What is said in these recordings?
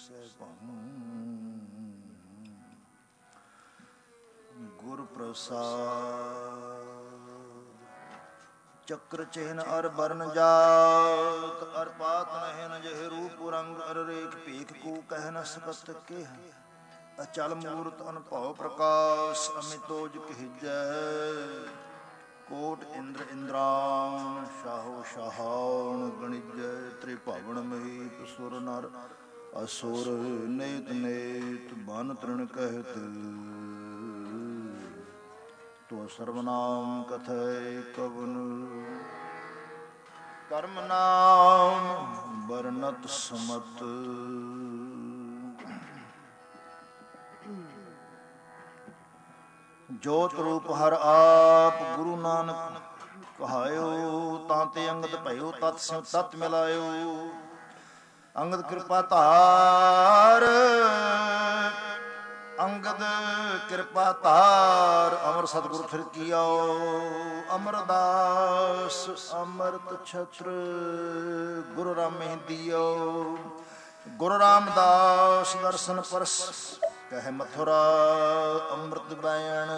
ਸਹਿਬੰ। ਗੁਰ ਪ੍ਰਸਾਦ ਚੱਕਰ ਚਿਹਨ ਅਰ ਬਰਨ ਜਾਤ, ਅਰ ਪਾਤ ਨਹਿਨ ਜਿਹੇ ਰੂਪ ਰੰਗ, ਅਰ ਰੇਖ ਭੇਖ ਕੂ ਕਹਿ ਨ ਸਕਤ ਕੇਹ। ਅਚਲ ਮੂਰਤ ਅਨਭਉ ਪ੍ਰਕਾਸ਼, ਅਮਿਤੋਜ ਕਹਿਜੈ ਕੋਟ ਇੰਦਰ ਇੰਦਰਾਨ। ਸ਼ਾਹੋ ਸ਼ਾਹਾਨ ਗਣਿਜੈ ਤ੍ਰਿਭਵਨ ਮਹੀਪ, ਸੁਰ ਨਰ ਅਸੁਰ ਨੇਤ ਨੇਤ ਬਨ ਤ੍ਰਿਣ ਕਹਿਤ। ਤੋ ਸਰਵਨਾਮ ਕਥੈ ਕਵਨ, ਕਰਮ ਨਾਮ ਬਰਨਤ ਸਮਤ। ਜੋਤ ਰੂਪ ਹਰ ਆਪ ਗੁਰੂ ਨਾਨਕ ਕਹਾਇਓ, ਤਾਂ ਤੇ ਅੰਗਦ ਭਇਓ ਤਤ ਸਿਉ ਤਤ ਮਿਲਾਇਓ। ਅੰਗਦ ਕਿਰਪਾ ਧਾਰ, ਅੰਗਦ ਕਿਰਪਾ ਧਾਰ, ਅਮਰ ਸਤਿਗੁਰ ਫਿਰ ਕੀਓ। ਅਮਰਦਾਸ ਅੰਮ੍ਰਿਤ ਛਤਰ, ਗੁਰੂ ਰਾਮਹਿ ਦਿਓ। ਗੁਰੂ ਰਾਮਦਾਸ ਦਰਸ਼ਨ ਪਰਸ, ਕਹਿ ਮਥੁਰਾ ਅੰਮ੍ਰਿਤ ਬੈਣ।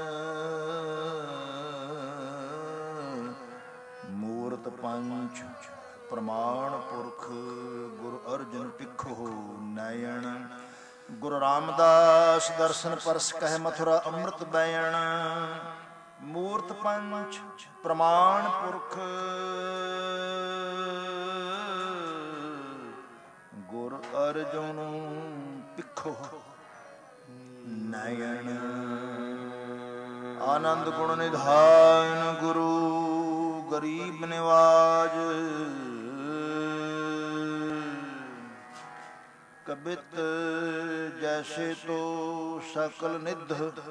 ਮੂਰਤ ਪੰਚ ਪ੍ਰਮਾਣ ਪੁਰਖ, ਗੁਰੂ ਅਰਜਨ ਪਿੱਖੋ ਨੈਣ। ਗੁਰੂ ਰਾਮਦਾਸ ਦਰਸ਼ਨ ਪਰਸ, ਕਹਿ ਮਥੁਰਾ ਅੰਮ੍ਰਿਤ ਬੈਣ। ਮੂਰਤ ਪੰਚ ਪ੍ਰਮਾਣ ਪੁਰਖ, ਗੁਰ ਅਰਜਨ ਪਿੱਖੋ ਨੈਣ। ਆਨੰਦ ਗੁਣ ਨਿਧਾਨ, ਗੁਰੂ ਗਰੀਬ ਨਿਵਾਜ। ਕਬਿਤ ਜੈਸੇ ਤੋ ਸਕਲ ਨਿਧ,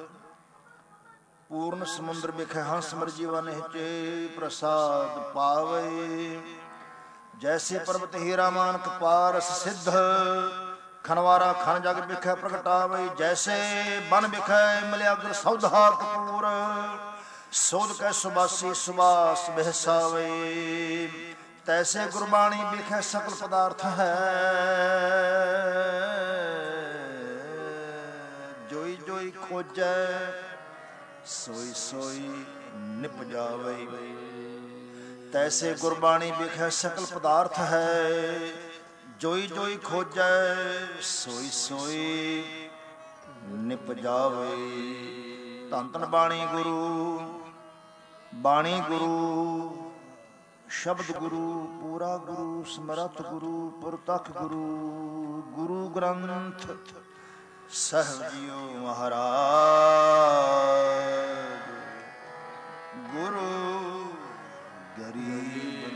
ਪੂਰਨ ਸਮੁੰਦਰ ਬਿਖੈ ਹੰਸ ਮਰਜੀਵਾ ਨਿਹਚੇ। ਪ੍ਰਸਾਦ ਪਾਵੇ ਜੈਸੇ ਪਰਬਤ ਹੀਰਾ ਮਾਨਕ ਪਾਰਸ ਸਿੱਧ, ਖਨਵਾਰਾ ਖਨ ਜਗ ਬਿਖੈ ਪ੍ਰਗਟਾਵੇ। ਜੈਸੇ ਬਨ ਬਿਖੈ ਮਲਿਆਗਰ ਸੌਧਾ ਕਪੂਰ, ਸੋਧ ਕੈ ਸੁਬਾਸੀ ਸੁਬਾਸ ਬਹਿਸਾਵੇ। ਤੈਸੇ ਗੁਰਬਾਣੀ ਬਿਖੈ ਸਕਲ ਪਦਾਰਥ ਹੈ, ਜੋਈ ਜੋਈ ਖੋਜੈ ਸੋਈ ਸੋਈ ਨਿਪਜਾਵੇ। ਤੈਸੇ ਗੁਰਬਾਣੀ ਬਿਖੈ ਸਕਲ ਪਦਾਰਥ ਹੈ, ਜੋਈ ਜੋਈ ਖੋਜੈ ਸੋਈ ਸੋਈ ਨਿਪਜਾਵੇ। ਧੰਨ ਧੰਨ ਬਾਣੀ ਗੁਰੂ, ਬਾਣੀ ਗੁਰੂ, ਸ਼ਬਦ ਗੁਰੂ, ਪੂਰਾ ਗੁਰੂ, ਸਮਰੱਥ ਗੁਰੂ, ਪੁਰਤਖ ਗੁਰੂ, ਗੁਰੂ ਗ੍ਰੰਥ ਸਾਹਿਬ ਜੀਓ ਮਹਾਰਾਜ। ਗੁਰੂ ਗਰੀਬ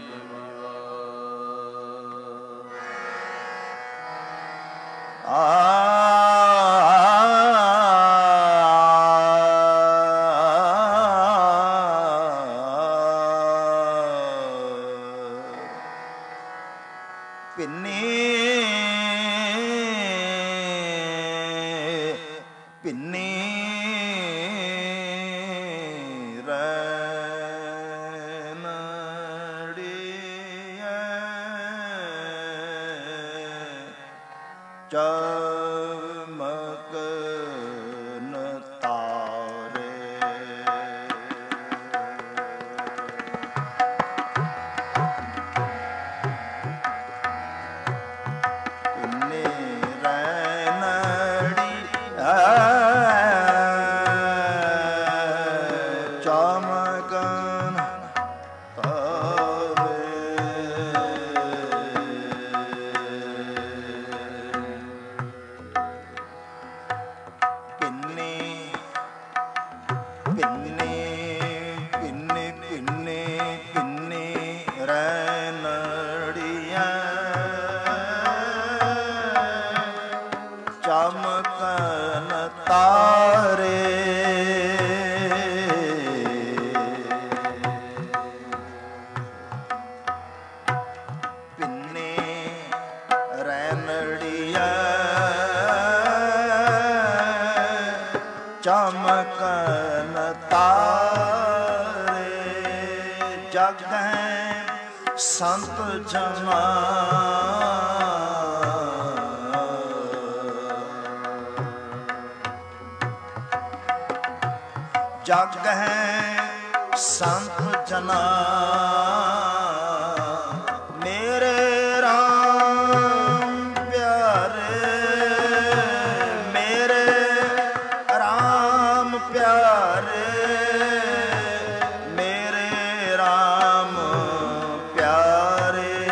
ਚਮਕਨ ਤਾਰੇ ਜਗੈ ਸੰਤ ਜਨਾ ਜਾਗਹਿ ਸੰਤ ਜਨਾ ਮੇਰੇ ਰਾਮ ਪਿਆਰੇ, ਮੇਰੇ ਰਾਮ ਪਿਆਰੇ, ਮੇਰੇ ਰਾਮ ਪਿਆਰੇ,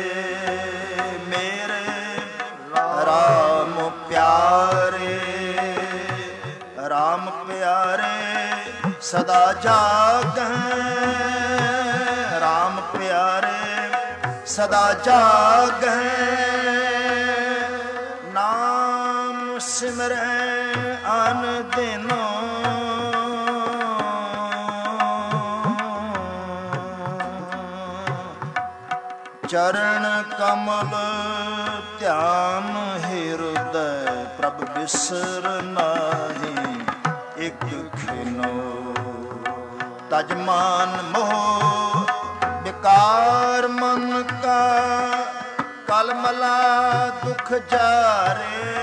ਮੇਰੇ ਰਾਮ ਪਿਆਰੇ, ਰਾਮ ਪਿਆਰੇ ਸਦਾ ਜਾਗਹਿ, ਰਾਮ ਪਿਆਰੇ ਸਦਾ ਜਾਗਹਿ, ਨਾਮ ਸਿਮਰੈ ਅਨ ਦਿਨੋ, ਚਰਨ ਕਮਲ ਧਿਆਨ ਹਿਰਦੈ, ਪ੍ਰਭ ਬਿਸਰ ਨਾਹੀ ਇਕ ਖਿਨੋ, ਤਜ ਮਾਨ ਮੋਹ ਵਿਕਾਰ ਮਨ ਕਾ, ਕਲਮਲਾ ਦੁਖ ਜਾਰੇ,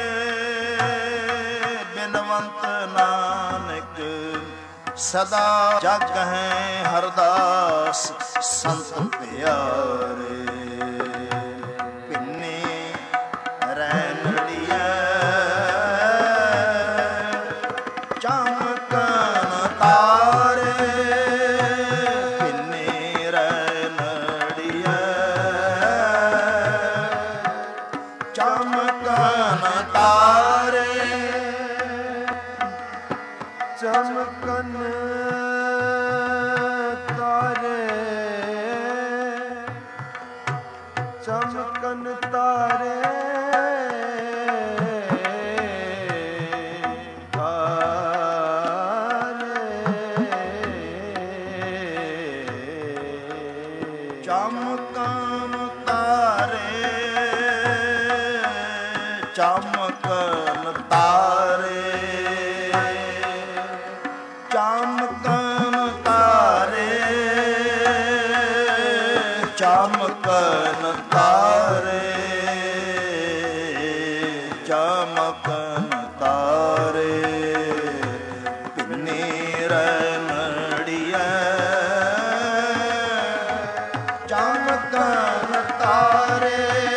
ਬਿਨਵੰਤ ਨਾਨਕ ਸਦਾ ਜਾਗਹਿ, ਹਰਦਾਸ ਸੰਤ ਪਿਆਰੇ, ਪਿੰਨੇ ਰੈਣ ਲੀਐ ਚਮਕਨ ਤਾਰੇ, ਪਿੰਨੇ ਰੈਣ ਲੀਐ ਚਮਕਨ ਤਾਰੇ, ਚਮਕਨ ਤਾਰੇ, ਚਮਕਨ ਤਾਰੇ, ਚਮਕਨ ਤਾਰੇ, ਚਮਕਨ ਤਾਰੇ, ਚਮਕਨ ਤਾਰੇ, ਚਮਕਨ ਤਾਰੇ, ਚਮਕਨ ਤਾਰੇ, ਪਿੰਨੇ ਰੈਣੜੀਐ ਚਮਕਨ ਤਾਰੇ,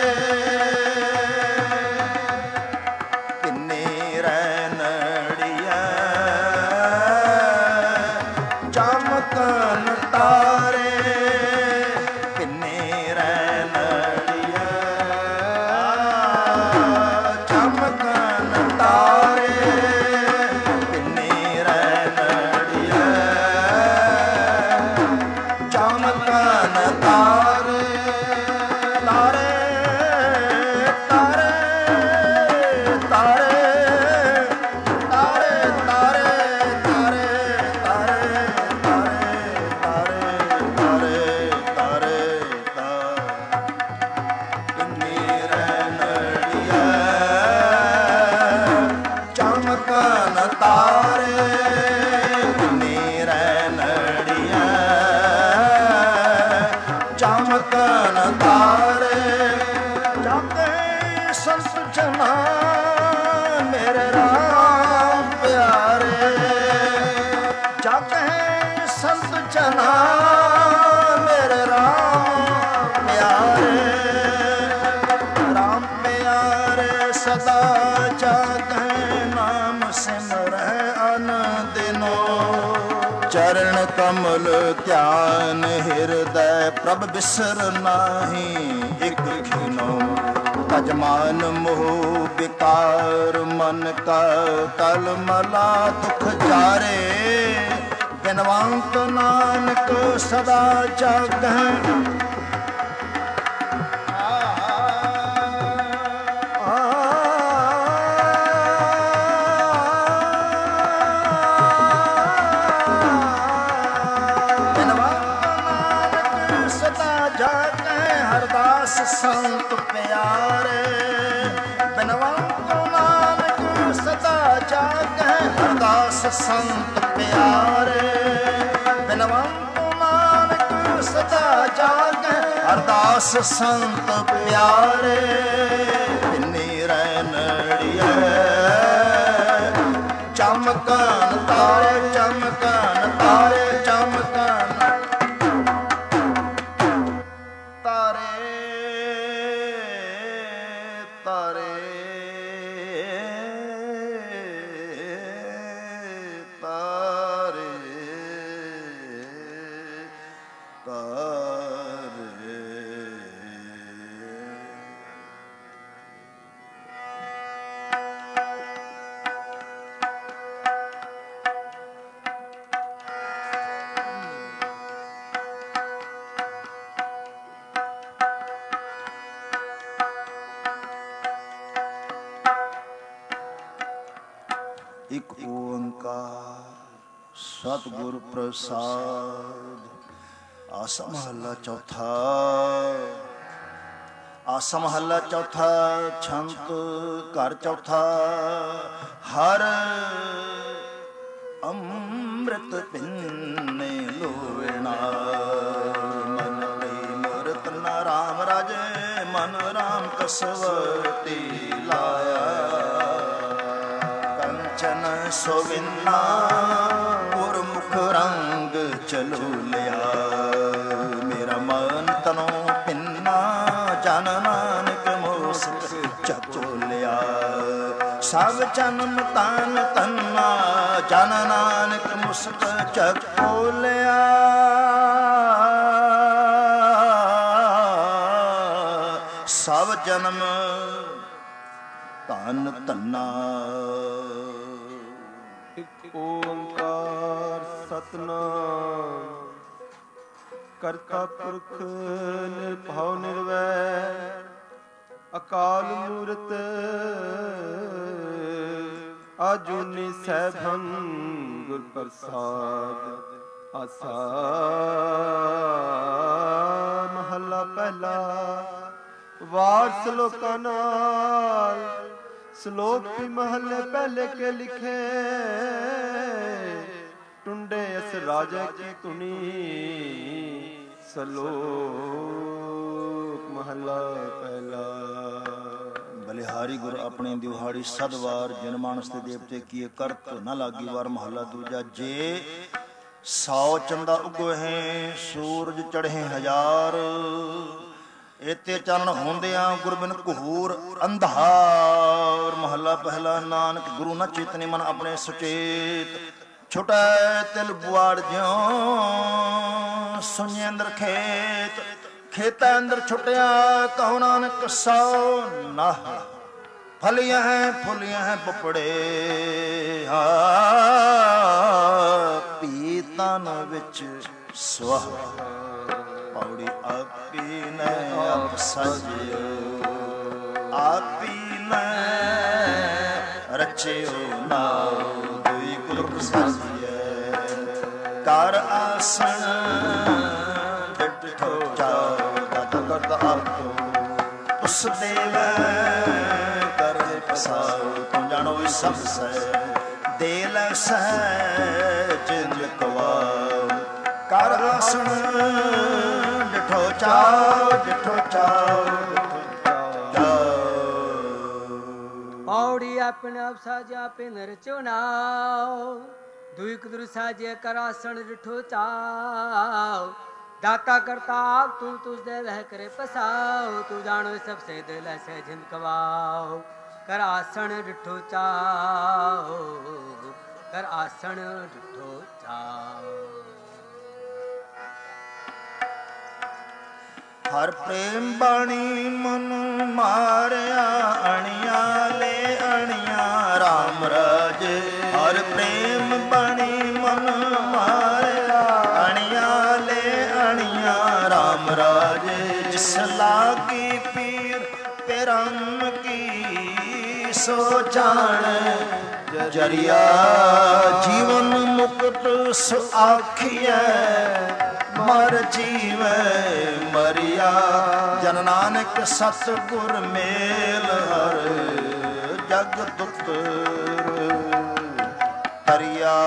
ਪਿੰਨੇ ਰੈਣੜੀਐ ਚਮਕਨ ਤਾਰੇ, ਪਿੰਨੇ ਰੈਣੜੀਐ ਚਮਕਨ ਤਾਰੇ, ਪਿੰਨੇ ਰੈਣੜੀਐ ਚਮਕਨ ਤਾਰੇ, ਤਾਰੇ ਤਾਰੇ ਤਾਰੇ ਤਾਰੇ ਤਾਰੇ ਤਾਰੇ ਤਾਰੇ ਤਾਰੇ ਤਾਰੇ ਪਿੰਨੇ ਰੈਣੜੀਐ ਚਮਕਨ ਤਾਰੇ, ਪਿੰਨੇ ਰੈਣੜੀਐ ਚਮਕਨ ਤਾਰੇ, ਜਾਗੇ ਸੰਤ ਜਨਾ ਮੇਰੇ ਰਾਮ ਪਿਆਰੇ, ਜਾਗੇ ਸੰਤ ਜਨਾ ਮੇਰੇ ਰਾਮ ਪਿਆਰੇ, ਰਾਮ ਪਿਆਰੇ ਸਦਾ ਜਾਗਹਿ, ਨਾਮ ਸਿਮਰਹਿ ਅਨ ਦਿਨੋ, ਚਰਨ ਕਮਲ ਧਿਆਨ ਹਿਰਦੈ, ਪ੍ਰਭ ਬਿਸਰ ਨਾਹੀ ਇਕ ਖਿਨੋ, ਤਜ ਮਾਨ ਮੋਹ ਵਿਕਾਰ ਮਨ ਕਾ, ਕਲਮਲਾ ਦੁਖ ਜਾਰੇ, ਬਿਨਵੰਤ ਨਾਨਕ ਸਦਾ ਜਾਗਹਿ, ਹਰਦਾਸ ਸੰਤ ਪਿਆਰੇ, ਬਿਨਵੰਤ ਨਾਨਕ ਸਦਾ ਜਾਗਹਿ, ਹਰਦਾਸ ਸੰਤ ਪਿਆਰੇ, ਬਿਨਵੰਤ ਨਾਨਕ ਸਦਾ ਜਾਗਹਿ, ਹਰਦਾਸ ਸੰਤ ਪਿਆਰੇ, ਪਿੰਨੇ ਰੈਣੜੀਐ ਚਮਕਨ ਤਾਰੇ, ਚਮਕਨ ਇਕ ਓੰਕਾਰ ਸਤਿਗੁਰ ਪ੍ਰਸਾਦ। ਆਸਾ ਮਹੱਲਾ ਚੌਥਾ। ਆਸਾ ਮਹੱਲਾ ਚੌਥਾ। ਛੰਤ ਘਰ ਚੌਥਾ। ਹਰ ਅੰਮ੍ਰਿਤ ਪਿੰਨੇ ਲੋਵਣਾ। ਮਨ ਪ੍ਰੇਮ ਰਤਨ ਰਾਮ ਰਾਜੇ। ਮਨ ਰਾਮ ਕਸਵਤੀ ਲਾਇਆ। ਕੰਚਨ ਸੋਵਿੰਨਾ ਗੁਰਮੁਖ ਰੰਗ ਚਲੂਲਿਆ। ਮੇਰਾ ਮਨ ਤਨੋ ਪਿੰਨਾ ਜਨ ਨਾਨਕ ਮੁਸਕ ਚਚੋਲਿਆ। ਸਭ ਜਨਮ ਤਨ ਤੰਨਾ ਜਨ ਨਾਨਕ ਮੁਸਕ ਚਚੋਲਿਆ। ਸਭ ਜਨਮ ਧਨ ਧੰਨਾ। ਇਕ ਓੰਕਾਰ ਸਤਿਨਾਮ ਕਰਤਾ ਪੁਰਖ ਨਿਰਭਉ ਨਿਰਵੈਰ ਅਕਾਲ ਮੂਰਤ ਆਜੂਨੀ ਸੈਭੰ ਗੁਰ ਪ੍ਰਸਾਦ। ਆਸਾ ਮਹੱਲਾ ਪਹਿਲਾ। ਵਾਰ ਸਲੋਕਾਂ ਨਾਲ ਸਲੋਕ ਵੀ ਮਹੱਲੇ ਪਹਿਲੇ ਕੇ ਲਿਖੇ। ਟੁੰਡੇ ਇਸ ਰਾਜੇ ਕੀ ਧੁਨੀ ਸਲੋਕ ਮਹੱਲਾ ਪਹਿਲਾ। ਬਲਿਹਾਰੀ ਗੁਰ ਆਪਣੇ ਦਿਹਾੜੀ ਸਦਵਾਰ ਜਿਨ ਮਾਨਸ ਤੇ ਦੇਵਤੇ ਕੀਏ ਕਰਤ ਨਾ ਲਾਗੀ। ਵਾਰ ਮਹੱਲਾ ਦੂਜਾ। ਜੇ 100 ਚੰਦਾ ਉਗੋਹੇ ਸੂਰਜ ਚੜ੍ਹੇ ਹਜ਼ਾਰ। ਇਤੇ ਚਰਨ ਹੁੰਦਿਆਂ ਗੁਰਬਿਨ ਘੂਰ ਅੰਧਾਰ। ਮਹੱਲਾ ਪਹਿਲਾ। ਨਾਨਕ ਗੁਰੂ ਨਾ ਚੇਤਨੇ ਮਨ ਆਪਣੇ ਸੁਚੇਤ। ਛੋਟਾ ਤਿਲ ਬੁਆੜ ਜਿਉ ਸੁਣਿਆ ਅੰਦਰ ਖੇਤ। ਖੇਤਾਂ ਅੰਦਰ ਛੁੱਟਿਆ ਕਹੋ ਨਾਨਕ ਸੋ ਨਾਹ। ਫਲੀਆਂ ਹੈ ਫੁੱਲੀਆਂ ਹੈ ਬਪੜੇ। ਪੀਤਨ ਵਿੱਚ ਸਵਾਹ। ਪੌੜੀ ਆਪੀ ਨੇ ਆਪ ਸਜਿਓ। ਆਪੀ ਨੇ ਰਚਿਓ ਨਾਉ। ਦੁਈ ਗੁਰ ਸਾਜੀਐ ਕਰ ਆਸਣ ਡਿਠੋ ਚਾਉ। ਦਾਤਾ ਕਰਤਾ ਆਪੋ ਉਸ ਦੇਵੈ ਕਰ ਪਸਾਉ। ਤੂੰ ਜਾਣੋ ਇਹ ਸਭ ਸਹਿ ਦੇ ਲੈ ਸਹਿ ਜਿੰਦ ਕਵਾਉ। ਕਰ ਆਸਣ ਡਿਠੋ ਚਾਉ। ਡਿਠੋ ਚਾਉ। ਪੌੜੀ ਆਪਣੇ ਆਪ ਸਾਜਿਆ ਆਪੇ ਨਰ ਚੁਨਾਓ। ਦੁਇ ਕੁਦਰ ਸਾਜੇ ਕਰਾਸਣ ਡਿਠੋ ਚਾਉ। ਦਾਤਾ ਕਰਤਾ ਆਪ ਤੂੰ ਤੁਝ ਦੇ ਵਹਿ ਕਰੇ ਪਸਾਉ। ਤੂੰ ਜਾਣੋ ਸਭ ਸੇ ਦਿਲ ਐਸੇ ਜਿੰਦ ਕਵਾਉ। ਕਰ ਆਸਣ ਡਿਠੋ ਚਾਉ। ਕਰ ਆਸਣ ਡਿਠੋ ਚਾਉ। ਹਰ ਪ੍ਰੇਮ ਬਾਣੀ ਮਨ ਮਾਰਿਆ। ਅਣੀਆਂ ਲੈ ਅਣੀਆਂ ਰਾਮ ਰਾਜੇ। ਹਰ ਪ੍ਰੇਮ ਬਾਣੀ ਮਨ ਮਾਰਿਆ। ਅਣੀਆਂ ਲੈ ਅਣੀਆਂ ਰਾਮ ਰਾਜੇ। ਜਿਸ ਲਾਗੀ ਪੀਰ ਪਰਮ ਕੀ ਸੋ ਜਾਣੈ ਜਰੀਆ। ਜੀਵਨ ਮੁਕਤ ਸੁ ਆਖੀਐ ਮਰ ਜੀਵੈ ਮਰਿਆ। ਜਨ ਨਾਨਕ ਸਤਿਗੁਰ ਮੇਲ ਹਰ ਜਗ ਦੁਤਰ ਤਰਿਆ।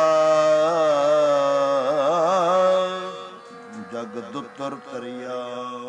ਜਗ ਦੁਤਰ ਤਰਿਆ।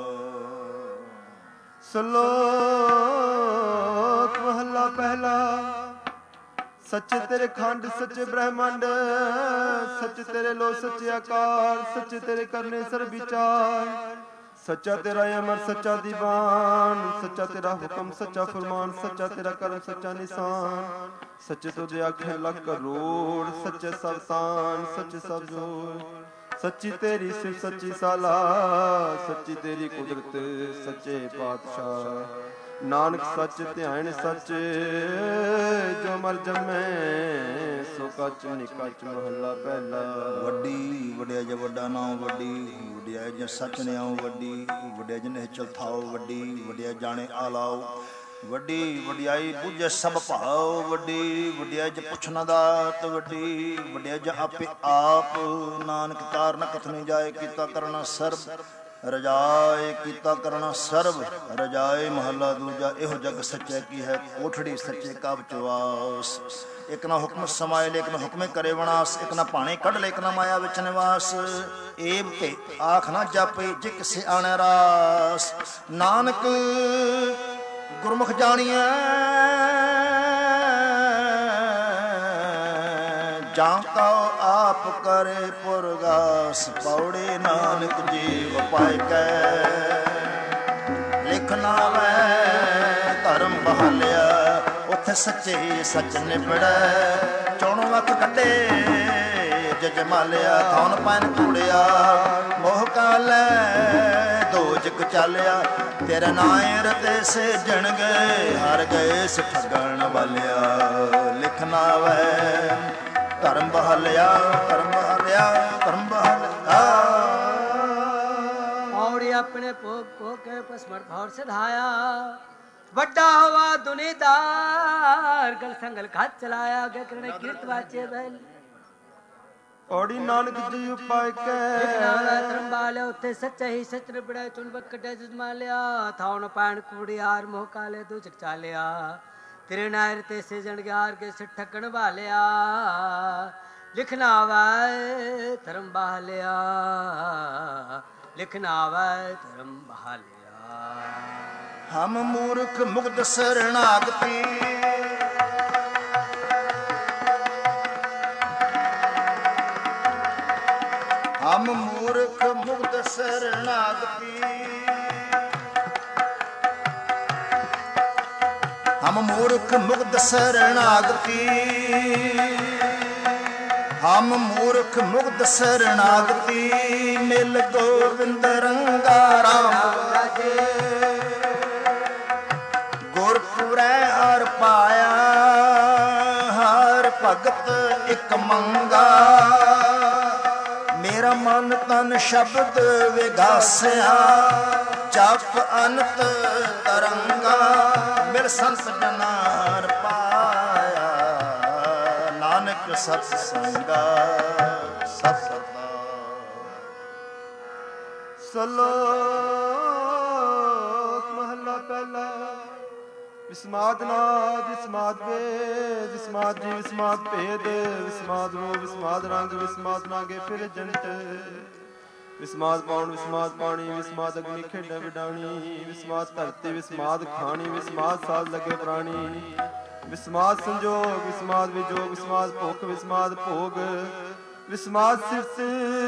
ਸਲੋਕ ਮਹੱਲਾ ਪਹਿਲਾ। ਸੱਚੇ ਤੇਰੇ ਖੰਡ ਸੱਚੇ ਬ੍ਰਹਮੰਡ। ਸੱਚੇ ਤੇਰੇ ਲੋ ਸੱਚੇ ਆਕਾਰ। ਸੱਚੇ ਤੇਰੇ ਕਰਨੇ ਸਰਬ ਵਿਚਾਰ। ਸੱਚਾ ਤੇਰਾ ਅਮਰ ਸੱਚਾ ਦੀਵਾਨ। ਸੱਚਾ ਤੇਰਾ ਹੁਕਮ ਸੱਚਾ ਫਰਮਾਨ। ਸੱਚਾ ਤੇਰਾ ਕਰਮ ਸੱਚਾ ਨਿਸ਼ਾਨ। ਸੱਚੇ ਤੁਝੇ ਆਖੇ ਲੱਖ ਕਰੋੜ। ਸੱਚੇ ਸਭ ਤਾਨ ਸੱਚੇ ਸਭ ਜੋੜ। ਸੱਚੀ ਤੇਰੀ ਸਿਰ ਸੱਚੀ ਸਾਲਾ। ਸੱਚੀ ਤੇਰੀ ਕੁਦਰਤ ਸੱਚੇ ਪਾਤਸ਼ਾਹ। ਨਾਨਕ ਸੱਚ ਧਿਆਨ ਸੱਚ ਜੋ ਮਰ ਜੰਮੈ ਸੋ ਕੱਚ ਨਿਕਚ। ਮਹੱਲਾ ਪਹਿਲਾ। ਵੱਡੀ ਵਡਿਆ ਜੇ ਵੱਡਾ ਨਾਮ। ਵੱਡੀ ਵਡਿਆਈ ਜੇ ਸੱਚ ਨਿਆਉ। ਵੱਡੀ ਵਡਿਆ ਜੇ ਨਿਹਚਲ ਥਾਉ। ਵੱਡੀ ਵਡਿਆ ਜਾਣੇ ਆਲਾਓ। ਵੱਡੀ ਵਡਿਆਈ ਬੁੱਝੇ ਸਭ ਭਾਉ, ਵੱਡੀ ਵਡਿਆਈ ਜ ਪੁੱਛਣਾ ਦਾਤ, ਵੱਡੀ ਵਡਿਆਈ ਜ ਆਪੇ ਆਪ। ਨਾਨਕ ਤਾਰਨ ਕਥਨੀ ਜਾਏ, ਕੀਤਾ ਕਰਨਾ ਸਰਬ ਰਜਾਏ, ਕੀਤਾ ਕਰਨਾ ਸਰਬ ਰਜਾਏ। ਮਹੱਲਾ ਦੂਜਾ। ਇਹੋ ਜਗ ਸੱਚੇ ਕੀ ਹੈ, ਕੋਠੜੀ ਸੱਚੇ ਕਾ ਵਿਚਵਾਸ। ਇਕ ਨਾ ਹੁਕਮ ਸਮਾਏ, ਲੇਕਿਨ ਹੁਕਮੇ ਕਰੇ ਵਿਨਾਸ਼। ਇਕ ਨਾ ਭਾਣੇ ਕੱਢ, ਲੇਕਿਨ ਮਾਇਆ ਵਿੱਚ ਨਿਵਾਸ। ਏਵ ਤੇ ਆਖ ਨਾ ਜਾਪੇ, ਜੇ ਕਿਸੇ ਆਣੇ ਰਾਸ। ਨਾਨਕ ਗੁਰਮੁਖ ਜਾਣੀਐ, ਜਾਂ ਕਉ ਆਪ ਕਰੇ ਪੁਰਗਾਸ। ਪੌੜੀ ਨਾਨਕ ਜੀਵ ਪਾਇ ਕੈ, ਲਿਖ ਨਾਵੈ ਧਰਮ ਬਹਾਲਿਆ। ਉਥੇ ਸੱਚੇ ਸੱਚ ਨਿਬੜੈ, ਚੌਣੋਂ ਅੱਖ ਕੱਢੇ ਜਜ ਮਾਲਿਆ। ਕੌਣ ਪੈਨ ਕੂੜਿਆ, ਮੋਹ ਕਾਲੈ ਦੋਜਕ ਚਾਲਿਆ। ਤੇਰੇ ਨਾਇਰ ਤੇ ਸੇਜਣ ਗਏ, ਹਰ ਗਏ ਸ ਠਗਣ ਵਾਲਿਆ। ਲਿਖ ਨਾਵੈ ਧਰਮ ਬਹਾਲਿਆ, ਧਰਮ ਬਹਾਲਿਆ, ਧਰਮ ਬਹਾਲਿਆ। ਔੜੀ ਆਪਣੇ ਭੋਗ ਭੋਗ ਕੇ ਪਸਮਰ ਭੌਰ ਸਿਧਾਇਆ। ਵੱਡਾ ਹਵਾ ਦੁਨੀਦਾਰ, ਗਲ ਸੰਗਲ ਖਾਤ ਚਲਾਇਆ। ਅੱਗੇ ਕਰਨੇ ਕੀਰਤ ਵਾਚੇ ਬੈਲ। ਔੜੀ ਨਾਨਕ ਜੀ ਉਪਾਇ ਕੈ, ਧਰਮ ਬਾਲਿਆ। ਉੱਥੇ ਸੱਚਾ ਹੀ ਸੱਚ ਨਿਬੜਿਆ, ਚੁਣ ਬਕਟੇ ਜਜਮਾ ਲਿਆ। ਥਾਉਣ ਪੈਣ ਕੂੜਿਆਰ, ਮੋਹ ਕਾਲੇ ਦੂਜਕ ਚਾਲਿਆ। ਤੇਰੇ ਨਾਇਰ ਤੇ ਸੇਜਣ ਗਿਆਰ ਕੇ ਸਿੱਠ ਠੱਗਣ ਵਾਲਿਆ। ਲਿਖਣਾ ਵੈ ਧਰਮ ਬਹਾਲਿਆ, ਲਿਖਣਾ ਵੈ ਧਰਮ ਬਹਾਲਿਆ। ਹਮ ਮੂਰਖ ਮੁਗਧ ਸਰਣਾਗਤੀ, ਹਮ ਮੂਰਖ ਮੁਗਧ ਸਰਣਾਗਤੀ। ਹਮ ਮੂਰਖ ਮੁਗਧ ਸਰਣਾਗਤੀ, ਹਮ ਮੂਰਖ ਮੁਗਧ ਸਰਣਾਗਤੀ। ਮਿਲ ਗੋਬਿੰਦ ਰੰਗਾ ਰਾਮ ਰਾਜੇ, ਗੁਰਪੁਰੈ ਹਰ ਪਾਇਆ। ਹਰ ਭਗਤ ਇਕ ਮੰਗਾ, ਮੇਰਾ ਮਨ ਤਨ ਸ਼ਬਦ ਵਿਗਾਸਿਆ। ਜਪ ਅਨੰਤ ਤਰੰਗਾ, ਮਿਲ ਸੰਤ ਜਨਾ ਹਰ ਪਾਇਆ। ਨਾਨਕ ਸਤ ਸੰਗਾ ਸਤ ਸਦਾ। ਸਲੋਕ ਮਹਲਾ ਪਹਿਲਾ। ਵਿਸਮਾਦ ਨਾਦ ਵਿਸਮਾਦ ਵੇਦ, ਵਿਸਮਾਦ ਜੀ ਵਿਸਮਾਦ ਭੇਦ। ਵਿਸਮਾਦ ਰੂਪ ਵਿਸਮਾਦ ਰੰਗ, ਵਿਸਮਾਦ ਨਾਗੇ ਫਿਰ ਜੰਟ। ਵਿਸਮਾਦ ਪਾਉਣ ਵਿਸਮਾਦ ਪਾਣੀ, ਵਿਸਮਾਦ ਅਗਨੀ ਖੇਡਾਂ ਵਿਡਾਣੀ। ਵਿਸਮਾਦ ਧਰਤੀ ਵਿਸਮਾਦ ਖਾਣੀ, ਵਿਸਮਾਦ ਸਾਧ ਲਗੇ ਪ੍ਰਾਣੀ। ਵਿਸਮਾਦ ਸੰਜੋਗ ਵਿਸਮਾਦ ਵਿਜੋਗ, ਵਿਸਮਾਦ ਭੁੱਖ ਵਿਸਮਾਦ ਭੋਗ। ਵਿਸਮਾਦ ਸਿਫਤ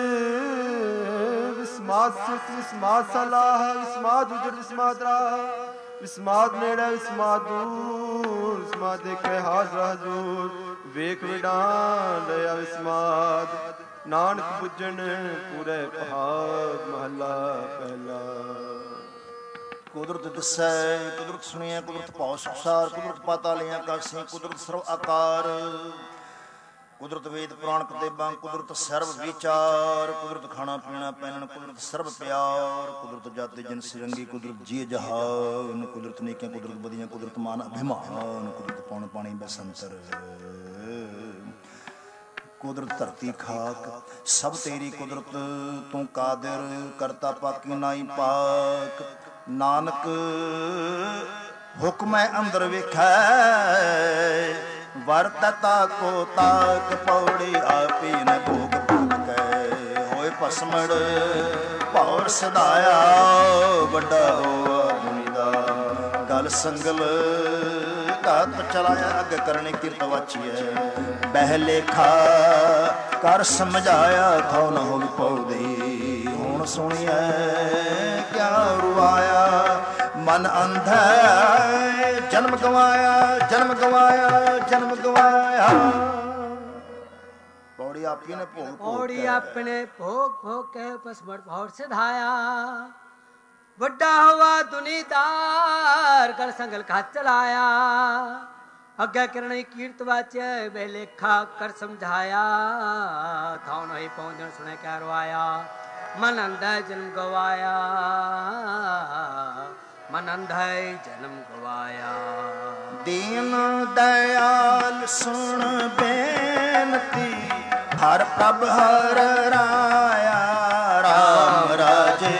ਵਿਸਮਾਦ ਸਿਫਤ, ਵਿਸਮਾਦ ਸਲਾਹ। ਵਿਸਮਾਦ ਉਜੜ ਵਿਸਮਾਦ ਰਾਹ, ਵਿਸਮਾਦ ਨੇੜੇ ਵਿਸਮਾਦ ਦੂਰ। ਵਿਸਮਾਦ ਦੇਖੇ ਹਾਸ ਰਾਹ ਜੂਰ, ਵੇਖ ਵਿਡਾਨ ਲਿਆ ਵਿਸਮਾਦ। ਨਾਨਕ ਬੁੱਝਣ ਪੂਰੇ ਪਹਾੜ। ਮਹਲਾ ਪਹਿਲਾ। ਕੁਦਰਤ ਦਿਸੈ ਕੁਦਰਤ ਸੁਣੀਐ, ਕੁਦਰਤ ਭਾਉ ਸੰਸਾਰ। ਕੁਦਰਤ ਪਾਤਾਲੀਆਂ ਆਕਾਸ਼ੀ, ਕੁਦਰਤ ਸਰਵ ਆਕਾਰ। ਕੁਦਰਤ ਵੇਦ ਪੁਰਾਣ ਕਿਤਾਬਾਂ, ਕੁਦਰਤ ਸਰਬ ਵਿਚਾਰ। ਕੁਦਰਤ ਖਾਣਾ ਪੀਣਾ ਪਹਿਨਣ, ਕੁਦਰਤ ਸਰਬ ਪਿਆਰ। ਕੁਦਰਤ ਜਾਤੀ ਜਿਨਸ ਰੰਗੀ, ਕੁਦਰਤ ਜੀ ਜਹਾਨ। ਕੁਦਰਤ ਨੇਕੀਆਂ ਕੁਦਰਤ ਬਦੀਆਂ, ਕੁਦਰਤ ਮਾਨ ਅਭਿਮਾਨ। ਕੁਦਰਤ ਪੌਣ ਪਾਣੀ ਬਸੰਤਰ, ਕੁਦਰਤ ਧਰਤੀ ਖਾਕ। ਸਭ ਤੇਰੀ ਕੁਦਰਤ, ਤੂੰ ਕਾਦਰ ਕਰਤਾ ਪਾਕੀ ਨਾਈ ਪਾਕ। ਨਾਨਕ ਹੁਕਮੈ ਅੰਦਰ ਵੇਖੈ, ਵਰਤਤਾ ਕੋ ਤਾਕ। ਪੌੜੀ ਆਪੀ ਨ ਭੋਗ ਭੋਗ ਕੈ, ਹੋਏ ਭਸਮੜ ਭੌਰ ਸਦਾਇਆ। ਵੱਡਾ ਹੋਆ ਦੁਨੀ ਦਾ, ਗਲ ਸੰਗਲ ਘਾਤ ਚਲਾਇਆ। ਅੱਗ ਕਰਨੀ ਕਿਰਤ ਵਾਚੀਐ, ਬਹਿ ਲੇਖਾ ਕਰ ਸਮਝਾਇਆ। ਥੋ ਨ ਹੋਵੀ ਪਉਦੀ, ਹੁਣ ਸੁਣੀਐ ਕਿਆ ਰੁਆਇਆ। ਮਨ ਅੰਧੈ ਜਨਮ ਗਵਾਇਆ, ਜਨਮ ਗਵਾਇਆ, ਜਨਮ ਗਵਾਇਆ। ਪੌੜੀ ਆਪੀ ਨੇ ਭੋਗ ਪੌੜੀ ਆਪਣੇ ਭੋਗ ਭੋਗ ਕੇ ਪਸਮੜ ਭੌਰ ਸਿਧਾਇਆ। ਵੱਡਾ ਹਵਾ ਦੁਨੀਦਾਰ, ਗਲ ਸੰਗਲ ਖਾਤ ਚਲਾਇਆ। ਅੱਗੇ ਕਰਨੀ ਕੀਰਤ ਵਾਚੇ, ਬੇਲੇਖਾ ਕਰ ਸਮਝਾਇਆ। ਥਾਉ ਨਹੀਂ ਪਹੁੰਚਣ ਸੁਣੇ ਕਿਆ ਰਵਾਇਆ। ਮਨ ਅੰਧੈ ਜਨਮ ਗਵਾਇਆ, ਮਨ ਅੰਧੈ ਜਨਮ ਗਵਾਇਆ। ਦੀਨ ਦਇਆਲ ਸੁਣ ਬੇਨਤੀ, ਹਰ ਪ੍ਰਭ ਹਰ ਰਾਇਆ। ਰਾਮ ਰਾਜੇ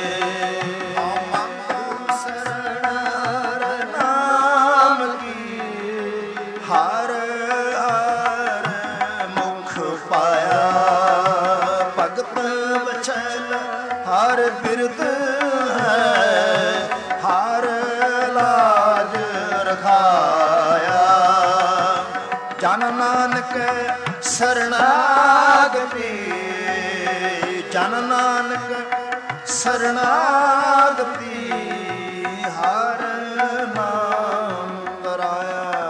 ਬਿਰਦ ਹੈ, ਹਰ ਲਾਜ ਰਖਾਇਆ। ਜਨ ਨਾਨਕ ਸਰਣਾਗਤੀ, ਜਨ ਨਾਨਕ ਸਰਣਾਗਤੀ, ਹਰ ਨਾਮ ਕਰਾਇਆ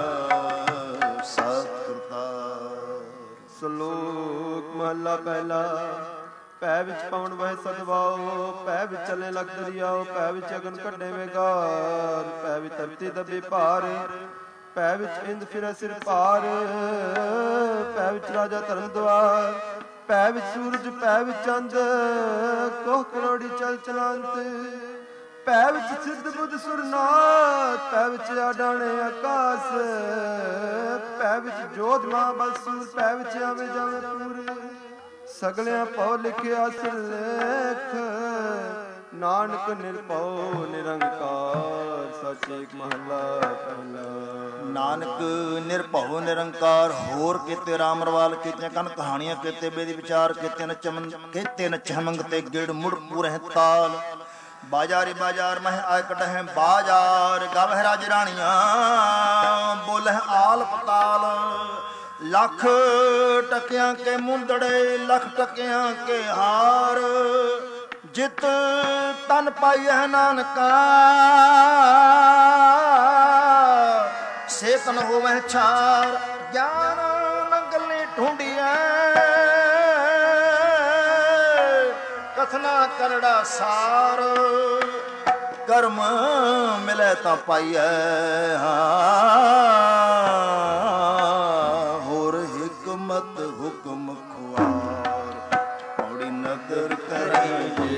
ਸਤਿ ਕਰਤਾਰ। ਸ਼ਲੋਕ ਮਹਲਾ ਪਹਿਲਾ। ਪੈ ਵਿੱਚ ਪਵਨ ਵਹਿ ਸਦਵਾਓ, ਪੈ ਵਿੱਚ ਚੱਲੇ ਲਖ ਦਰਿਆਓ, ਪੈ ਵਿੱਚ ਅਗਨ ਕੱਢੇ ਮੇਘਾਰ, ਪੈ ਵਿੱਚ ਧਰਤੀ ਦੱਬੇ ਭਾਰ, ਪੈ ਵਿੱਚ ਇੰਦ ਫਿਰੈ ਸਿਰ ਭਾਰ, ਪੈ ਵਿੱਚ ਰਾਜਾ ਧਰਮ ਦੁਆਰ, ਪੈ ਵਿੱਚ ਸੂਰਜ, ਪੈ ਵਿੱਚ ਚੰਦ, ਕੋਹ ਕਰੋੜੀ ਚਲ ਚਲੰਤ, ਪੈ ਵਿੱਚ ਸਿੱਧ ਬੁੱਧ ਸੁਰਨਾਥ, ਪੈ ਵਿੱਚ ਆਡਾਣੇ ਆਕਾਸ, ਪੈ ਵਿੱਚ ਜੋਧ ਮਹਾਬਲਸੂਰ, ਪੈ ਵਿੱਚ ਆਵੇ ਜਾਵੇ ਪੂਰ, ਸਗਲਿਆਂ ਭਉ ਲਿਖਿਆ ਸਿਰਲੇਖ, ਨਾਨਕ ਨਿਰਭਉ ਨਿਰੰਕਾਰ। ਸੱਚ ਏਕ ਮਹਲਾ ਪਹਿਲਾ। ਨਾਨਕ ਨਿਰਭਉ ਨਿਰੰਕਾਰ। ਹੋਰ ਕੀਤੇ ਰਾਮ ਰਵਾਲ, ਕੀਤੀਆਂ ਕਨ ਕਹਾਣੀਆਂ, ਕੀਤੇ ਬੇਦੀ ਵਿਚਾਰ, ਕੀਤੇ ਨਚਮਨ, ਕੀਤੇ ਨਚਹਿ ਮੰਗਤੇ ਗਿੜ ਮੁੜ ਪੂਰਹਿ ਤਾਲ। ਬਾਜਾਰੀ ਬਾਜ਼ਾਰ ਮਹਿ ਆਇ ਕਟਹਿ ਬਾਜ਼ਾਰ, ਗਵਹਿ ਰਾਜ ਰਾਣੀਆਂ, ਬੋਲਹਿ ਆਲ ਪਤਾਲ। ਲੱਖ ਟਕਿਆਂ ਕੇ ਮੁੰਦੜੇ, ਲੱਖ ਟਕਿਆਂ ਕੇ ਹਾਰ, ਜਿਤ ਤਨ ਪਾਈਐ ਨਾਨਕਾ, ਸੇ ਤਨ ਹੋਵੈ ਛਾਰ। ਗਿਆਨ ਨੰਗਲੀ ਢੂੰਡੀਐ, ਕਥਨਾ ਕਰੜਾ ਸਾਰ, ਕਰਮ ਮਿਲੈ ਤਾਂ ਪਾਈਐ। ਹੋਰ ਹਿਕਮਤ ਹੁਕਮ ਖੁਆਰ, ਪੌੜੀ ਨਦਰ ਕਰੀ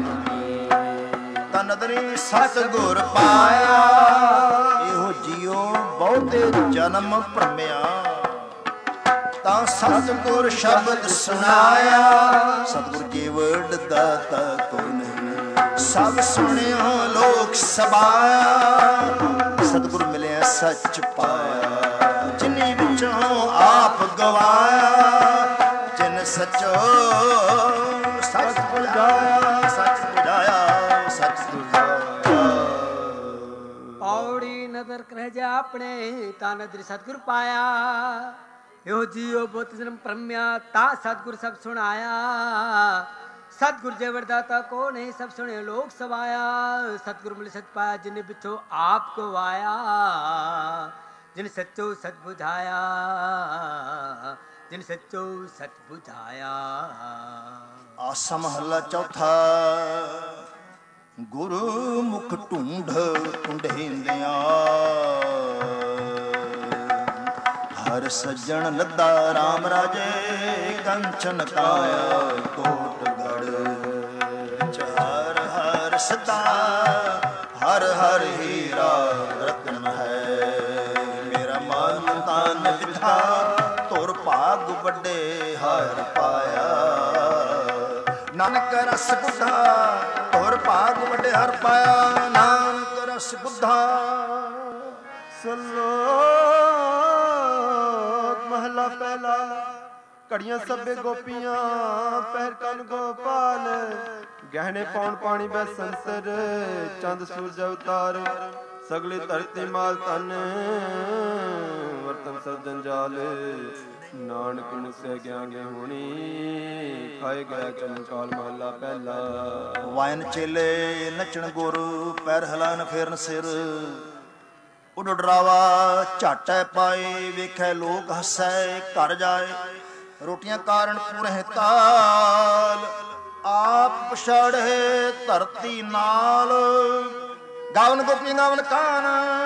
ਤਾਂ ਨਦਰੀ ਸਤਿਗੁਰ ਪਾਇਆ। ਇਹੋ ਜੀਓ ਬਹੁਤੇ ਜਨਮ ਭਰਮਿਆ, ਤਾਂ ਸਤਿਗੁਰ ਸ਼ਬਦ ਸੁਣਾਇਆ। ਸਤਿਗੁਰ ਜੀਵੜ ਦਾਤਾ ਕੋ ਨਹੀਂ, ਸਭ ਸੁਣਿਓ ਲੋਕ ਸਬਾਇਆ। ਸਤਿਗੁਰ ਮਿਲਿਆ ਸੱਚ ਪਾਇਆ, ਜਿਨੀ ਵਿੱਚੋਂ ਆਪ ਗਵਾਇਆ। ਜਿਨ ਸਚੋ ਸੱਚ ਬੁਝਾਇਆ, ਸੱਚ ਬੁਝਾਇਆ, ਸੱਚ ਬੁਝਾਇਆ। ਪੌੜੀ ਨਦਰ ਕਰਹਿ ਜਾ ਆਪਣੇ, ਤਾਂ ਨਦਰੀ ਸਤਿਗੁਰ ਪਾਇਆ। ਇਹੋ ਜੀਓ ਬਹੁਤ ਜਨਮ ਭਰਮਿਆ, ਤਾਂ ਸਤਿਗੁਰ ਸਭ ਸੁਣਾਇਆ। ਸਤਿਗੁਰ ਜੇਵੜ ਦਾਤਾ ਕੋ ਨਹੀਂ, ਸਭ ਸੁਣੇ ਲੋਕ ਸਵਾਇਆ। ਸਤਿਗੁਰ ਮਿਲ ਸਚ ਪਾਇਆ, ਜਿਨੇ ਪਿੱਛੋਂ ਆਪ ਕੋ ਆਇਆ। ਜਿਨ ਸੱਚੋ ਸਚ ਬੁਝਾਇਆ, ਜਿਨ ਸੱਚੋ ਸਚ ਬੁਝਾਇਆ। ਆਸਾ ਮਹੱਲਾ ਚੌਥਾ। ਗੁਰੂ ਮੁਖ ਢੂੰਢ ਢੂੰਢੇਂਦਿਆਂ, ਹਰ ਸੱਜਣ ਲੱਦਾ ਰਾਮ ਰਾਜੇ। ਕੰਚਨ ਕਾਇਆ ਕੋਟ ਗੜ, ਚਾਰ ਹਰ ਸਦਾ ਹਰ ਹਰ ਹੀਰਾ ਰਤਨ ਹੈ। ਮੇਰਾ ਮਨ ਤਨ ਵਿਥਾ, ਤੁਰ ਭਾਗ ਵੱਡੇ ਹਰ ਪਾਇਆ। ਨਾਨਕ ਰਸ ਬੁੱਧਾ, ਤੁਰ ਭਾਗ ਵੱਡੇ ਹਰ ਪਾਇਆ। ਨਾਨਕ ਰਸ ਬੁੱਧਾ। ਸ਼ਲੋਕ ਮਹਲਾ ਪਹਿਲਾ। ਘੜੀਆਂ ਸਭੇ ਗੋਪੀਆਂ, ਪਹਿਰ ਕਨ ਗੋਪਾਲ, ਗਹਿਣੇ ਪਾਉਣ ਪਾਣੀ ਬੈ ਸੰਸਰ, ਚੰਦ ਸੂਰਜ ਅਵਤਾਰ, ਸਗਲੀ ਧਰਤੀ ਮਾਲ ਤਨ, ਵਰਤਨ ਸਭ ਜੰਜਾਲ। ਨਾਨਕ ਨਸੈ ਗਿਆਨ ਹੋਣੀ, ਖਾਏ ਗਿਆ ਚਮਕਾਲ। ਮਹਲਾ ਪਹਿਲਾ। ਵਾਇਨ ਚੇਲੇ ਨੱਚਣ ਗੁਰ, ਪੈਰ ਹਿਲਾਨ ਫੇਰਨ ਸਿਰ, ਉਡ ਡਰਾਵਾ ਝਾਟੈ ਪਾਏ, ਵੇਖੈ ਲੋਕ ਹੱਸੈ ਘਰ ਜਾਏ। ਰੋਟੀਆਂ ਕਾਰਨ ਪੂਰੇ ਤਾਲ, ਆਪ ਪਛਾੜੇ ਧਰਤੀ ਨਾਲ। ਗਾਵਨ ਗੋਪੀ ਗਾਵਨ ਕਾਨ,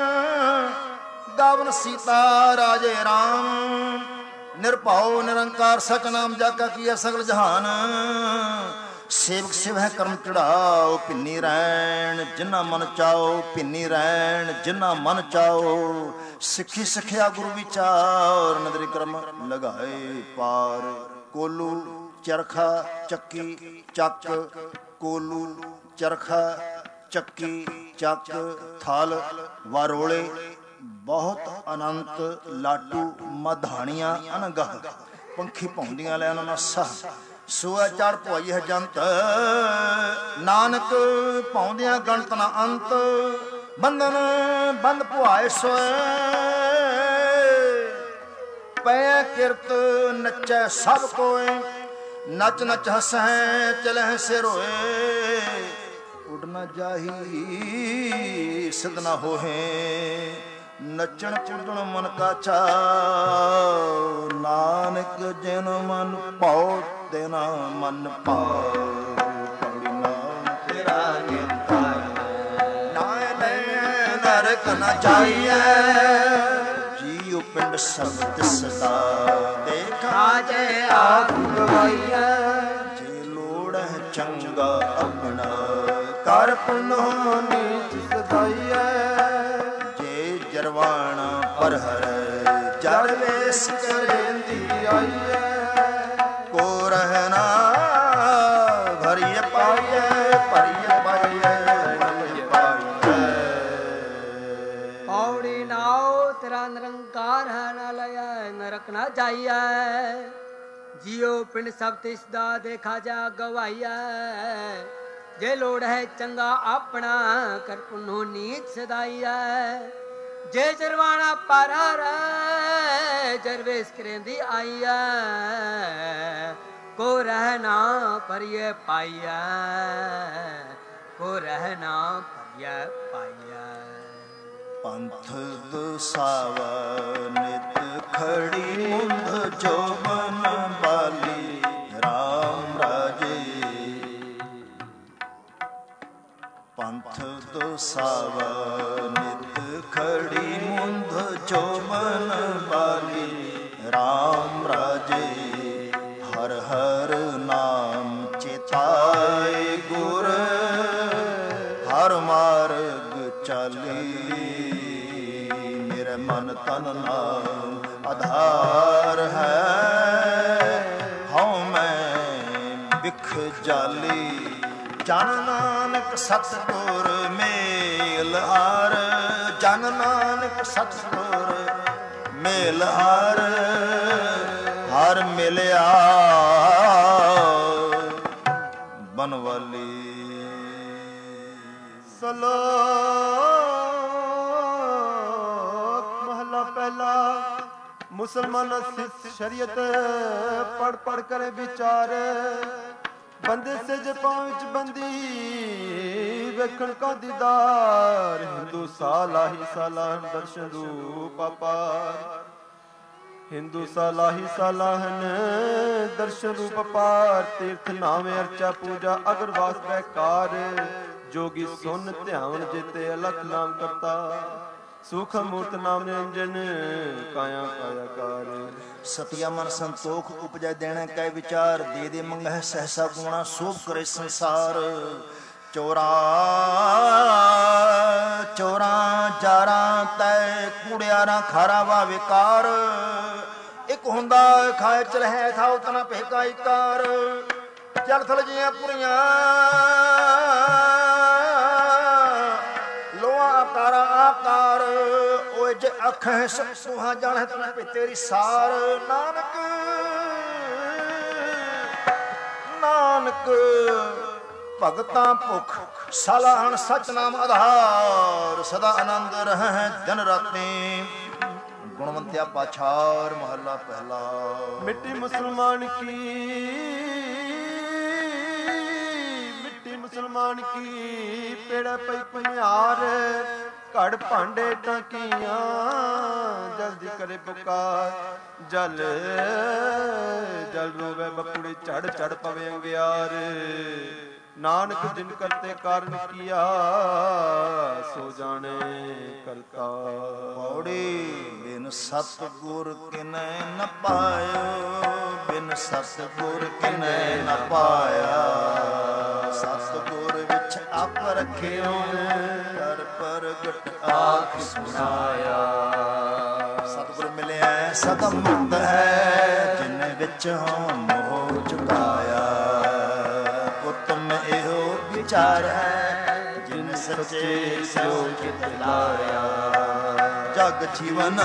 ਗਾਵਨ ਸੀਤਾ ਰਾਜੇ ਰਾਮ। ਨਿਰਭਉ ਨਿਰੰਕਾਰ ਸਚ ਨਾਮ ਜਾਕਾ ਕੀਆ ਸਗਲ ਜਹਾਨ। ਸੇਵਕ ਸੇਵਹਿ ਕਰਮ ਚੜਾਓ, ਭਿੰਨੀ ਰੈਣ ਜਿਨ੍ਹਾਂ ਮਨ ਚਾਓ, ਭਿੰਨੀ ਰੈਣ ਜਿਨ੍ਹਾਂ ਮਨ ਚਾਓ। ਸਿੱਖੀ ਸਿੱਖਿਆ ਗੁਰੂ ਵਿਚਾਰ, ਨਦਰੀ ਕਰਮ ਲਗਾਏ ਪਾਰ। ਕੋਲੂ ਚਰਖਾ ਚੱਕੀ ਚੱਕ, ਕੋਲੂ ਚਰਖਾ ਚੱਕੀ ਚੱਕ, ਥਲ ਵਾਰੋਲੇ ਬਹੁਤ ਅਨੰਤ, ਲਾਟੂ ਮਧਾਣੀਆਂ ਅਣਗਹ। ਪੰਖੀ ਭੌਂਦੀਆਂ ਲੈ ਉਹਨਾਂ ਸਹ, ਸੋਆ ਚੜ ਭੋਈ ਹੈ ਜੰਤ। ਨਾਨਕ ਭੌਂਦਿਆਂ ਗਣਤ ਨਾ ਅੰਤ, ਬੰਧਨ ਬੰਦ ਭੁਆਏ ਸੋਏ। ਪੈ ਕਿਰਤ ਨੱਚੈ ਸਭ ਕੋਏ, ਨਚ ਨਚ ਹਸੈ ਚਲਹਿ ਸਿਰ ਹੋਏ। ਉੱਡ ਨਾ ਜਾਹੀ ਸਿਧ ਨਾ ਹੋਹੇ, ਨੱਚਣ ਕੁੱਦਣ ਮਨ ਕਾ ਚਾਉ। ਨਾਨਕ ਜਿਨ ਮਨ ਭਾਉ ਤਿਨ ਮਨ ਭਾਉ। ਪੌੜੀ ਨਾਮ ਤੇਰਾ ਨਿਤਾਈ, ਨਾਇ ਲੈ ਨਰਕ ਨ ਜਾਈਐ। ਜੀਉ ਪਿੰਡ ਸਭ ਤਿਸਦਾ, ਦੇਖਾ ਜੇ ਆਪ ਗਵਾਈਐ। ਜੇ ਲੋੜ ਹੈ ਚੰਗਾ ਆਪਣਾ, ਕਰ ਪੁਨੋ ਨੀਚ ਸਦਾਈਐ। ਜਰਵਾਣਾ ਪਰ ਹਰ ਜਰ ਵੇਸ ਕਰੇਂਦੀ ਆਈਐ। ਕੋ ਰਹਿਣਾ ਭਰੀਏ ਪਾਈਐ, ਭਰੀਏ ਪਾਈਐ, ਭਰੀਏ ਪਾਈਐ। ਪੌੜੀ ਨਾਉ ਤੇਰਾ ਨਿਰੰਕਾਰ ਹੈ, ਨਾ ਲਿਆ ਨਰਕ ਨਾ ਜਾਈਐ। ਜਿਉ ਪਿੰਡ ਸਭ ਤਿਸ ਦਾ, ਦੇਖਾ ਜਾ ਗਵਾਈਐ। ਜੇ ਲੋੜ ਹੈ ਚੰਗਾ ਆਪਣਾ, ਕਰ ਪੁਨੋ ਨੀਚ ਸਦਾਈਐ। ਜੇ ਜਰਵਾਣਾ ਪਰ ਹਰੈ, ਜਰਵੇਸ ਕਰੇਂਦੀ ਆਈਐ। ਕੋ ਰਹਿਣਾ ਭਰੀਏ ਪਾਈਐ, ਕੋ ਰਹਿਣਾ ਭਰੀਏ ਪਾਈਐ। ਪੰਥ ਦੁਸਾਵਾ ਨਿਤ ਖੜੀ ਮੁੰਧ, ਜੋਬਨ ਬਾਲੀ ਰਾਮ ਰਾਜੇ। ਪੰਥ ਦੁਸਾਵਾ ਨਿਤ ਖੜੀ ਮੁੰਧ, ਜੋਬਨ ਬਾਲੀ ਰਾਮ ਰਾਜੇ। ਹਰ ਹਰ ਨਾਮ ਚੇਤਾਏ ਗੁਰ, ਹਰ ਮਾਰਗ ਚਾਲੀ। ਮੇਰੇ ਮਨ ਤਨ ਨਾਮ ਆਧਾਰ ਹੈ, ਹਉ ਮੈਂ ਬਿਖ ਜਾਲੀ। ਜਨ ਨਾਨਕ ਸਤਿਗੁਰ ਮੇਲ ਹਾਰ, ਜਨ ਨਾਨਕ ਸਤਿਗੁਰ ਮੇਲ ਹਾਰ। ਹਰ ਮਿਲਿਆ ਬਨਵਾਲੀ। ਸਲੋਕ ਮਹਲਾ ਪਹਿਲਾ। ਮੁਸਲਮਾਨ ਸਿੱਖ ਸ਼ਰੀਅਤ ਪੜ ਪੜ ਕਰੇ ਵਿਚਾਰ। ਬੰਦੇ ਸਿਜ ਪਾਉ ਵਿੱਚ ਬੰਦੀ, ਵੇਖਣ ਕਾ ਦੀਦਾਰ। ਹਿੰਦੂ ਸਾਲਾਹੀ ਸਾਲਾਹਨ ਦਰਸ਼ਨ ਰੂਪ ਅਪਾਰ। ਹਿੰਦੂ ਸਾਲਾਹੀ ਸਾਲਾਹਨ ਦਰਸ਼ਨ ਰੂਪ ਅਪਾਰ। ਤੀਰਥ ਨਾਵੇਂ ਅਰਚਾ ਪੂਜਾ, ਅਗਰਵਾਸ ਬੈਕਾਰ। ਜੋਗੀ ਸੁਨ ਧਿਆਨ ਜੇਤੇ ਅਲਖ ਨਾਮ ਕਰਤਾ। ਸੂਖ ਮੂਰਤ ਨਾਮ ਨਿਰੰਜਨ, ਕਾਇਆ ਕਾਇਆ ਕਾਰ। ਸਤਿਆ ਮਨ ਸੰਤੋਖ ਉਪਜੈ, ਦੇਣਾ ਕੈ ਵਿਚਾਰ। ਦੇ ਦੇ ਮੰਗਹਿ ਸਹਸਾ ਗੁਣਾ, ਸੋਭ ਕਰੇ ਸੰਸਾਰ। ਚੋਰਾ ਚੋਰਾਂ ਜਾਰਾਂ ਤੈ, ਕੂੜਿਆਰਾਂ ਖਾਰਾ ਵਾ ਵਿਕਾਰ। ਇੱਕ ਹੁੰਦਾ ਖਾਏ ਚਲਹਿ ਥਾਉ, ਤਨਾ ਪਹਿਕਾ ਇਕਾਰ। ਜਲ ਥਲ ਜੀਆਂ ਪੁਰੀਆਂ, ਲੋਹਾ ਆਕਾਰਾ ਆਕਾਰ। ਓਏ ਜੇ ਅੱਖਾਂ ਸੁਹਾ ਜਾਣੈ, ਤਨਾ ਭੇ ਤੇਰੀ ਸਾਰ। ਨਾਨਕ ਨਾਨਕ ਭਗਤਾਂ ਭੁਖ, ਸਾਲਾਹਣ ਸਚ ਨਾਮ ਆਧਾਰ। ਸਦਾ ਆਨੰਦ ਰਹਿ ਦਿਨ ਰਾਤੀ। ਗੁਣਵੰਤਿਆ ਪਾਛਾਰ ਮਹੱਲਾ ਪਹਿਲਾ। ਮਿੱਟੀ ਮੁਸਲਮਾਨ ਕੀ, ਮਿੱਟੀ ਮੁਸਲਮਾਨ ਕੀ। ਪੇੜਾ ਪਈ ਪੁਨਿਆਰ, ਘੜ ਭਾਂਡੇ ਟਾਕੀਆਂ। ਜਲਦੀ ਕਰੇ ਪੁਕਾਰ, ਜਲ ਜਲ ਰੋਵੇ ਬਪੁੜੇ। ਚੜ ਚੜ ਪਵੇ ਅੰਗਿਆਰ, ਨਾਨਕ ਜਿਨ ਕਰਤੇ ਕਾਰਨ ਕੀਆ ਸੋ ਜਾਣੇ ਕਰਤਾ। ਪੌੜੀ ਬਿਨ ਸਤਿਗੁਰ ਕਿਨੈ ਨ ਪਾਇਓ, ਬਿਨ ਸਤਿਗੁਰ ਕਿਨੈ ਨ ਪਾਇਆ। ਸਤਿਗੁਰ ਵਿੱਚ ਆਪ ਰਖਿਓ, ਕਰ ਪ੍ਰਗਟ ਆਖ ਸੁਣਾਇਆ। ਸਤਿਗੁਰ ਮਿਲਿਆ ਸਦਾ ਮੁਕਤ ਹੈ, ਜਿਨ ਵਿੱਚ ਹਉ ਮੋਹ ਚੁਕਾਇਆ। ਉਤਮ ਇਹੋ ਵਿਚਾਰ ਹੈ, ਜਿਨ ਸੱਚੇ ਸੋ ਚਿਤ ਲਾਇਆ। ਜਗ ਜੀਵਨ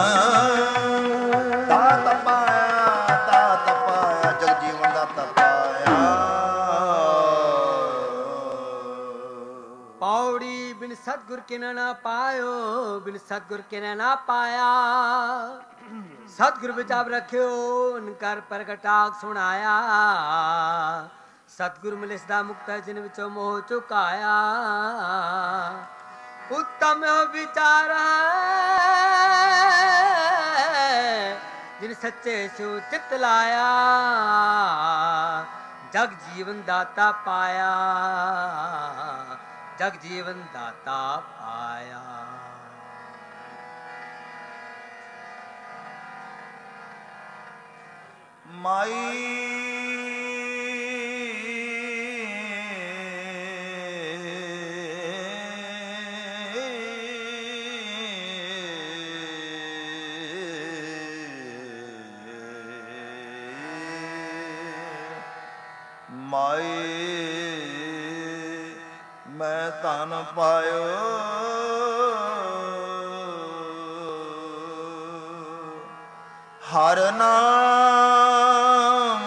ਦਾਤਾ ਪਾਇਆ, ਦਾਤਾ ਪਾਇਆ, ਜਗ ਜੀਵਨ ਦਾਤਾ ਪਾਇਆ। ਪੌੜੀ ਬਿਨ ਸਤਿਗੁਰ ਕਿਨੈ ਨਾ ਪਾਇਓ, ਬਿਨ ਸਤਿਗੁਰ ਕਿਨੈ ਨਾ ਪਾਇਆ। ਸਤਿਗੁਰ ਵਿੱਚ ਆਪ ਰਖਿਓ, ਕਰ ਪ੍ਰਗਟਾਕ ਸੁਣਾਇਆ। ਸਤਿਗੁਰ ਮਿਲੇ ਸਦਾ ਮੁਕਤ ਹੈ, ਜਿਨ ਵਿੱਚੋਂ ਮੋਹ ਚੁਕਾਇਆ। ਉੱਤਮ ਵਿਚਾਰ ਹੈ, ਜਿਨ ਸੱਚੇ ਸਿਉ ਚਿਤ ਲਾਇਆ। ਜਗ ਜੀਵਨ ਦਾਤਾ ਪਾਇਆ, ਜਗ ਜੀਵਨ ਦਾਤਾ ਪਾਇਆ। ਮਾਈ ਮਾਏ ਮੈਂ ਧਨ ਪਾਇਓ, ਹਰ ਨਾਮ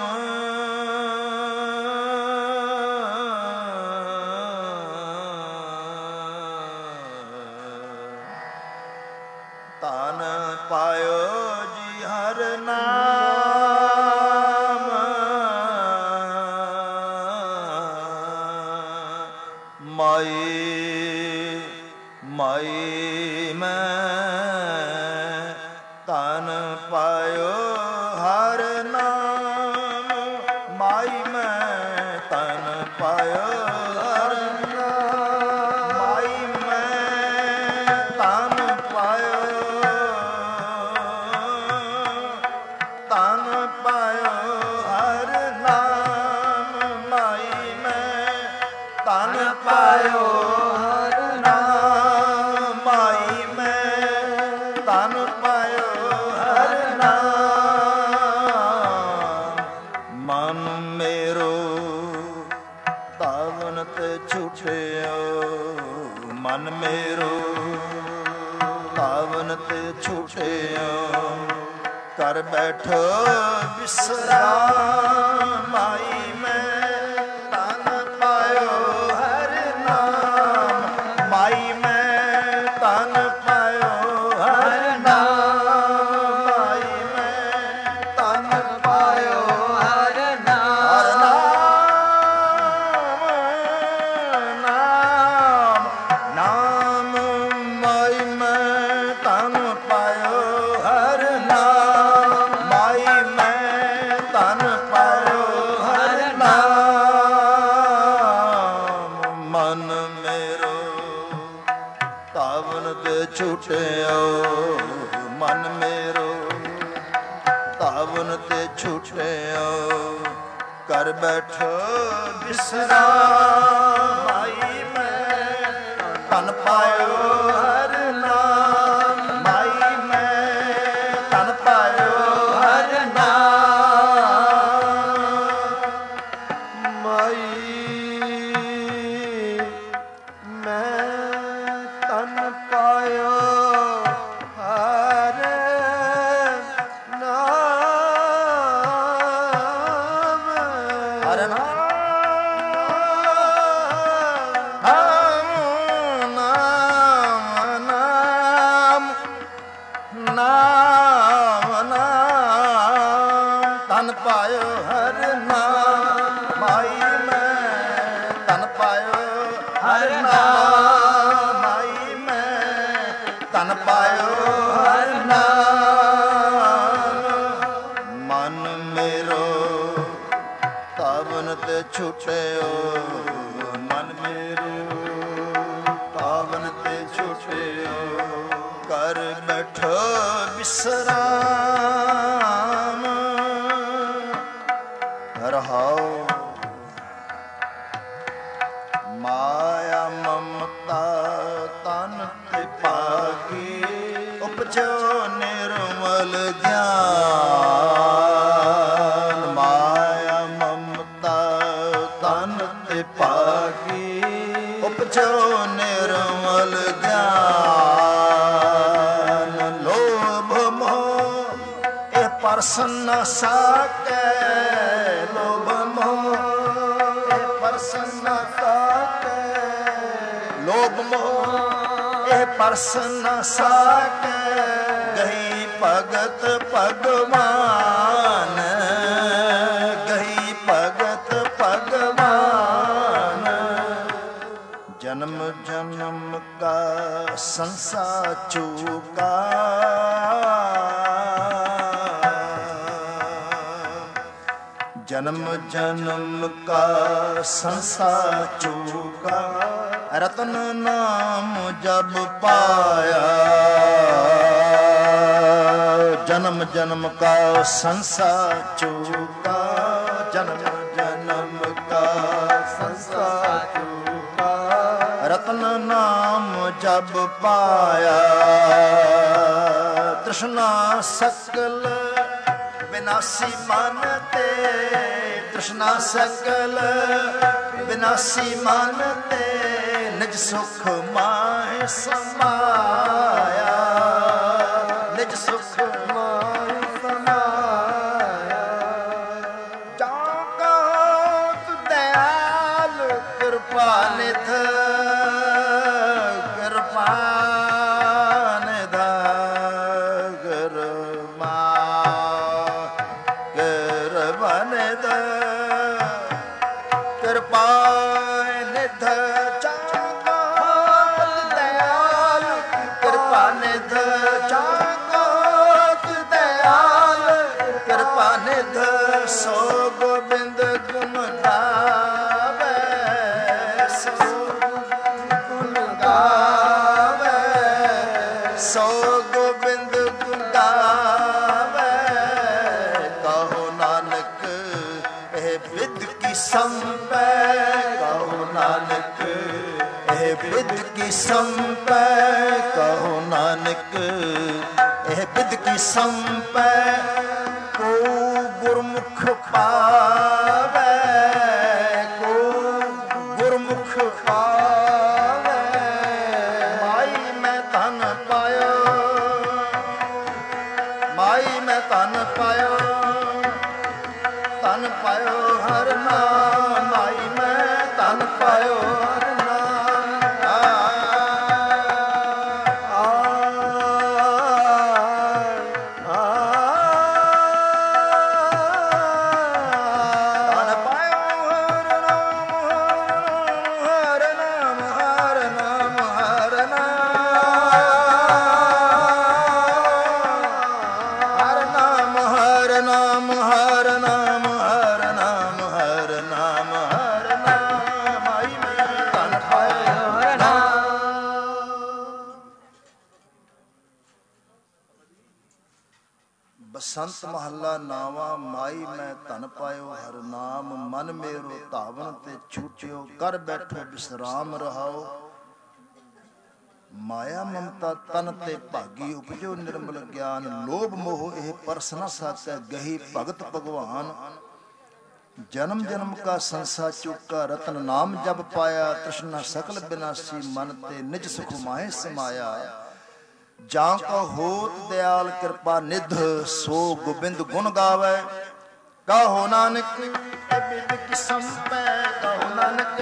ਧਨ ਪਾਇਓ ਜੀ, ਹਰ ਨਾਮ ਮਾਈ ਮਾਈ ਮੈਂ ਧਨ ਪਾਇਓ, ਹਰ ਨਾਮ ਮਾਈ ਮੈਂ ਧਨ ਪਾਇਓ, ਹਰ ਨਾਮ ਮਾਈ ਮੈਂ ਧਨ ਪਾਇਓ, ਧਨ ਪਾਇਓ, ਹਰ ਨਾਮ ਮਾਈ ਮੈਂ ਧਨ ਪਾਇਓ, ਹਰ ਨਾਮ ਮਾਈ ਮੈਂ ਧਨ ਪਾਇਓ, ਹਰ ਨਾਮ। ਮਨ ਮੇਰੋ ਤਾਵਨ ਤੇ ਛੁਟਿਓ, ਮਨ ਮੇਰੋ ਤਾਵਨ ਤੇ ਛੁਟਿਓ। ਕਰ ਬੈਠੋ ਵਿਸਰਾਮ, ਮਾਈ ਮੈਂ ਧਨ ਪਾਇਓ, ਹਰ ਨਾਮ ਮਾਈ ਮੈਂ ਧਨ ਪਾਇਓ, ਹਰ ਨਾਮ ਮਾਈ ਮੈਂ ਧਨ ਪਾਇਓ, ਹਰ ਨਾਮ। ਨਾਮ ਨਾਮ ਮਾਈ ਮੈਂ ਧਨ ਪਾਇਓ, ਹਰ ਨਾਮ ਮਾਈ ਮੈਂ ਧਨ ਪਾਇਓ, ਹਰ ਨਾਮ। ਮਨ ਮੇਰੋ ਤਾਵਨ ਤੇ ਛੁਟਿਓ, ਮਨ ਮੇਰੋ ਤਾਵਨ ਤੇ ਛੁਟਿਓ। ਕਰ ਬੈਠੋ ਵਿਸਰਾਮ, ਮਾਈ ਮੈਂ ਧਨ ਪਾਇਓ, ਹਰ ਨਾਮ ਮਾਈ ਮੈਂ ਧਨ ਪਾਇਓ, ਹਰ ਨਾਮ। ਮਾਈ ਮੈਂ ਤਨ ਪਾਇਓ, ਹਰ ਨਾਮ ਹਰ ਨਾਮ ਨਾਮ ਨਾਮ ਧਨ ਪਾਇਓ, ਹਰ ਨਾਮ ਮਾਈ ਮੈਂ ਧਨ ਪਾਇਓ, ਹਰ ਨਾਮ ਮਾਈ ਮੈਂ ਧਨ ਪਾਇਓ, ਹਰ ਨਾਮ। ਮਨ ਮੇਰੋ ਤਾਵਨ ਤੇ ਛੁਟਿਓ, ਪਰਸ ਨ ਸਾਕੈ ਲੋਭ ਮੋਹ, ਇਹ ਪਰਸ ਨ ਸਾਕੈ ਲੋਭ ਮੋਹ, ਇਹ ਪਰਸ ਨ ਸਾਕੈ ਗਹੀ ਭਗਤ ਭਗਵਾਨ, ਗਹੀ ਭਗਤ ਭਗਵਾਨ। ਜਨਮ ਜਨਮ ਕਾ ਸੰਸਾਰ ਚੂਕਾ, ਜਨਮ ਜਨਮ ਕਾ ਸੰਸਾਰ ਚੂਕਾ, ਰਤਨ ਨਾਮ ਜਬ ਪਾਇਆ, ਜਨਮ ਜਨਮ ਕਾ ਸੰਸਾਰ ਚੂਕਾ, ਜਨਮ ਜਨਮ ਕਾ ਸੰਸਾਰ ਚੂਕਾ, ਰਤਨ ਨਾਮ ਜਬ ਪਾਇਆ। ਤ੍ਰਿਸ਼ਨਾ ਸਕਲ ਵਿਨਾਸੀ ਮਨ ਤੇ, ਤ੍ਰਿਸ਼ਨਾ ਸਕਲ ਵਿਨਾਸੀ ਮਨ ਤੇ, ਨਿਜ ਸੁਖ ਮਾਹਿ ਸਮਾਇਆ, ਨਿਜ ਸੁਖ ਮਾਹਿ ਸਮਾਇਆ। ਜਾਂ ਕਹੋ ਤੁ ਦਇਆਲ ਕਿਰਪਾ ਨਿਧ, ਕਿਰਪਾ ਨਿਧ ਕਿਰਪਾ, ਕਿਰਪਾ ਨਿਧ ਕਿਰਪਾ ਨਿਧ। ਜਾਂ ਕਹੋ ਤੁ ਦਇਆਲ ਕਿਰਪਾ ਨਿਧ, ਜਾਂ ਕਹੋ ਤੁ ਦਇਆਲ ਕਿਰਪਾ ਨਿਧ। ਸੋ ਗੋਬਿੰਦ ਗੁਣ ਗਾਵੇ, ਸੋ ਗੁਣ ਗਾਵੇ, ਸੋ ਗੋਬਿੰਦ ਗੁਣ ਗਾਵੇ। ਕਹੋ ਨਾਨਕ ਇਹ ਬਿਦ ਕੀ ਸੰਪੈ, ਕਹੋ ਨਾਨਕ ਇਹ ਬਿਦ ਕੀ ਸੰਪੈ, ਕਹੋ ਨਾਨਕ ਇਹ ਬਿਦ ਕੀ ਸੰਪੈ। ਕੋ ਗੁਰਮੁਖ ਪਾਵੈ, ਕੋ ਗੁਰਮੁਖ ਪਾਵੈ। ਮਾਈ ਮੈਂ ਧਨ ਪਾਇਓ, ਮਾਈ ਮੈਂ ਧਨ ਪਾਇਓ, ਧਨ ਪਾਇਓ ਹਰਿ ਨਾਮ, ਮਾਈ ਮੈਂ ਧਨ ਪਾਇਓ ਹਰਿ ਨਾਮ। ਬਸੰਤ ਮਹੱਲਾ ਨਾਵਾਂ। ਮਾਈ ਮੈਂ ਧਨ ਪਾਇਓ ਹਰਿ ਨਾਮ, ਮਨ ਮੇਰੋ ਧਾਵਨ ਤੇ ਛੂਟਿਓ, ਕਰ ਬੈਠੋ ਵਿਸਰਾਮ ਰਹਾਓ। ਮਾਇਆ ਮਮਤਾ ਤਨ ਤੇ ਭਾਗੀ, ਉਪਜੋ ਨਿਰਮਲ ਗਿਆਨ, ਲੋਭ ਮੋਹ ਇਹ ਪਰਸ ਨ ਸਾਕੈ ਗਹੀ ਭਗਤ ਭਗਵਾਨ। ਜਨਮ ਜਨਮ ਕਾ ਸੰਸਾਰ ਚੂਕਾ, ਰਤਨ ਨਾਮ ਜਬ ਪਾਇਆ, ਤ੍ਰਿਸ਼ਨਾ ਸਕਲ ਬਿਨਾਸੀ ਮਨ ਤੇ, ਨਿਜ ਸੁਖ ਮਾਹਿ ਸਮਾਇਆ। ਜਾਂ ਕੋ ਹੋਤ ਦਿਆਲ ਕਿਰਪਾ ਨਿਧ, ਸੋ ਗੋਬਿੰਦ ਗੁਣ ਗਾਵੇ। ਕਹੋ ਨਾਨਕ ਬਿਦ ਕੀ ਸੰਪੈ, ਕਹੋ ਨਾਨਕ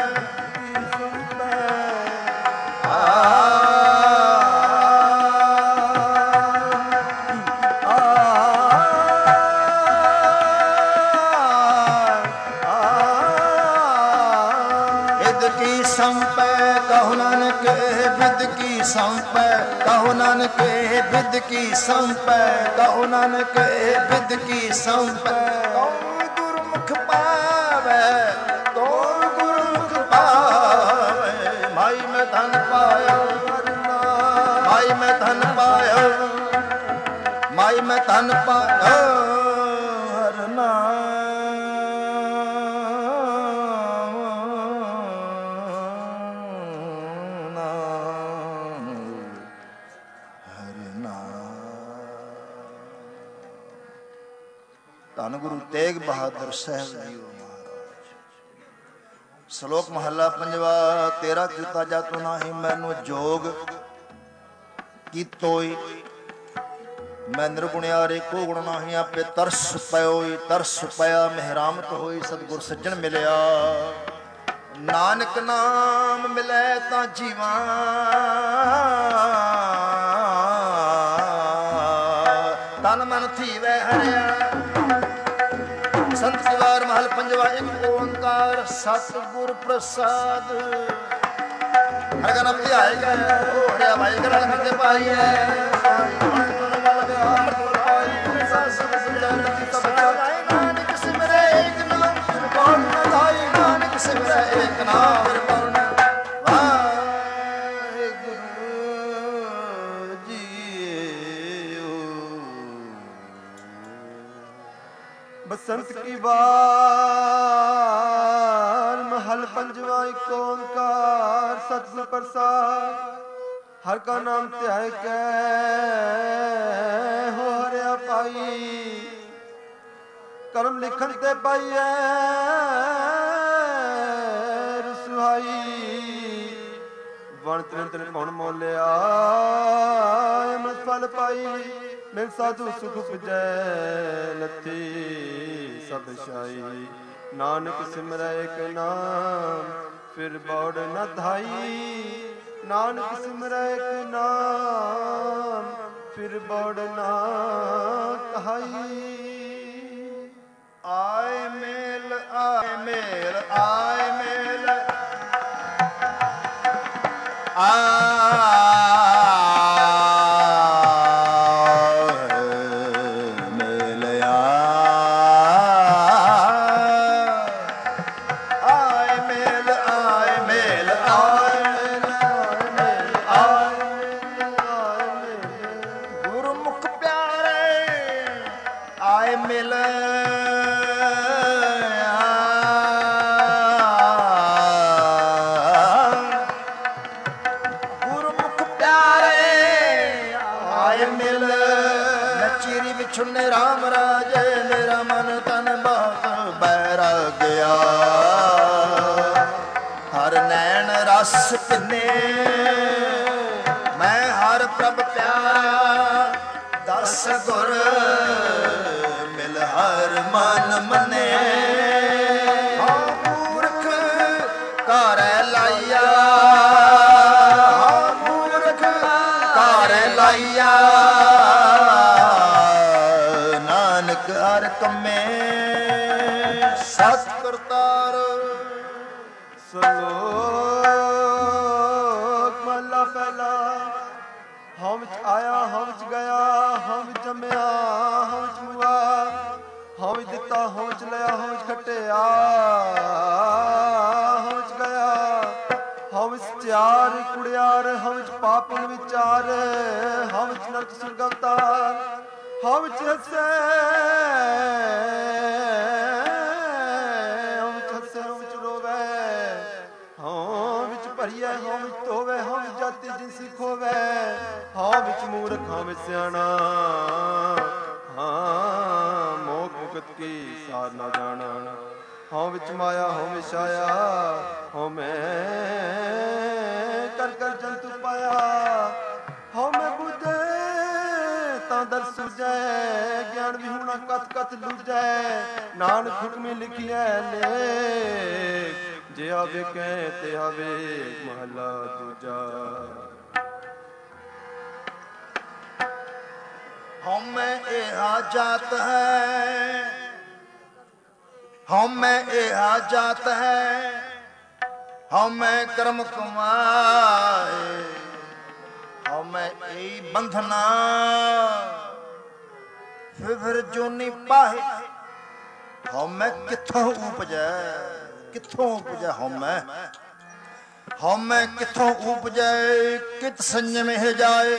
ਸੰਪੈ, ਕਹੋ ਨਾਨਕ ਇਹ ਬਿਦ ਕੀ ਸੰਪੈ, ਕਹੋ ਨਾਨਕ ਇਹ ਬਿਦ ਕੀ ਸੰਪੈ, ਕਹੋ ਨਾਨਕ ਇਹ ਬਿਦ ਕੀ ਸੰਪੈ। ਕੌਣ ਗੁਰਮੁਖ ਪਾਵੈ, ਕੌਣ ਗੁਰਮੁਖ ਪਾਵੈ। ਮਾਈ ਮੈਂ ਧਨ ਪਾਇਓ ਹਰਿ ਨਾਮ, ਮਾਈ ਮੈਂ ਧਨ ਪਾਇਓ, ਮਾਈ ਮੈਂ ਧਨ ਪਾਇਓ ਹਰਿ ਨਾਮ। ਧੰਨ ਗੁਰੂ ਤੇਗ ਬਹਾਦਰ ਸਾਹਿਬ ਜੀ ਮਹਾਰਾਜ। ਸ਼ਲੋਕ ਮਹੱਲਾ ਪੰਜਵਾ। ਤੇਰਾ ਕੀਤਾ ਜਾਤੁ ਨਾਹੀ ਮੈਨੂੰ ਜੋਗ ਕੀਤੋਈ, ਮੈਂ ਨਿਰਗੁਣਿਆਰੇ ਕੋ ਗੁਣ ਨਾਹੀ, ਆਪੇ ਤਰਸ ਪਇਓਈ ਤਰਸ ਪਿਆ, ਮਿਹਰਾਮਤ ਹੋਈ ਸਤਿਗੁਰ ਸੱਜਣ ਮਿਲਿਆ। ਨਾਨਕ ਨਾਮ ਮਿਲੈ ਤਾਂ ਜੀਵਾ, ਤਨ ਮਨ ਥੀਵੈ ਹਰਿਆ। ਸੰਤ ਸਵਾਰ ਮਹਲ ਪੰਜਵਾ, ਇੱਕ ਓੰਕਾਰ ਸਤਿਗੁਰ ਪ੍ਰਸਾਦ। ਹਰ ਨਾਮ ਧਿਆਏ ਗਏ ਹੋ ਹਰਿਆ ਭਾਈ ਕਰਨ ਕਰਦੇ ਪਾਈਐ। ਨਾਨਕ ਸਿਮਰੈ ਏਕ ਨਾਮ ਕੌਣ ਨ ਧਾਈ, ਨਾਨਕ ਸਿਮਰੈ ਏਕ ਨਾਮ ਪੂਰਨ ਵਾਹਿਗੁਰੂ ਜੀਓ। ਬਸੰਤ ਕੀ ਬਾਰ ਮਹਲ ਪੰਜਵਾ, ਇੱਕ ਓੰਕਾਰ ਸਤਿਗੁਰ ਪ੍ਰਸਾਦ। ਹਰ ਕਾ ਨਾਮ ਧਿਆਇ ਕੈ ਹੋ ਹਰਿਆ ਪਾਈ, ਕਰਮ ਲਿਖਣ ਤੇ ਪਾਈਐ ਰਸੁਹਾਈ। ਵਣ ਤ੍ਰਿਣ ਤ੍ਰਿਣ ਪਉਣ ਮੋਲਿਆ ਅੰਮ੍ਰਿਤ ਫਲ ਪਾਈ, ਮਿਲ ਸਾਧੂ ਸੁਖ ਉਪਜੈ ਲੱਥੀ ਸਭ ਛਾਈ। ਨਾਨਕ ਸਿਮਰੈ ਏਕ ਨਾਮ ਫਿਰ ਬੌੜ ਨ ਧਾਈ, ਨਾਨਕ ਸਿਮਰੈ ਏਕ ਨਾਮ ਫਿਰ ਬੌੜ ਨਾ ਕਹਾਈ। ਆਏ ਮੇਲ ਆਏ ਮੇਲ ਆਏ ਮੇਲ ਛੁਨੇ ਰਾਮ ਰਾਜੇ, ਮੇਰਾ ਮਨ ਤਨ ਬਹੁਤ ਬੈਰਾਗਿਆ। ਹਰ ਨੈਣ ਰਸ ਪਿੰਨੇ ਮੈਂ ਹਰ ਪ੍ਰਭ ਪਿਆਰਾ। ਦਸ ਗੁਰ ਮਿਲ ਹਰ ਮਨ ਮਨੇ, ਮੂਰਖ ਘਰੈ ਲਾਈਆ ਮੂਰਖ ਘਰੈ ਲਾਈਆ। ਹਰ ਕੰਮੇ ਸਤ ਕਰਤਾਰ। ਸਲੋਕ ਮਹਲਾ ਪਹਿਲਾ। ਹਉ ਵਿੱਚ ਆਇਆ ਹਉ ਵਿੱਚ ਗਿਆ, ਹਉ ਵਿੱਚ ਜੰਮਿਆ ਹਉ ਵਿੱਚ ਮੁਆ, ਹਉ ਵਿੱਚ ਦਿੱਤਾ ਹਉ ਵਿੱਚ ਲਿਆ, ਹਉ ਵਿੱਚ ਖਟਿਆ ਹਉ ਵਿੱਚ ਗਿਆ। ਹਉ ਵਿੱਚ ਚਾਰ ਕੁੜਿਆਰ, ਹਉ ਵਿੱਚ ਪਾਪ ਪੁੰਨ ਵਿਚਾਰ, ਹਉ ਵਿੱਚ ਨਰਕ ਸੁਰਗ ਅਵਤਾਰ, ਹਉ ਵਿੱਚ ਹੱਸੈ ਹਉ ਵਿੱਚ ਹੱਸੈ ਹਉ ਵਿੱਚ ਰੋਵੈ, ਹਉ ਵਿੱਚ ਭਰੀਐ ਹਉ ਵਿੱਚ ਧੋਵੈ, ਹਉ ਵਿੱਚ ਜਾਤੀ ਜਿਨਸੀ ਖੋਵੈ, ਹਉ ਵਿੱਚ ਮੂਰਖ ਹਉ ਵਿੱਚ ਸਿਆਣਾ, ਹਾਂ ਮੋਖ ਮੁਕਤ ਕੀ ਸਾਰ ਨਾ ਜਾਣਾ। ਹਉ ਵਿੱਚ ਮਾਇਆ ਹਉ ਵਿੱਚ ਛਾਇਆ, ਹਉ ਮੈਂ ਕਰ ਕਰ ਜੰਤੂ ਪਾਇਆ, ਹਉ ਮੈਂ ਬੁੱਧੇ ਤਾਂ ਦਰ ਸੁਝੈ, ਗਿਆਨ ਵਿਹੂਣਾ ਕਤ ਕਤ ਲੁਝੈ। ਨਾਨਕ ਹੁਕਮੀ ਲਿਖੀਐ ਲੇਖ, ਜੇ ਆਵੇ ਕਹਿ ਤੇ ਆਵੇ ਮਹਲਾ ਦੂਜਾ। ਹਉਮੈ ਇਹਾ ਜਾਤ ਹੈ ਹਉਮੈ ਇਹਾ ਜਾਤ ਹੈ, ਹਉਮੈ ਕਰਮ ਕਮਾਏ, ਹਉਮੈ ਏਈ ਬੰਧਨਾ ਫਿਰ ਜੋਨੀ ਪਾਹੇ। ਹਉਮੈ ਕਿੱਥੋਂ ਉਪਜੈ ਕਿੱਥੋਂ ਉਪਜੈ ਹਉਮੈ, ਹਉਮੈ ਕਿੱਥੋਂ ਉਪਜੈ ਕਿਤ ਸੰਜਮ ਹੈ ਜਾਏ।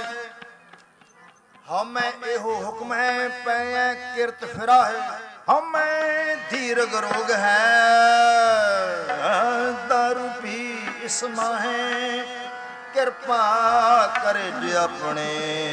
ਹਉਮੈ ਇਹੋ ਹੁਕਮ ਹੈ ਪੈ ਕਿਰਤ ਫਿਰਾਹੇ, ਹਉਮੈ ਧੀਰਗ ਰੋਗ ਹੈ ਦਾਰੂ ਪੀ ਇਸ ਮਾਹੇ। ਕਿਰਪਾ ਕਰੇ ਜੇ ਆਪਣੇ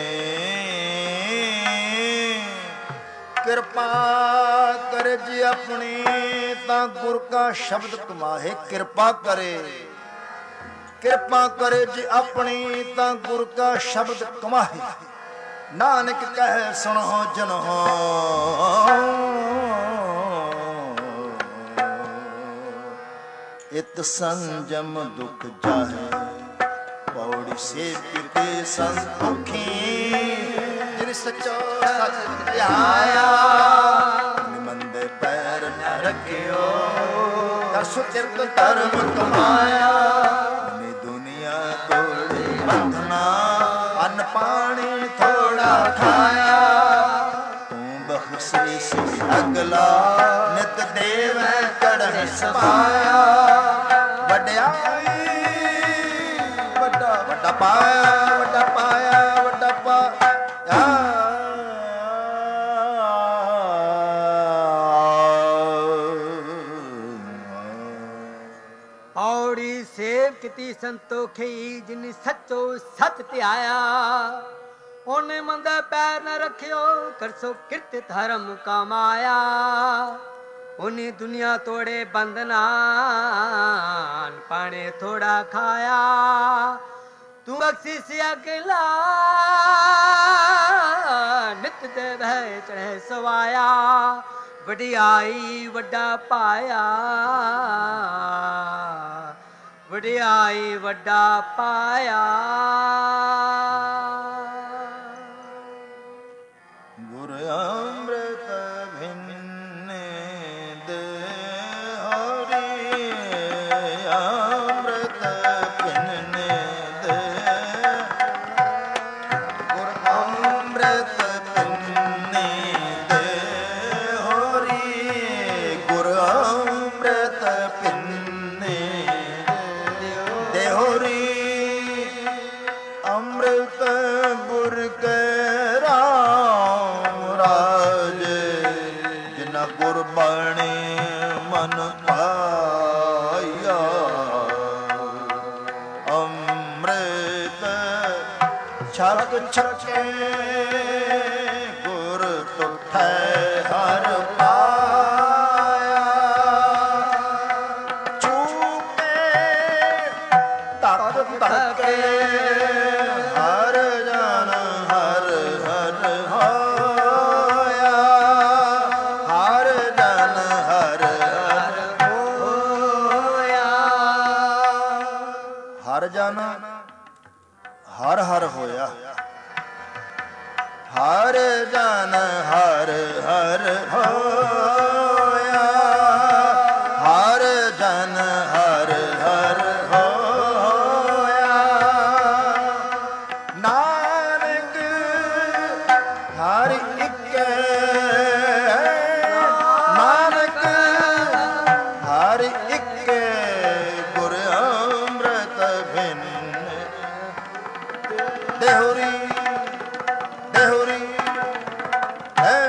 ਕਿਰਪਾ ਕਰੇ ਜੇ ਆਪਣੀ, ਤਾਂ ਗੁਰ ਕਾ ਸ਼ਬਦ ਕਮਾਹੇ। ਕਿਰਪਾ ਕਰੇ ਕਿਰਪਾ ਕਰੇ ਜੇ ਆਪਣੀ, ਤਾਂ ਗੁਰ ਕਾ ਸ਼ਬਦ ਕਮਾਹੇ। ਨਾਨਕ ਕਹਿ ਸੁਣੋ ਜਨੋ ਇਤ ਸੰਜਮ ਦੁਖ ਜਾਹੇ ਪੌੜੀ ਸੇਵ ਕੇ ਸੰਤੋਖੀ ਜਿਨ ਸਚੋ ਸਚ ਧਿਆਇਆ ਨਿਮੰਦੇ ਪੈਰ ਨ ਰੱਖਿਓ ਕਰ ਸੁਚਿਤ ਧਰਮ ਕਮਾਇਆ ਨੇ ਦੁਨੀਆ ਤੋੜੀ ਬੰਧਨਾ ਅੰਨ ਪਾਣੀ ਥੋੜਾ ਖਾਇਆ ਤੂੰ ਬਖਸ਼ਿਸ਼ ਅਗਲਾ ਨਿਤ ਦੇਵੈ ਚੜ੍ਹ ਸਮਾਇਆ ਵਡਿਆਈ ਵੱਡਾ ਵੱਡਾ ਪਾਇਆ ਵੱਡਾ ਪਾਇਆ ਵੱਡਾ ਪਾਇਆ ਔੜੀ ਸੇਵ ਕੀਤੀ ਸੰਤੋਖੀ ਜਿਨ ਸੱਚੋ ਸੱਚ ਧਿਆਇਆ ਉਹਨੇ ਮੰਦੇ ਪੈਰ ਨ ਰੱਖਿਓ ਕਰਸੋ ਕਿਰਤ ਧਰਮ ਕਮਾਇਆ ਉਹਨੇ ਦੁਨੀਆ ਤੋੜੇ ਬੰਧਨਾ ਪਾਣੇ ਥੋੜਾ ਖਾਇਆ ਤੂੰ ਬਖਸ਼ਿਸ਼ ਅਗਲਾ ਨਿਤ ਦੇ ਬਹਿ ਚੜ੍ਹੇ ਸਵਾਇਆ ਵਡਿਆਈ ਵੱਡਾ ਪਾਇਆ ਵਡਿਆਈ ਵੱਡਾ ਪਾਇਆ ਗੁਰ ਅੰਮ੍ਰਿਤ ਭਿੰਨੇ ਦੇ ਹਰੀ ਅੰਮ੍ਰਿਤ ਭਿੰਨੇ ਦੇ ਗੁਰ ਅੰਮ੍ਰਿਤ ਭਿੰਨੇ ਦੇ ਹਰੀ ਗੁਰ ਅੰਮ੍ਰਿਤ ਭਿੰਨੇ ਦੇ ਹਰੀ ਅੰਮ੍ਰਿਤ ਗੁਰ ਕੇ ਗੁਰਬਾਣੀ ਮਨ ਪਾਇਆ ਅੰਮ੍ਰਿਤ ਛਕ ਛਕੇ ਗੁਰ ਤੁਠੈ ਹਰ ਪਾਇਆ ਚੂਕੇ ਤਤ ਤਕੇ ਹਰ ਜਨ ਹਰ ਹਰ ਹੋਇਆ ਹਰ ਜਨ ਹਰ ਹਰ ਹੋਇਆ ਹਰ ਜਨ ਹਰ ਹਰ ਹੋਇਆ ਹਰ ਜਨ ਹਰ ਹਰ ਹੋਇਆ ਹਰ ਜਨ ਹਰ ਹਰ ਹੋਇਆ ਨਾਨਕ ਹਰ ਇੱਕੇ ਨਾਨਕ ਹਰ ਇੱਕੇ ਗੁਰ ਅੰਮ੍ਰਿਤ ਭਿੰਨ ਦੇਹੁਰੀ ਦੇਹੁਰੀ ਹੈ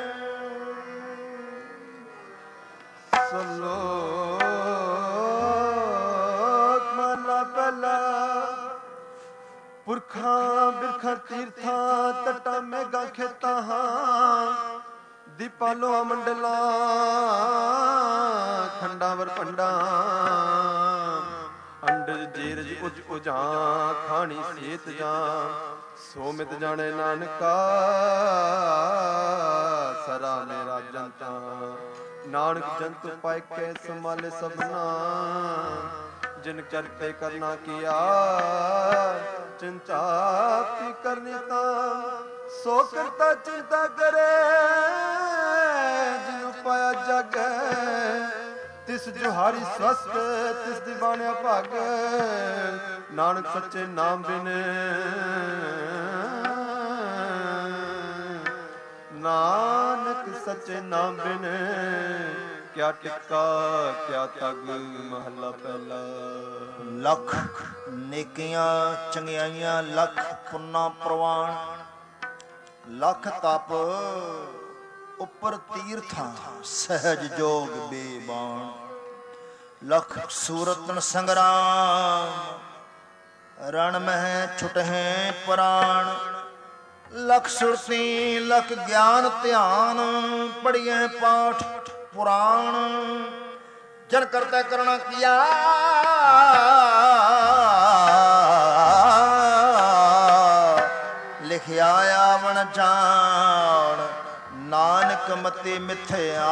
ਸਲੋਕ ਮਹਲਾ ਪਹਿਲਾ ਪੁਰਖਾਂ ਬਿਰਖਾਂ ਤੀਰਥਾਂ ਤਟਾਂ ਮੇਘਾਂ ਖੇਤਾਂ ਹਾਂ ਦੀਪਾਲੋਂ ਮੰਡਲਾਂ ਖੰਡਾਂ ਵਰ ਭੰਡਾਂ ਅੰਡਜ ਜੀਰਜ ਉਜ ਉਜਾਂ ਖਾਣੀ ਸੇਤ ਜਾਂ ਸੋ ਮਿਤ ਜਾਣੇ ਨਾਨਕਾ ਸਰਾ ਮੇਰਾ ਜੰਤਾ ਨਾਨਕ ਜੰਤੁ ਪਾਇ ਕੇ ਸੰਭਾਲੇ ਸਭਨਾ ਜਿਨ ਚਰਤੇ ਕਰਨਾ ਕੀਆ ਚਿੰਤਾ ਆਪੀ ਕਰਨੀ ਤਾਂ ਸੋ ਕਰਤਾ ਚਿੰਤਾ ਕਰੇ ਜਿਨੁ ਪਾਇਆ ਜਗ ਤਿਸ ਜੁਹਾਰੀ ਸਵਸਤ ਤਿਸ ਦੀਵਾਨਿਆ ਭਾਗ ਨਾਨਕ ਸੱਚੇ ਨਾਮ ਬਿਨ ਨਾਨਕ ਸੱਚੇ ਨਾਮ ਬਿਨ ਕਿਆ ਟਿੱਕਾ ਕਿਆ ਤਗ ਮਹਲਾ ਪਹਿਲਾ ਲੱਖ ਨੇਕੀਆਂ ਚੰਗਿਆਈਆਂ ਲੱਖ ਪੁੰਨਾ ਪ੍ਰਵਾਨ ਲੱਖ ਤਪ ਉੱਪਰ ਤੀਰਥਾਂ ਸਹਿਜ ਜੋਗ ਬੇਬਾਨ ਲੱਖ ਸੂਰਤਨ ਸੰਗਰਾਮ ਰਣ ਮਹਿ ਛੁਟਹਿ ਪ੍ਰਾਣ ਲਖ ਸੁਰਤੀ ਲਖ ਗਿਆਨ ਧਿਆਨ ਪੜੀਐ ਪਾਠ ਪੁਰਾਣ ਜਨ ਕਰਤਾ ਕਰਣਾ ਕੀਆ ਲਿਖਿਆ ਆਵਣ ਜਾਣ, ਨਾਨਕ ਮਤੀ ਮਿਥਿਆ।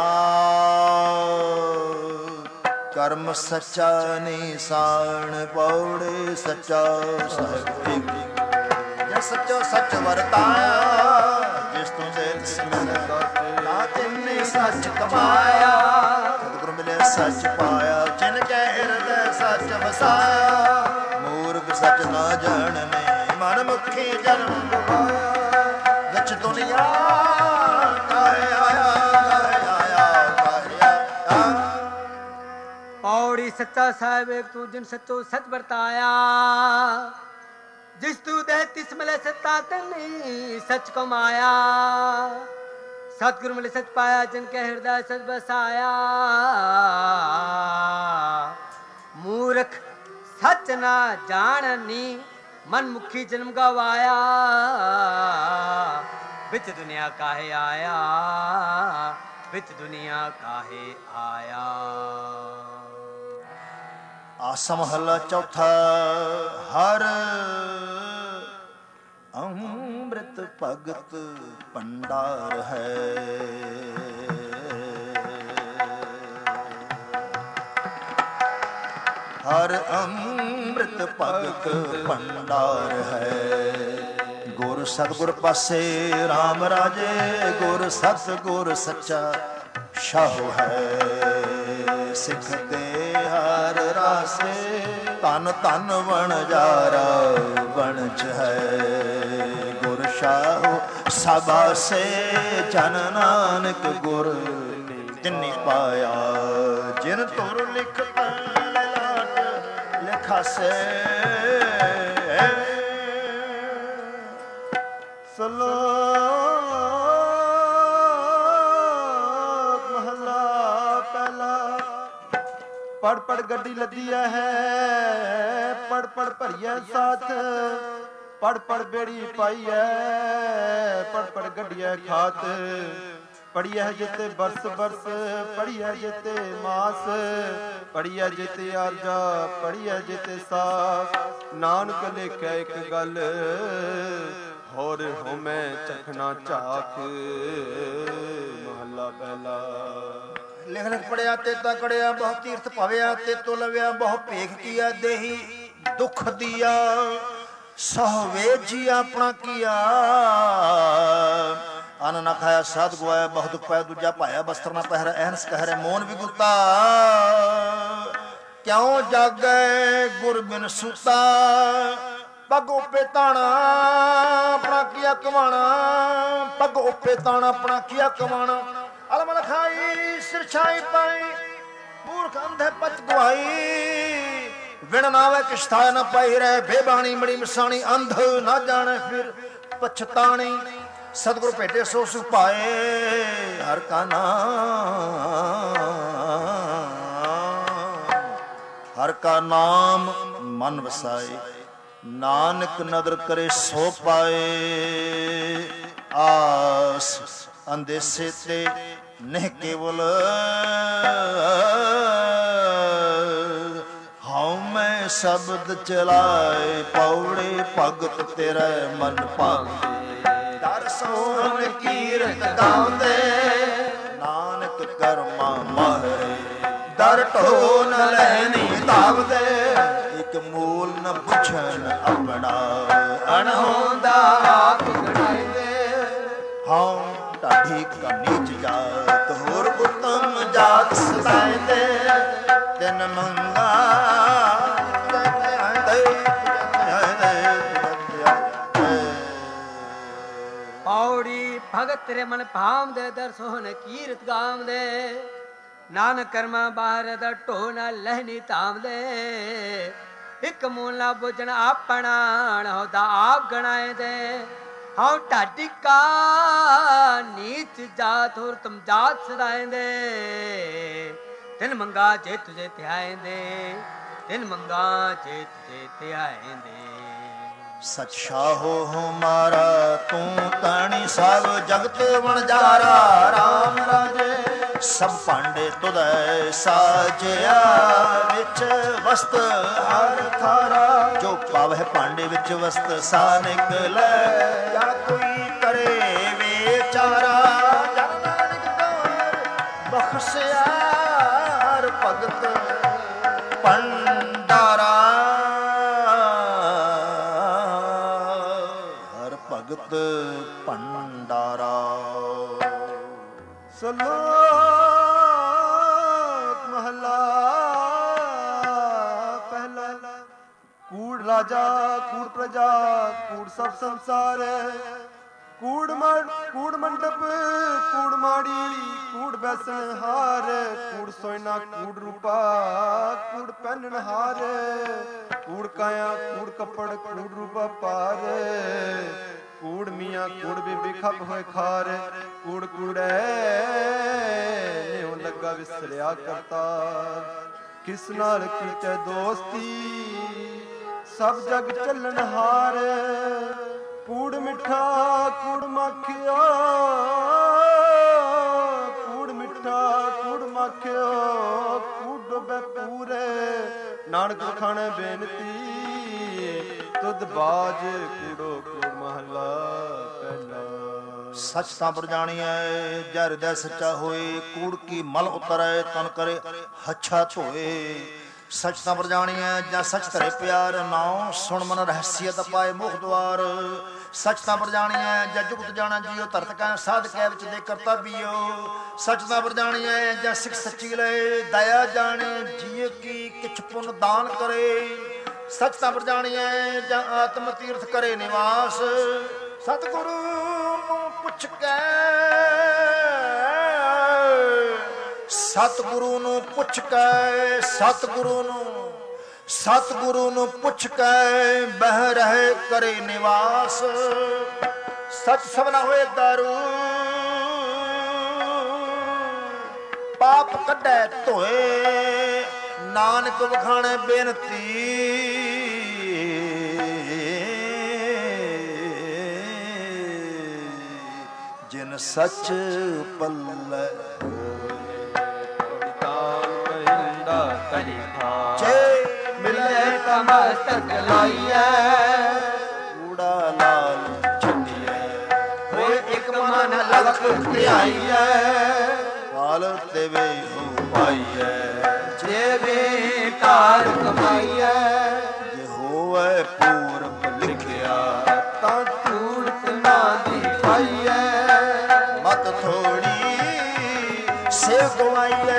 ਕਰਮ ਸੱਚਾ ਨਿਸ਼ਾਨ ਪੌੜੇ ਸੱਚਾ ਸਾਹਿਬ। ਜੇ ਸੱਚੋ ਸੱਚ ਵਰਤਾਇਆ, ਜਿਸ ਤੂੰ ਦੇ ਤਿਸ ਮਿਲ ਨਾ ਤਿੰਨੇ ਸੱਚ ਕਮਾਇਆ। ਸਤਿਗੁਰੂ ਮਿਲੇ ਸੱਚ ਪਾਇਆ, ਜਿਨ ਕੈ ਹਿਰਦੈ ਸੱਚ ਵਸਾਇਆ। ਮੂਰਖ ਸੱਚ ਨਾ ਜਾਣਨੇ, ਮਨ ਮੁਖੀ ਜਨਮ ਗਵਾਇਆ। ਵਿੱਚ ਦੁਨੀਆ ਕਾਹੇ ਆਇਆ, ਕਾਹੇ ਆਇਆ, ਕਾਹੇ ਆਇਆ। ਪੌੜੀ ਸੱਚਾ ਸਾਹਿਬ ਏਕ ਤੂੰ ਜਿਨ ਸੱਚੋ ਸੱਚ ਵਰਤਾਇਆ। ਜਿਸ ਤੂੰ ਦੇ ਤਿਸ ਮਿਲੇ ਸੱਤਾ ਤਨੀ ਸੱਚ ਕਮਾਇਆ। ਸਤਿਗੁਰੂ ਮਿਲੇ ਸੱਚ ਪਾਇਆ, ਜਿਨ ਕੇ ਹਿਰਦੈ ਸੱਚ ਬਸਾਇਆ। ਮੂਰਖ ਸੱਚ ਨਾ ਜਾਣਨੀ, ਮਨ ਮੁਖੀ ਜਨਮ ਗਵਾਇਆ। ਵਿੱਚ ਦੁਨੀਆ ਕਾਹੇ ਆਇਆ, ਵਿੱਚ ਦੁਨੀਆ ਕਾਹੇ ਆਇਆ। ਆਸਾ ਮਹੱਲਾ ਚੌਥਾ। ਹਰ ਅੰਮ੍ਰਿਤ ਭਗਤ ਭੰਡਾਰ ਹੈ। ਹਰ ਅੰਮ੍ਰਿਤ ਭਗਤ ਭੰਡਾਰ ਹੈ। ਗੁਰ ਸਤਿਗੁਰ ਪਾਸੇ ਰਾਮ ਰਾਜੇ, ਗੁਰ ਸਤਿਗੁਰ ਸੱਚਾ ਸ਼ਾਹੋ ਹੈ। ਸਿੱਖ ਤੇ ਹਰ ਰਾਸੇ, ਧਨ ਧਨ ਵਣਜਾਰਾ ਵਣਜ ਹੈ। ਗੁਰ ਸ਼ਾਹੋ ਸਬਾਸੇ, ਜਨ ਨਾਨਕ ਗੁਰ ਤਿਨਿ ਪਾਇਆ। ਜਿਨ ਤੁਰ ਲਿਖਤ ਲਾਟ ਲਿਖਾਸੇ। ਸਲੋਕ ਮਹਲਾ ਪਹਿਲਾ। ਪੜ ਪੜ ਗੱਡੀ ਲੱਦੀ ਹੈ, ਪੜ ਪੜ ਭਰੀਐ ਸਾਥ। ਪੜ ਪੜ ਬੇੜੀ ਪਾਈ ਹੈ, ਪੜ ਪੜ ਗੱਡੀਐ ਖਾਤ। ਪੜੀਐ ਜਿਤੇ ਬਰਸ ਬਰਸ, ਪੜੀਐ ਜਿਤੇ ਮਾਸ। ਪੜੀਐ ਜਿਤੇ ਆਰਜਾ, ਪੜੀਐ ਜਿਤੇ ਸਾਸ। ਨਾਨਕ ਲੇਖੈ ਇੱਕ ਗੱਲ, ਹੋਰ ਹੋਮੈ ਚਖਣਾ ਝਾਕ। ਮਹਲਾ ਪਹਿਲਾ। ਲਿਖ ਲਿਖ ਪੜਿਆ ਤੇ ਤਾ ਕੜਿਆ, ਬਹੁ ਤੀਰਥ ਭਵਿਆ ਤੇ ਤੋ ਲਵਿਆ। ਬਹੁ ਭੇਖ ਕੀਆ ਦੇਹੀ ਦੁਖ ਦੀਆ। ਸਹਵੇ ਜੀ ਆਪਣਾ ਕੀਆ। ਅਨ ਨਾ ਖਾਇਆ ਸਾਧ ਗਵਾਇਆ, ਬਹੁਤ ਦੁਖ ਪਾਇਆ ਦੂਜਾ ਪਾਇਆ। ਬਸਤਰ ਨਾ ਪਹਿਰਾ ਐਨਸ ਕਹਿਰੇ, ਮੋਨ ਵਿਗੁਤਾ। ਕਿਉਂ ਜਾਗੈ ਗੁਰ ਬਿਨ ਸੂਤਾ। ਪੱਗ ਉੱਪੇ ਤਾਣਾ ਆਪਣਾ ਕੀਆ ਕਮਾਣਾ। ਪੱਗ ਉੱਪੇ ਤਾਣਾ ਆਪਣਾ ਕੀਆ ਕਮਾਣਾ। ਅਲਮ ਲਖਾਈ ਸਿਰ ਛਾਈ ਪਾਈ, ਮੂਰਖ ਅੰਧੇ ਪਚ ਗਵਾਈ। ਵਿਣ ਨਾਵੇ ਕਿਛ ਥਾਇ ਨ ਪਾਈ ਰਹਿ, ਬੇਬਾਣੀ ਮੜੀ ਮਸਾਣੀ। ਅੰਧ ਨਾ ਜਾਣੇ ਫਿਰ ਪਛਤਾਣੀ। ਸਤਿਗੁਰ ਭੇਟੇ ਸੋ ਸੁਖ ਪਾਏ, ਹਰ ਕਾ ਨਾਮ। ਹਰ ਕਾ ਨਾਮ ਮਨ ਵਸਾਏ, ਨਾਨਕ ਨਦਰ ਕਰੇ ਸੋ ਪਾਏ। ਆਸ ਅੰਦੇਸੇ ਤੇ ਨਹਿ ਕੇਵਲ, ਹਉ ਮੈਂ ਸ਼ਬਦ ਚਲਾਏ। ਪੌੜੇ ਭਗਤ ਤੇਰੇ ਮਨ ਭਾਉਂਦੇ, ਦਰ ਸੋਹਣ ਕੀਰਤ ਗਾਉਂਦੇ। ਨਾਨਕ ਕਰਮਾ ਮਾਹਰੇ, ਦਰ ਢੋ ਨ ਲੈਣੀ ਧਾਵਦੇ। ਇਕ ਮੂਲ ਨ ਪੁੱਛਣ ਆਪਣਾ, ਅਣਹੋਂਦਾ ਆਪ ਗਣਾਈਦੇ। ਹਉ ਢਾਢੀ ਕਾ ਨੀਚ ਜਾਤ, ਹੋਰ ਉਤਮ ਜਾਤ ਸਦਾਇਦੇ। ਤਿਨ ਮੰਗਾ ਪੌੜੀ ਭਗਤ ਤੇਰੇ ਮਨ ਭਾਵਦੇ, ਦਰ ਸੋਹਣ ਕੀਰਤ ਗਾਵਦੇ। ਨਾਨਕ ਕਰਮਾ ਬਾਹਰ ਦਾ ਢੋ ਨਾ ਲਹਿਨੀ ਧਾਵਦੇ। ਇੱਕ ਮੂਲ ਨਾ ਬੁਝਣ ਆਪਣਾ, ਅਣਹੋਂਦਾ ਆਪ ਗਣਾਏ ਦੇ। ਹਉ ਢਾਡੀ ਕਾ ਨੀਚ ਜਾਤ, ਹੋਰ ਤੁਮ ਜਾਤ ਸਦਾਇਂਦੇ। ਤਿਨ ਮੰਗਾ ਜੇ ਤੁਝੇ ਧਿਆਇਂਦੇ, ਤਿਨ ਮੰਗਾ ਜੇ ਤੁਝੇ ਧਿਆਇਂਦੇ। ਸਚ ਸ਼ਾਹੋ ਹਮਾਰਾ, ਤੂੰ ਤਾਣੀ ਸਭ ਜਗਤ ਵਣਜਾਰਾ। ਰਾਮ ਰਾਜੇ ਸਭ ਭਾਂਡੇ ਤੁਧੈ ਸਾਜਿਆ, ਵਿੱਚ ਵਸਤ ਹਰ ਥਾਰਾ। ਜੋ ਪਾਵਹਿ ਭਾਂਡੇ ਵਿੱਚ ਵਸਤ ਸਾ ਨਿਕਲੈ, ਜਾਂ ਕੋਈ ਕਰੇ ਬਖਸ਼ਿਆ ਹਰ ਭਗਤ ਭੰਡਾਰਾ ਹਰ ਭਗਤ ਭੰਡਾਰਾ। ਸ਼ਲੋਕ ਮਹਲਾ ਪਹਿਲਾ। ਕੂੜ ਰਾਜਾ ਕੂੜ ਪ੍ਰਜਾ ਕੂੜ ਸਭ ਸੰਸਾਰ, ਕੂੜ ਮੰਡਪ ਕੂੜ ਮਾੜੀ ਕੂੜ ਬੈਸਣ ਹਾਰ, ਕੂੜ ਸੋਇਨਾ ਕੂੜ ਰੂਪਾ ਕੂੜ ਪਹਿਨਣ ਹਾਰ, ਕੂੜ ਕਾਇਆ ਕੂੜ ਕੱਪੜ ਕੂੜ ਰੂਪਾ ਪਾਰ, ਕੂੜ ਮੀਆਂ ਕੂੜ ਬੀਬੀ ਖੱਪ ਹੋਏ ਖਾਰ, ਕੂੜ ਕੂੜੈ ਨਿਉ ਲੱਗਾ ਵਿਸਰਿਆ ਕਰਤਾਰ, ਕਿਸ ਨਾਲ ਕੀਚੈ ਦੋਸਤੀ ਸਭ ਜਗ ਚੱਲਣ ਹਾਰ, ਕੂੜ ਮਿੱਠਾ ਕੂੜ ਮਾਖਿਓ ਕੂੜ ਮਿੱਠਾ ਕੂੜ ਮਾਖਿਓ, ਕੂੜ ਡੁੱਬੇ ਪੂਰੇ ਨਾਨਕ ਖਾਣੇ ਬੇਨਤੀ, ਤੁਧ ਬਾਜ ਕੂੜੋ ਕੂੜ ਮਹਲਾ ਪਹਿਲਾ। ਸੱਚ ਤਾਂ ਪਰ ਜਾਣੀਐ ਜੈ ਹਿਰਦੈ ਸੱਚਾ ਹੋਏ, ਕੂੜ ਕੀ ਮਲ ਉਤਰੈ ਤਨ ਕਰੇ ਹੱਛਾ ਧੋਏ। ਸੱਚ ਤਾਂ ਪਰ ਜਾਣੀਐ ਜਾਂ ਸੱਚ ਧਰੇ ਪਿਆਰ, ਨਾਉ ਸੁਣ ਮਨ ਰਹਸੀਅਤ ਪਾਏ ਮੁਖ ਦੁਆਰ। ਸੱਚ ਤਾਂ ਪਰ ਜਾਣੀਐ ਜਾਂ ਜੁਗਤ ਜਾਣਾ ਜੀਓ, ਧਰਤ ਕੈ ਸਾਧ ਕੈ ਵਿੱਚ ਦੇ ਕਰਤਾ ਬੀਓ। ਸੱਚ ਤਾਂ ਪਰ ਜਾਣੀਐ ਜਾਂ ਸਿੱਖ ਸੱਚੀ ਲਏ, ਦਇਆ ਜਾਣੇ ਜੀਅ ਕੀ ਕਿਛ ਪੁੰਨ ਦਾਨ ਕਰੇ। ਸੱਚ ਤਾਂ ਪਰ ਜਾਣੀਐ ਜਾਂ ਆਤਮ ਤੀਰਥ ਕਰੇ ਨਿਵਾਸ, ਸਤਿਗੁਰੂ ਨੂੰ ਪੁੱਛ ਕੇ ਸਤਿਗੁਰੂ ਨੂੰ ਪੁੱਛ ਕੇ ਸਤਿਗੁਰੂ ਨੂੰ ਪੁੱਛ ਕੇ ਬਹਿ ਰਹੇ ਕਰੇ ਨਿਵਾਸ। ਸੱਚ ਸਭਨਾ ਹੋਏ ਦਾਰੂ ਪਾਪ ਕੱਢੈ ਧੋਏ, ਨਾਨਕ ਵਖਾਣੇ ਬੇਨਤੀ ਜਿਨ ਸੱਚ ਪੱਲੇ। ਮਿਲੇ ਤਾਂ ਮਸਤਕ ਲਾਈਐ, ਕੂੜਾ ਲਾਲ ਛੱਡੀਐ ਹੋਏ ਇੱਕ ਮਨ ਲਖ ਧਿਆਈਐ, ਪਾਲ ਦੇਵੇ ਹੋ ਪਾਈਐ ਜੇ ਵੇ ਕਾਰ ਕਮਾਈਐ, ਜੇ ਹੋਵੇ ਪੂਰਬ ਲਿਖਿਆ ਤਾਂ ਝੂਠ ਨਾ ਦੀ ਪਾਈਐ, ਮਤ ਥੋੜੀ ਸੇਵ ਗਵਾਈਐ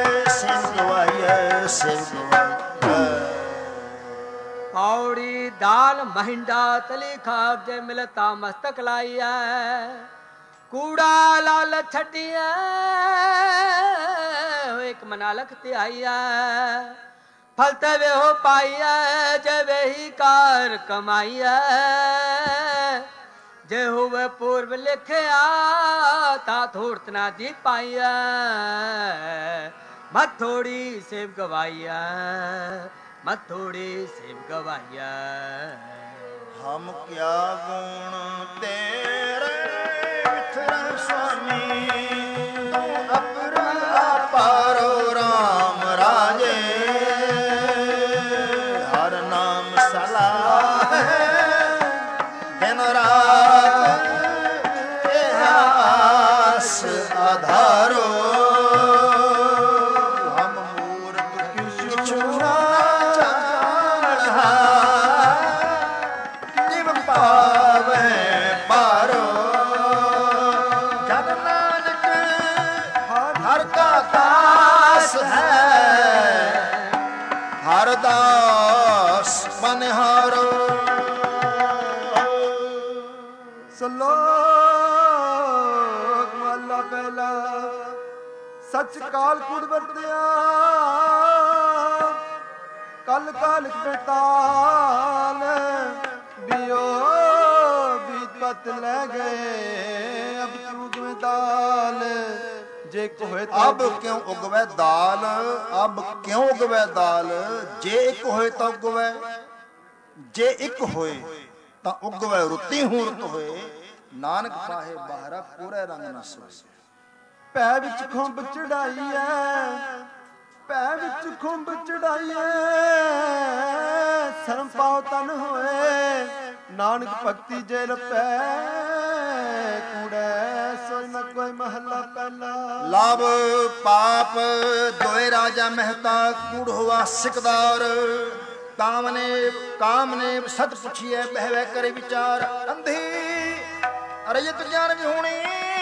पौड़ी दाल महिंडा तली खाक जे मिलता मस्तक लाइया, कूड़ा लाल छटिया एक मना लखती आइया, फलते वे हो पाइया जे वे ही कार कमाइया, जे हुए पूर्व लिखया ता थोड़त ना जी पाइया, मत थोड़ी सेव गवाइया मत थोड़ी सेव गवाइया। हम क्या गुण तेरे विठल स्वामी, तू अपर अपारो राम राजे, हर नाम सलाह दिन रात आस आधारो, हम मूर्ख किछु दास मनहारो। ਸਲੋਕ ਮਹਲਾ ਪਹਿਲਾ। ਸੱਚ ਕਾਲ ਕੂੜ ਵਰਤਿਆ ਕਲ ਕਾਲਿਕ ਬੇਤਾਲ, ਬਿਓ ਬੀਤਪਤ ਲੈ ਗਏ ਅਬ ਚੂਗ में दाल, ਜੇ ਹੋਏ ਅਬ ਕਿਉਂ ਉਗਵੈ ਦਾਲ, ਅਬ ਕਿਉਂ ਉਗਵੈ ਦਾਲ, ਜੇ ਇੱਕ ਹੋਏ ਤਾਂ ਉਗਵੈ, ਜੇ ਇੱਕ ਹੋਏ ਤਾਂ ਉਗਵੈ ਰੁੱਤੀ ਹੂੰ ਰੁੱਤ ਹੋਏ, ਨਾਨਕ ਪਾਹੇ ਬਾਹਰਾ ਕੋਰੇ ਰੰਗ ਨਾ ਸੋਏ। ਪੈ ਵਿੱਚ ਖੁੰਬ ਚੜਾਈਐ, ਪੈ ਵਿੱਚ ਖੁੰਬ ਚੜਾਈਐ, ਸ਼ਰਮ ਪਾਉ ਤਨ ਹੋਏ, ਨਾਨਕ ਭਗਤੀ ਜੇ ਰਪੈ ਕੂੜੈ ਸੋਈ ਨ ਕੋਈ ਮਹੱਲਾ ਪਹਿਲਾ। ਲਾਭ ਪਾਪ ਦੋਏ ਰਾਜਾ ਮਹਿਤਾ ਕੂੜ ਹੋਆ ਸਿਕਦਾਰ। ਕਾਮਨੇਬ ਸਤ ਪੁੱਛੀਐ ਬਹਿਵੈ ਕਰੇ ਵਿਚਾਰ। ਅੰਧੀ ਅਰਜਤ ਗਿਆਨ ਵਿਹੂਣੀ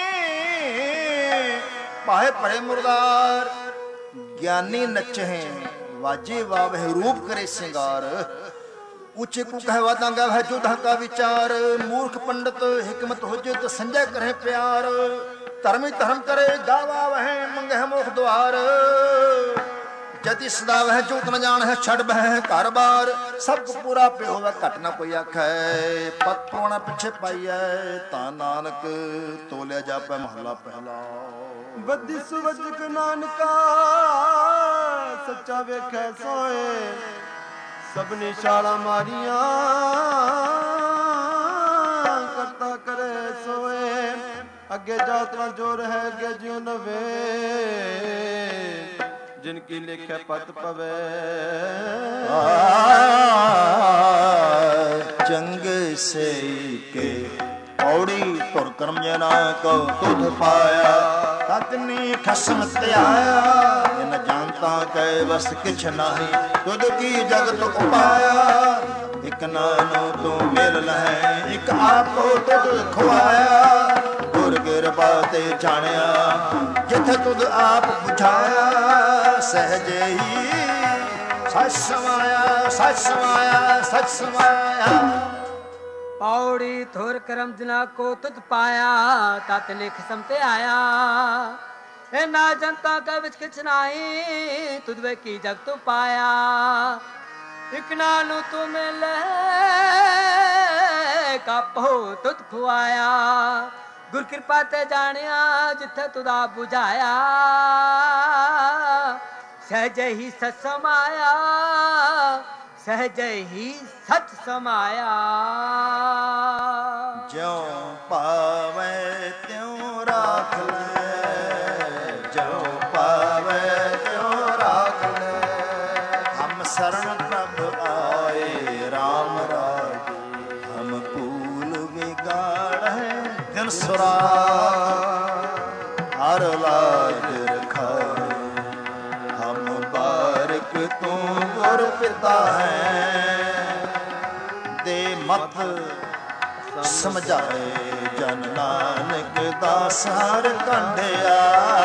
ਭਾਏ ਭਰੇ ਮੁਰਦਾਰ। ਗਿਆਨੀ ਨਚਹਿ ਵਾਜੇ ਵਾਵਹਿ ਰੂਪ ਕਰੇ ਸਿੰਗਾਰ। ਉੱਚੇ ਕੂ ਕਹਿਵਾ ਦਾਂਗਾ ਵਹਿ ਜੋਧਾ ਕਾ ਵਿਚਾਰ। ਮੂਰਖ ਪੰਡਤ ਹਿਕਮਤ ਹੁਜਤ ਸੰਜੈ ਕਰੇ ਪਿਆਰ। ਧਰਮੀ ਧਰਮ ਕਰੇ ਗਾਵਾ ਵਹਿ ਮੰਗਹਿ ਮੋਖ ਦੁਆਰ। ਜਤੀ ਸਦਾ ਵਹਿ ਜੋਤ ਨ ਜਾਣ ਹੈ ਛੱਡ ਬਹਿ ਘਰ ਬਾਰ। ਸਭ ਕੋ ਪੂਰਾ ਪਿਓ ਹੋਵੇ ਘਟ ਨਾ ਕੋਈ ਆਖੈ। ਪਤ ਪਵਾਉਣਾ ਪਿੱਛੇ ਪਾਈਐ ਤਾਂ ਨਾਨਕ ਤੋਲਿਆ ਜਾਪੈ ਮਹੱਲਾ ਪਹਿਲਾ। ਬੱਧੀ ਸੁਵਜਕ ਨਾਨਕਾ ਸੱਚਾ ਵੇਖੈ ਸੋਏ। ਸਭਨੀ ਛਾਲਾਂ ਮਾਰੀਆਂ ਕਰਤਾ ਕਰੇ ਸੋਏ। ਅੱਗੇ ਜਾਤ ਨਾ ਜੋ ਰਹਿ ਅੱਗੇ ਜਿਉ ਨਵੇ। ਜਿਨ ਕੀ ਲਿਖੈ ਪਤ ਪਵੇ। ਚੰਗੇ ਸਈ ਕੇ ਪੌੜੀ ਧੁਰ ਕਰਮ ਜਨਾ ਕੋ ਤੁਧ ਪਾਇਆ। ਤਤਨੀ ਖਸਮ ਧਿਆਇਆ ਇਨ ਜਾਣਤਾ ਕੈ ਵਸ ਕਿਛ ਨਾਹੀ। ਤੁਧ ਕੀ ਜਗਤ ਉਪਾਇਆ ਇਕ ਨਾਨੋ ਤੂੰ ਮਿਲ ਲਹੈ। ਇਕ ਆਪੋ ਤੁਧ ਖੁਆਇਆ ਗੁਰ ਕਿਰਪਾ ਤੇ ਜਾਣਿਆ। ਜਿਥੇ ਤੁਧ ਆਪ ਬੁਝਾਇਆ ਸਹਜੇ ਹੀ ਸਚ ਸਮਾਇਆ ਸਚ ਸਮਾਇਆ ਸਚ ਸਮਾਇਆ। ਪੌੜੀ ਥੋਰ ਕਰਮ ਜਨਾ ਕੋ ਤੁਧ ਪਾਇਆ। ਤਤ ਲਿਖ ਸਮਤੇ ਆਇਆ ਇਹ ਨਾ ਜਨਤਾ ਕਾ ਵਿਚ ਕਿਛ ਨਾਹੀ। ਤੁਧ ਵੇ ਕੀ ਜਗ ਤੂੰ ਪਾਇਆ। ਇਕ ਨਾਨੂ ਤੂੰ ਮਿਲੇ ਕਾਪੋ ਤੁਧ ਖੁਆਇਆ। ਗੁਰ ਕਿਰਪਾ ਤੇ ਜਾਣਿਆ ਜਿੱਥੇ ਤੁਦਾ ਬੁਝਾਇਆ। ਸਹਿਜੇ ਹੀ ਸਚ ਸਮਾਇਆ ਸਹਿਜੇ ਹੀ ਸਚ ਸਮਾਇਆ। ਜਿਉ ਪਾਵੈ ਤਿਉ ਰਾਖ ਲੈ। ਜਿਉ ਪਾਵੈ ਤਿਉ ਰਾਖ ਲੈ। ਹਮ ਸਰਣ ਪ੍ਰਭ ਆਏ ਰਾਮ ਰਾਜੇ। ਹਮ ਭੂਲ ਵਿਗਾੜੈ ਦਿਨ ਸੁਰਾ। ਹਰ ਲਾਜ ਰਖਾਏ ਹਮ ਬਾਰਿਕ ਤੂੰ ਗੁਰ ਪਿਤਾ ਹੈ। ਦੇ ਮਤ ਸਮਝਾਏ ਜਨ ਨਾਨਕ ਦਾਸ ਹਰ ਕੰਢਿਆ।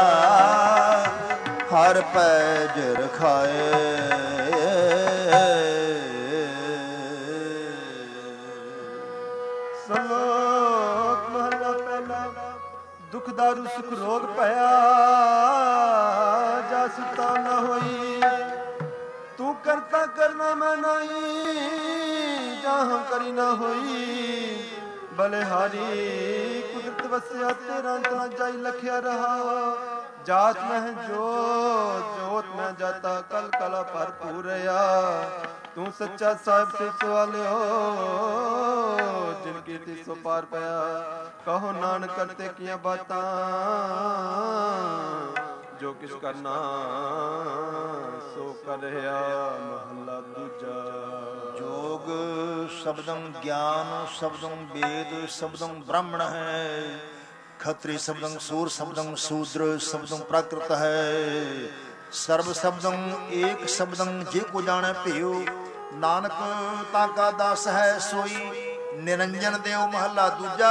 ਹਰ ਪੈਜ ਰਖਾਏ। ਸਲੋਕ ਮਹਲਾ ਪਹਿਲਾ। ਦੁਖ ਦਾਰੂ ਸੁਖ ਰੋਗ ਭਇਆ ਜਾ ਸੁਤਾ ਨਾ ਹੋਈ। ਤੂੰ ਕਰਤਾ ਕਰਨਾ ਮੈਂ ਨਹੀਂ ਜਾ ਹਮ ਕਰੀ ਨਾ ਹੋਈ। ਬਲਿਹਾਰੀ ਕੁਦਰਤ ਵਸਿਆ ਤੇਰਾ ਅੰਤ ਨਾ ਜਾਈ ਲਖਿਆ ਰਹਾ। ਜਾਤ ਮਹਿ ਜੋਤ ਜੋਤ ਮੈਂ ਜਾਤਾ ਕਲ ਕਲਾ ਭਰਪੂਰਿਆ। ਤੂੰ ਸੱਚਾ ਸਾਹਿਬ ਸੇ ਸਵਾਲਿਓ ਜਿਨ ਕੀਤੀ ਸੋ ਪਾਰ ਪਿਆ। ਕਹੋ ਨਾਨਕ ਕਰਤੇ ਕੀਆਂ ਬਾਤਾਂ ਜੋ ਕਿਛ ਕਰਨਾ ਸੋ ਕਰਿਆ। ਮਹੱਲਾ ਦੂਜਾ। ਜੋਗ ਸ਼ਬਦੰ ਗਿਆਨ ਸ਼ਬਦੰ ਵੇਦ ਸ਼ਬਦੰ ਬ੍ਰਾਹਮਣ ਹੈ। ਖਤਰੀ ਸ਼ਬਦੰ ਸੂਰ ਸ਼ਬਦੰ ਸ਼ੂਦਰ ਸ਼ਬਦੰ ਪ੍ਰਾਕ੍ਰਿਤ ਹੈ। ਸਰਬ ਸ਼ਬਦੰ ਏਕ ਸ਼ਬਦੰ ਜੇ ਕੋ ਜਾਣੈ ਭਿਓ। ਨਾਨਕ ਤਾਂ ਕਾ ਦਾਸ ਹੈ ਸੋਈ ਨਿਰੰਜਨ ਦੇਵ। ਮਹੱਲਾ ਦੂਜਾ।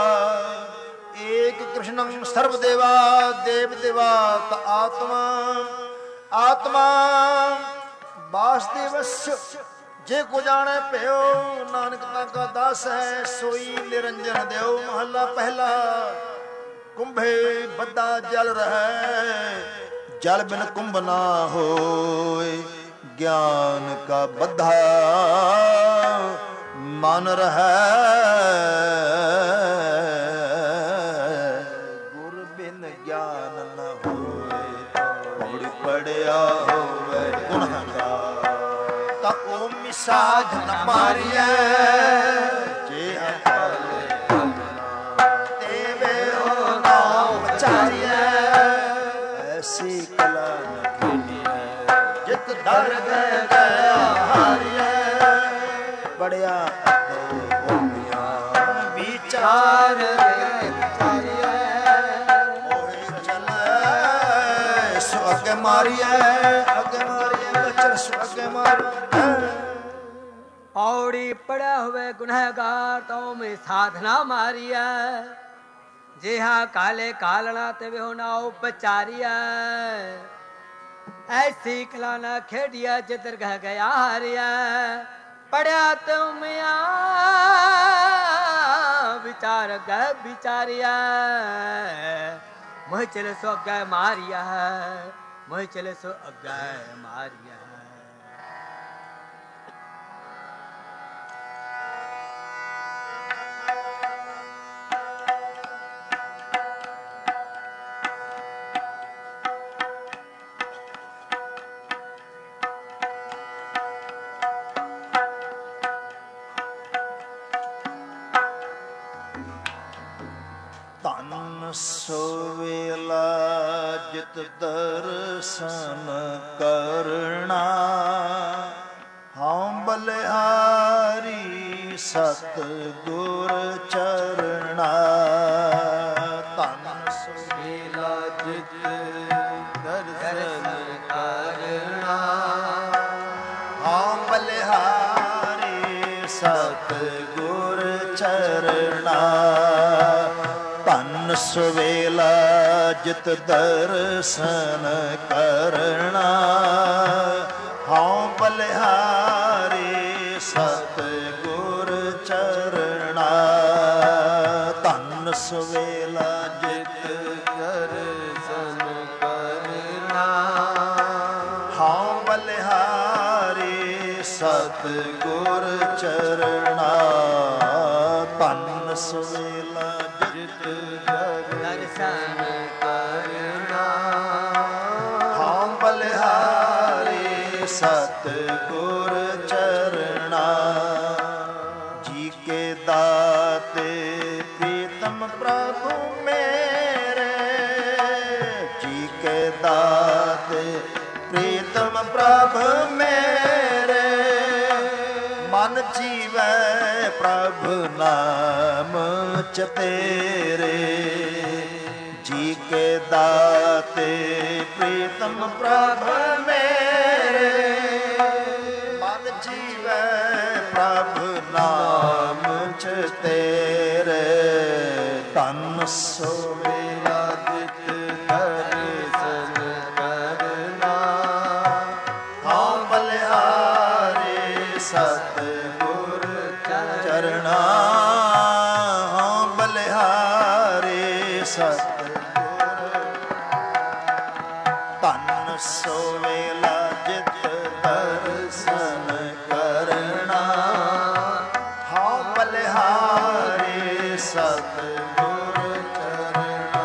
ਏਕ ਕ੍ਰਿਸ਼ਨੰ ਸਰਬ ਦੇਵਾ ਦੇਵ ਦੇਵਾ ਤ ਆਤਮਾ। ਆਤਮਾ ਵਾਸੁਦੇਵਸ ਜੇ ਕੋ ਜਾਣੈ ਭਿਓ। ਨਾਨਕ ਤਾਂ ਕਾ ਦਾਸ ਹੈ ਸੋਈ ਨਿਰੰਜਨ ਦੇਵ। ਮਹੱਲਾ ਪਹਿਲਾ। ਕੁੰਭੇ ਬੱਧਾ ਜਲ ਰਹਿ ਜਲ ਬਿਨ ਕੁੰਭ ਨਾ ਹੋਏ। ਗਿਆਨ ਕਾ ਬੱਧਾ ਮਨ ਰਹਿ। ਗੁਰ ਬਿਨ ਗਿਆਨ ਨ ਹੋਏ। ਪੌੜੀ ਪੜਿਆ ਹੋਵੇ ਗੁਨਾਹਗਾਰ। ਤਾਂ ਉਹ ਮਿਸਾਜ ਨ ਮਾਰੀਐ ਜੇ ਅਪਲੇ ਤੇਵੇ ਉਹ ਨਾਮ ਚਾਰੀਐ। ਐਸੀ ਕਲਾ ਨ ਖੇਲੀਐ ਜਿਤ ਦਰ ਗਏ ਗਿਆ ਹਾਰੀਐ। ਬੜਿਆ ਵਿਚਾਰ ਵਿਚਾਰੀਐ ਅੱਗੇ ਮਾਰੀਐ, ਅੱਗੇ ਮਾਰੀਐ, ਅਚਰ ਸੋ ਅੱਗੇ ਮਾਰੀਐ। ਪੌੜੀ ਪੜਿਆ ਹੋਵੇ ਗੁਨਹਗਾਰ ਤੋਂ ਮੈਂ ਸਾਧਨਾ ਮਾਰੀਐ, ਜਿਹਾ ਕਾਲੇ ਕਾਲਣਾ ਤੇ ਵਿਹੋ ਨਾ ਉਪਚਾਰੀਐ। ਐਸੀ ਕਲਾ ਨਾ ਖੇਡਿਆ ਜਿੱਧਰ ਗਹ ਗਿਆ ਹਾਰਿਆ, ਪੜਿਆ ਤੁਮਿਆ ਵਿਚਾਰ ਗਹਿ ਵਿਚਾਰਿਆ। मोह चले सो अग्गै मारिया है, मोह चले सो अग्गै मारिया है। ਸੋ ਵੇਲਾ ਜਿਤ ਦਰਸ਼ਨ ਕਰਨਾ, ਹਉ ਬਲਿਹਾਰੀ ਸਤ ਗੁਰ ਚਰਣਾ। ਧੰਨ ਸੋ ਵੇਲਾ ਜਿਤ ਦਰਸ਼ਨ ਕਰਨਾ, ਹਉ ਬਲਿਹਾਰੀ ਸਤ ਗੁਰ ਚਰਣਾ। ਧੰਨ ਸੋ ਵੇਲਾ ਜਿਤ ਦਰਸ਼ਨ ਕਰਨਾ, ਹਉ ਬਲਿਹਾਰੀ ਸਤ ਗੁਰ ਚਰਣਾ। ਧੰਨ ਸੋ ਵੇਲਾ ਜਿਤ ਦਰਸ਼ਨ ਕਰਨਾ, ਹਉ ਬਲਿਹਾਰੀ ਸਤ ਗੁਰ ਚਰਣਾ। ਧੰਨ ਸੋ ਵੇਲਾ ਜਿਤ ਦਰਸ਼ਨ ਕਰਨਾ, ਹਉ ਬਲਿਹਾਰੀ ਸਤ ਗੁਰ ਚਰਣਾ। ਜੀ ਕੇ ਦਾਤੇ ਪ੍ਰੀਤਮ ਪ੍ਰਭੂ ਮੇਰੇ, ਜੀ ਕੇ ਦਾਤੇ ਪ੍ਰੀਤਮ ਪ੍ਰਭ ਮੇਰੇ। ਮਨ ਜੀਵੈ ਪ੍ਰਭ ਨਾਮ ਚ ਤੇਰੇ, ਜੀ ਕੇ ਦਾਤੇ ਪ੍ਰੀਤਮ ਪ੍ਰਭ ਮੇਰੇ। ਮਨ ਜੀਵੈ ਪ੍ਰਭ ਨਾਮ ਚ ਤੇਰੇ। ਧੰਨ ਸੋ ਵੇਲਾ ਜਿਤ ਦਰਸ਼ਨ ਕਰਨਾ, ਹਉ ਬਲਿਹਾਰੀ ਸਤ ਗੁਰ ਚਰਣਾ। ਹਉ ਬਲਿਹਾਰੀ ਸਤ ਗੁਰ। ਧੰਨ ਸੋ ਵੇਲਾ ਜਿਤ ਦਰਸ਼ਨ ਕਰਨਾ, ਹਉ ਬਲਿਹਾਰੀ ਸਤ ਗੁਰ ਚਰਣਾ।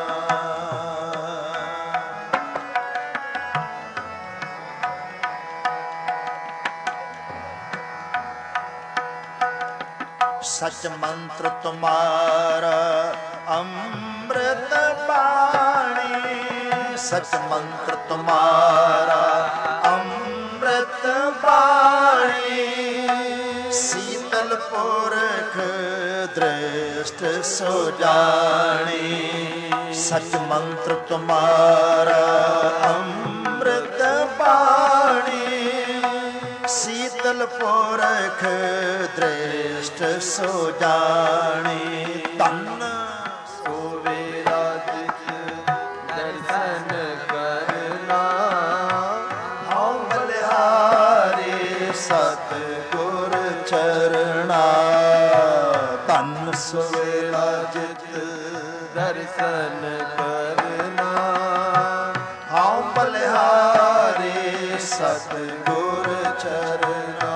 सच मंत्र तुम्हारा अमृत बाणी, सच मंत्र तुम्हारा अमृत बाणी। शीतल पुरख दृष्ट सो जानी, सच मंत्र तुम्हारा अमृत बाणी। शीतल पुरख दृष्ट सो जानी। धन सो वेला जित दर्शन करना, हउ बलिहारी सत गुर चरना। धन सो वेला जित दर्शन करना, हउ बलिहारी सत गुर चरना।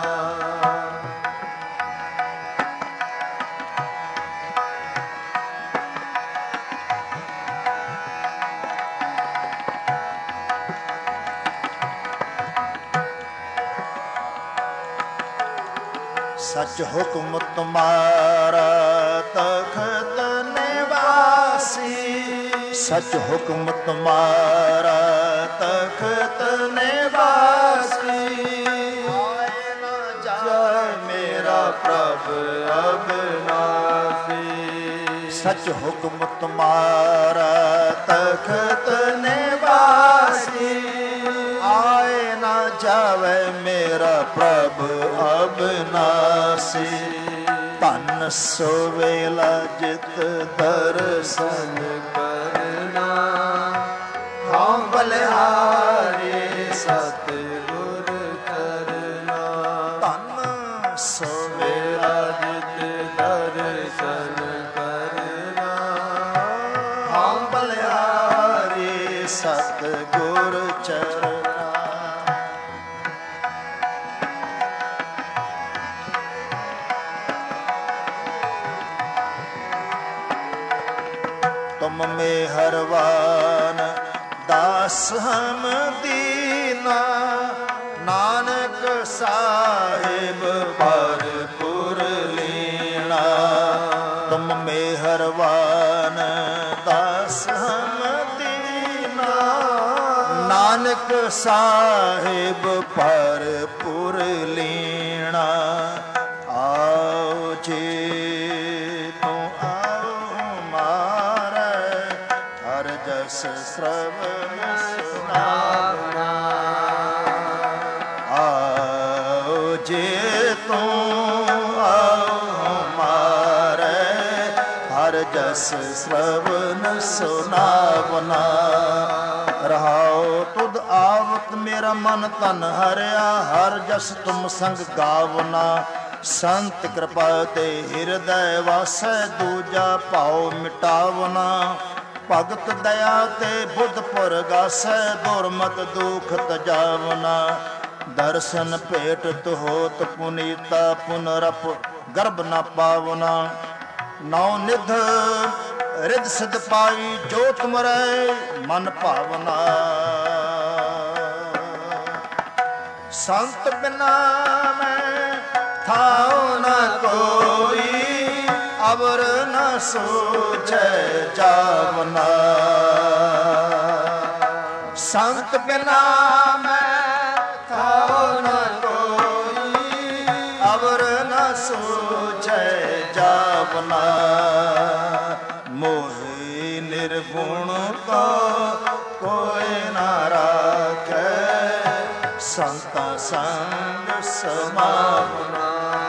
सच हुक्म तुम्हारा तखत निवासी, सच हुक्म तुम्हारा तखत निवासी। आए न जाए मेरा प्रभु अविनाशी, सच हुक्म तुम्हारा तखत निवासी। ਪ੍ਰਭ ਅਬਨਾਸੀ। ਧਨ ਸੋ ਵੇਲਾ ਜਿਤ ਦਰਸ਼ਨ ਕਰਨਾ, ਹਉ ਬਲਿਹਾਰੀ ਸਤਿਗੁਰ ਕਰਨਾ। ਧਨ ਸੋ ਵੇਲਾ ਜਿਤ ਦਰਸ਼ਨ ਕਰਨਾ, ਹਉ ਬਲਿਹਾਰੀ ਸਤਿਗੁਰ ਚਰਨਾ। ਤੁਮ ਮੇਹਰਵਾਨ ਦਾਸ ਹਮ ਦੀਨਾ, ਨਾਨਕ ਸਾਹਿਬ ਭਰਪੁਰ ਲੀਣਾ। ਤੁਮ ਮੇਹਰਵਾਨ ਦਾਸ ਹਮ ਦੀਨਾ, ਨਾਨਕ ਸਾਹਿਬ ਭਰਪੁਰ ਲੀਣਾ। ਆਓ ਜੀ ਤੂੰ ਸ਼ਰਵਣ ਸੁਨਾਵਣਾ। ਆਓ ਜੇ ਤੂੰ ਆਓ ਮਾਰੇ, ਹਰ ਜਸ ਸ਼ਰਵਣ ਸੁਨਾਵਣਾ। ਰਹਾਉ ਤੁਧ ਆਵਤ ਮੇਰਾ ਮਨ ਤਨ ਹਰਿਆ, ਹਰ ਜਸ ਤੁਮ ਸੰਗ ਗਾਵਨਾ। ਸੰਤ ਕਿਰਪਾ ਤੇ ਹਿਰਦੈ ਵਾਸੈ, ਦੂਜਾ ਭਾਉ ਮਿਟਾਵਨਾ। ਭਗਤ ਦਇਆ ਤੇ ਬੁੱਧ ਪੁਰਗਾਸੈ, ਦੁਰਮਤ ਦੁਖ ਤਜਾਵਨਾ। ਦਰਸ਼ਨ ਭੇਟਤ ਹੋਤ ਪੁਨੀਤਾ, ਪੁਨਰਪ ਗਰਭ ਨ ਪਾਵਨਾ। ਨੌ ਨਿਧ ਰਿਧ ਸਿਧ ਪਾਈ, ਜੋ ਤੁਮਰੈ ਮਨ ਭਾਵਨਾ। ਸੰਤ ਬਿਨਾ ਮੈਂ ਥਾਉ ਨ ਕੋਈ, ਅਵਰ ਨ ਸੋਚੈ ਜਾਵਨਾ। ਸੰਤ ਬਿਨਾ ਮੈਂ ਥਾਉ ਨ ਕੋਈ, ਅਵਰ ਨ ਸੋਚੈ ਜਾਵਨਾ। ਮੋਹਿ ਨਿਰਗੁਣ ਕੋ ਕੋਈ ਨ ਰਾਖੈ, ਸੰਤਾਂ ਸੰਗ ਸਮਾਵਨਾ।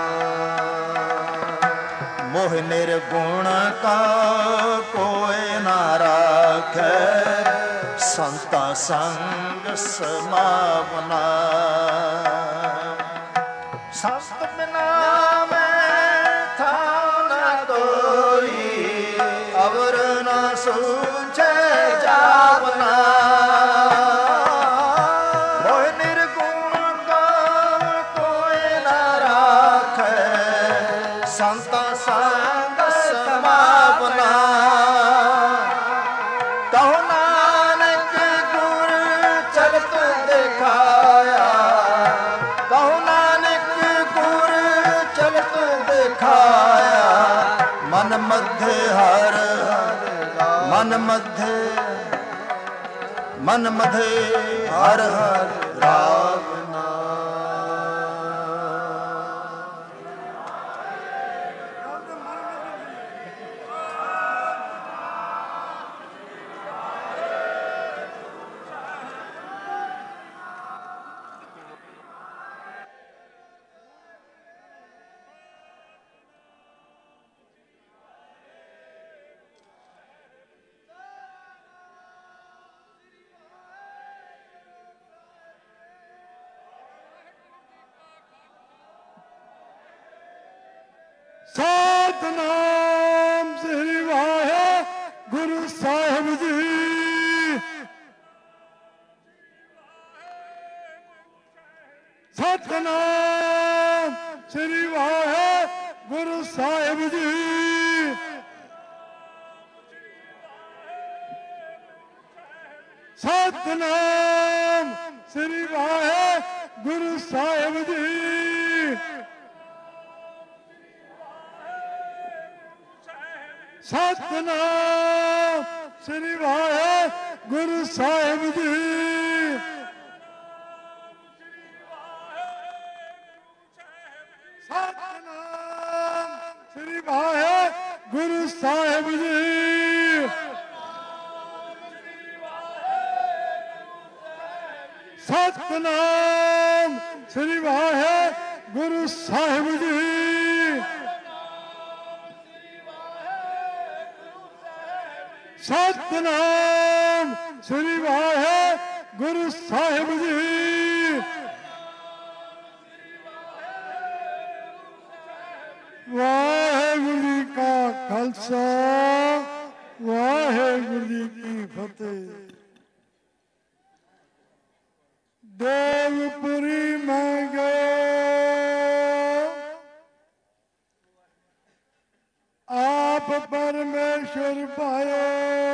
ਮੋਹ ਨਿਰਗੁਣ ਕਾ ਕੋਈ ਨਾ ਰਾਖੈ, ਸੰਤਾਂ ਸੰਗ ਸਮਾਵਨਾ। ਸੰਤ ਬਿਨਾ ਮੈਂ ਥਾਉ ਨ ਕੋਈ, ਅਵਰ ਨ ਸੂਝੈ ਜਾਵਨਾ। ਮੋਹ ਨਿਰਗੁਣ ਕਾ ਕੋਈ ਨ ਰਾਖੈ, ਸੰਤਾਂ ਸੰਗ ਸਮਾਵਨਾ। ਕਹੋ ਨਾਨਕ ਗੁਰ ਚਲਤ ਦਿਖਾਇਆ, ਕਹੋ ਨਾਨਕ ਗੁਰ ਚਲਤ ਦਿਖਾਇਆ। ਮਨ ਮਧਿ ਹਰ ਮਨ ਮਧਿ ਮਨ ਮਧਿ ਹਰ ਹਰ ਰਾਮ ਨਾਮ। ਸਤਿਨਾਮ ਸ੍ਰੀ ਵਾਹਿਗੁਰੂ ਸਾਹਿਬ ਜੀ। ਸਤਿਨਾਮ ਸ੍ਰੀ ਵਾਹਿਗੁਰੂ ਸਾਹਿਬ ਜੀ। ਸਤਿਨਾਮ ਸ੍ਰੀ ਵਾਹਿਗੁਰੂ ਸਾਹਿਬ ਜੀ। ਸਤਿਨਾਮ ਸ੍ਰੀ ਵਾਹਿਗੁਰੂ ਸਾਹਿਬ ਜੀ। ਸਤਿਨਾਮ ਸ੍ਰੀ ਵਾਹਿਗੁਰੂ ਸਾਹਿਬ ਜੀ। ਸਤਿਨਾਮ ਸ੍ਰੀ ਵਾਹਿਗੁਰੂ ਸਾਹਿਬ ਜੀ। ਸਤਿਨਾਮ ਸ੍ਰੀ ਵਾਹਿਗੁਰੂ ਸਾਹਿਬ ਜੀ। ਵਾਹਿਗੁਰੂ ਜੀ ਕਾ ਖਾਲਸਾ ਵਾਹਿਗੁਰੂ ਜੀ ਕੀ ਫਤਿਹ। ਦੇਵਪੁਰੀ ਮੈਂ ਗਏ ਆਪ ਪਰਮੇਸ਼ਰ ਪਾਇਓ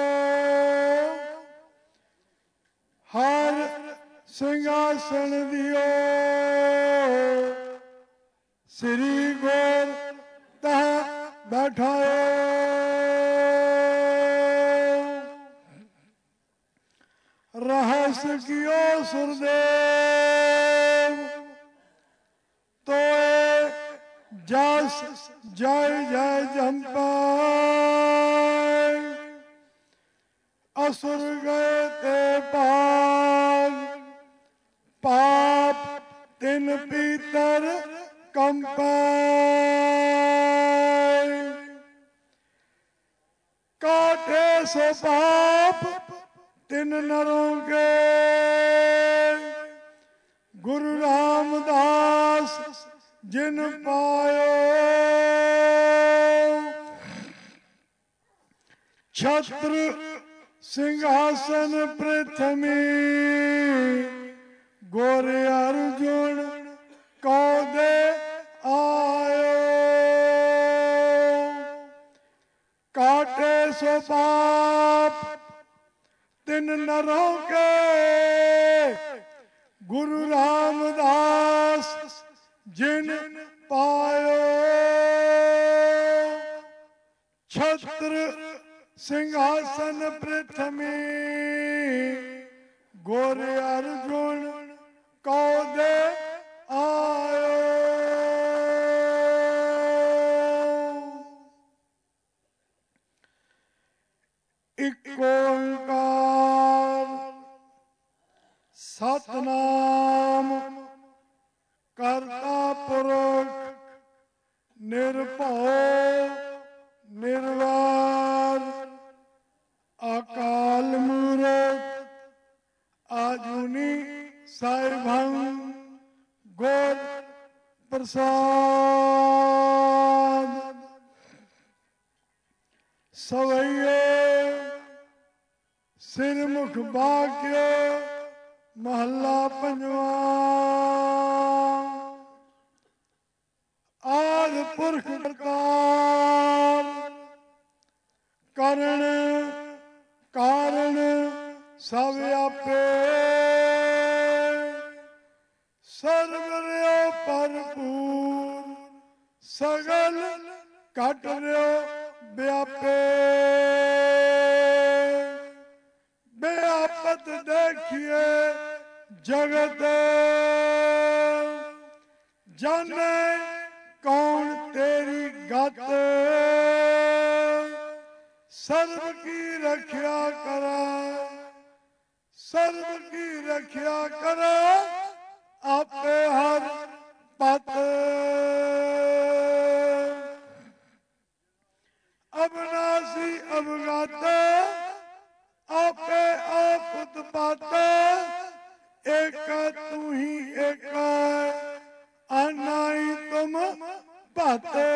ਹਰ ਸਿੰਘਾਸਣ ਦਿਓ ਸ੍ਰੀ ਗੁਰ ਤਹ ਬੈਠਾਏ रहस कियो सुरदेव तोए जस जय जय जम्पाय असुर गए ते भाग पाप तिन पीतर कंपाय काटे सो पाप तिन नरों के गुरु रामदास जिन पायो छत्र सिंहासन पृथ्वी गोरे अर्जुन को दे आयो काटे सो पाप तिन नरों के गुरु रामदास जिन पायो छत्र सिंहासन पृथ्वी गोरे अर्जुन को दे आयो। एक ओंकार सतनाम करता पुरख निर्भव निर्वार अकाल मूरत आजुनी साहिबं गुर प्रसाद सवैये सिरमुख भाग्य महला पंजवा आद पुरख करतार करण कारण सब आपे सर्वरियो भरपूर सगल कट रियो व्यापे बेआपत देखिए जगत जाने कौन तेरी गत सर्व की रक्षा करा सर्व की रक्षा करा आपे हर पत अविनाशी अवगत आपे आप उत्पाता एक तू ही एक अनाई तुम पाते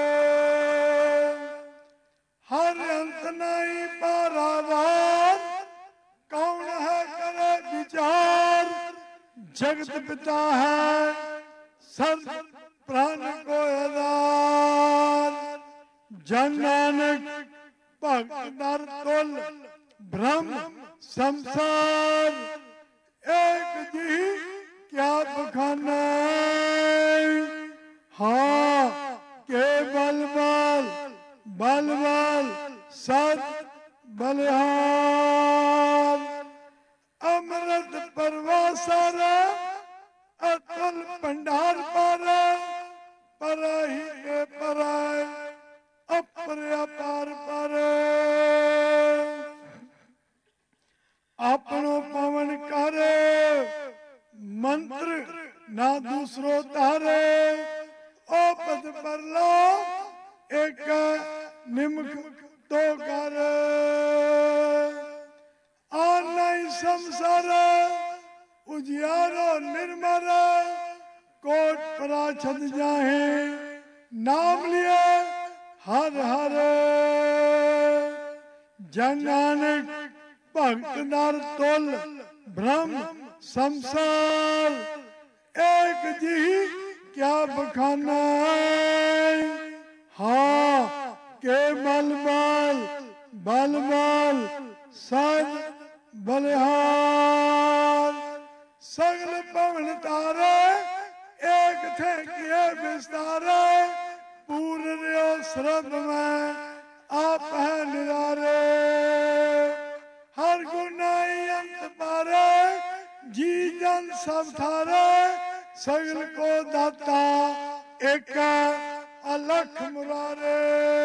हर अंत नहीं पारावार कौन है करे विचार जगत पिता है सर्व प्राण को आधार जन नानक भक्त दर तुल ब्रह्म संसार एक जी क्या बखाना हाँ के बल बल बल बल सत बलिहार अमृत परवासर अतुल भंडार पर ही के पराय अपर अपार पर अपनो पवन करे ना दूसरो तारे। ओ पद परलो एक निमक तो कर। आना ही संसार उजियारो निर्मल। कोट पराछद जाहे नाम लिए हर हर। जन नानक भगत नर तुल ब्रह्म संसार। एक जी क्या बखाना। हाँ के बल बल बल बल सद बलिहार। सगल पवन तारे एक थे किए विस्तारे। पूर्यो श्रद्ध में आप है निरारे। हर गुनाई अंत पारे जी जन सब थारे। सगल को दाता एक अलख मुरारे।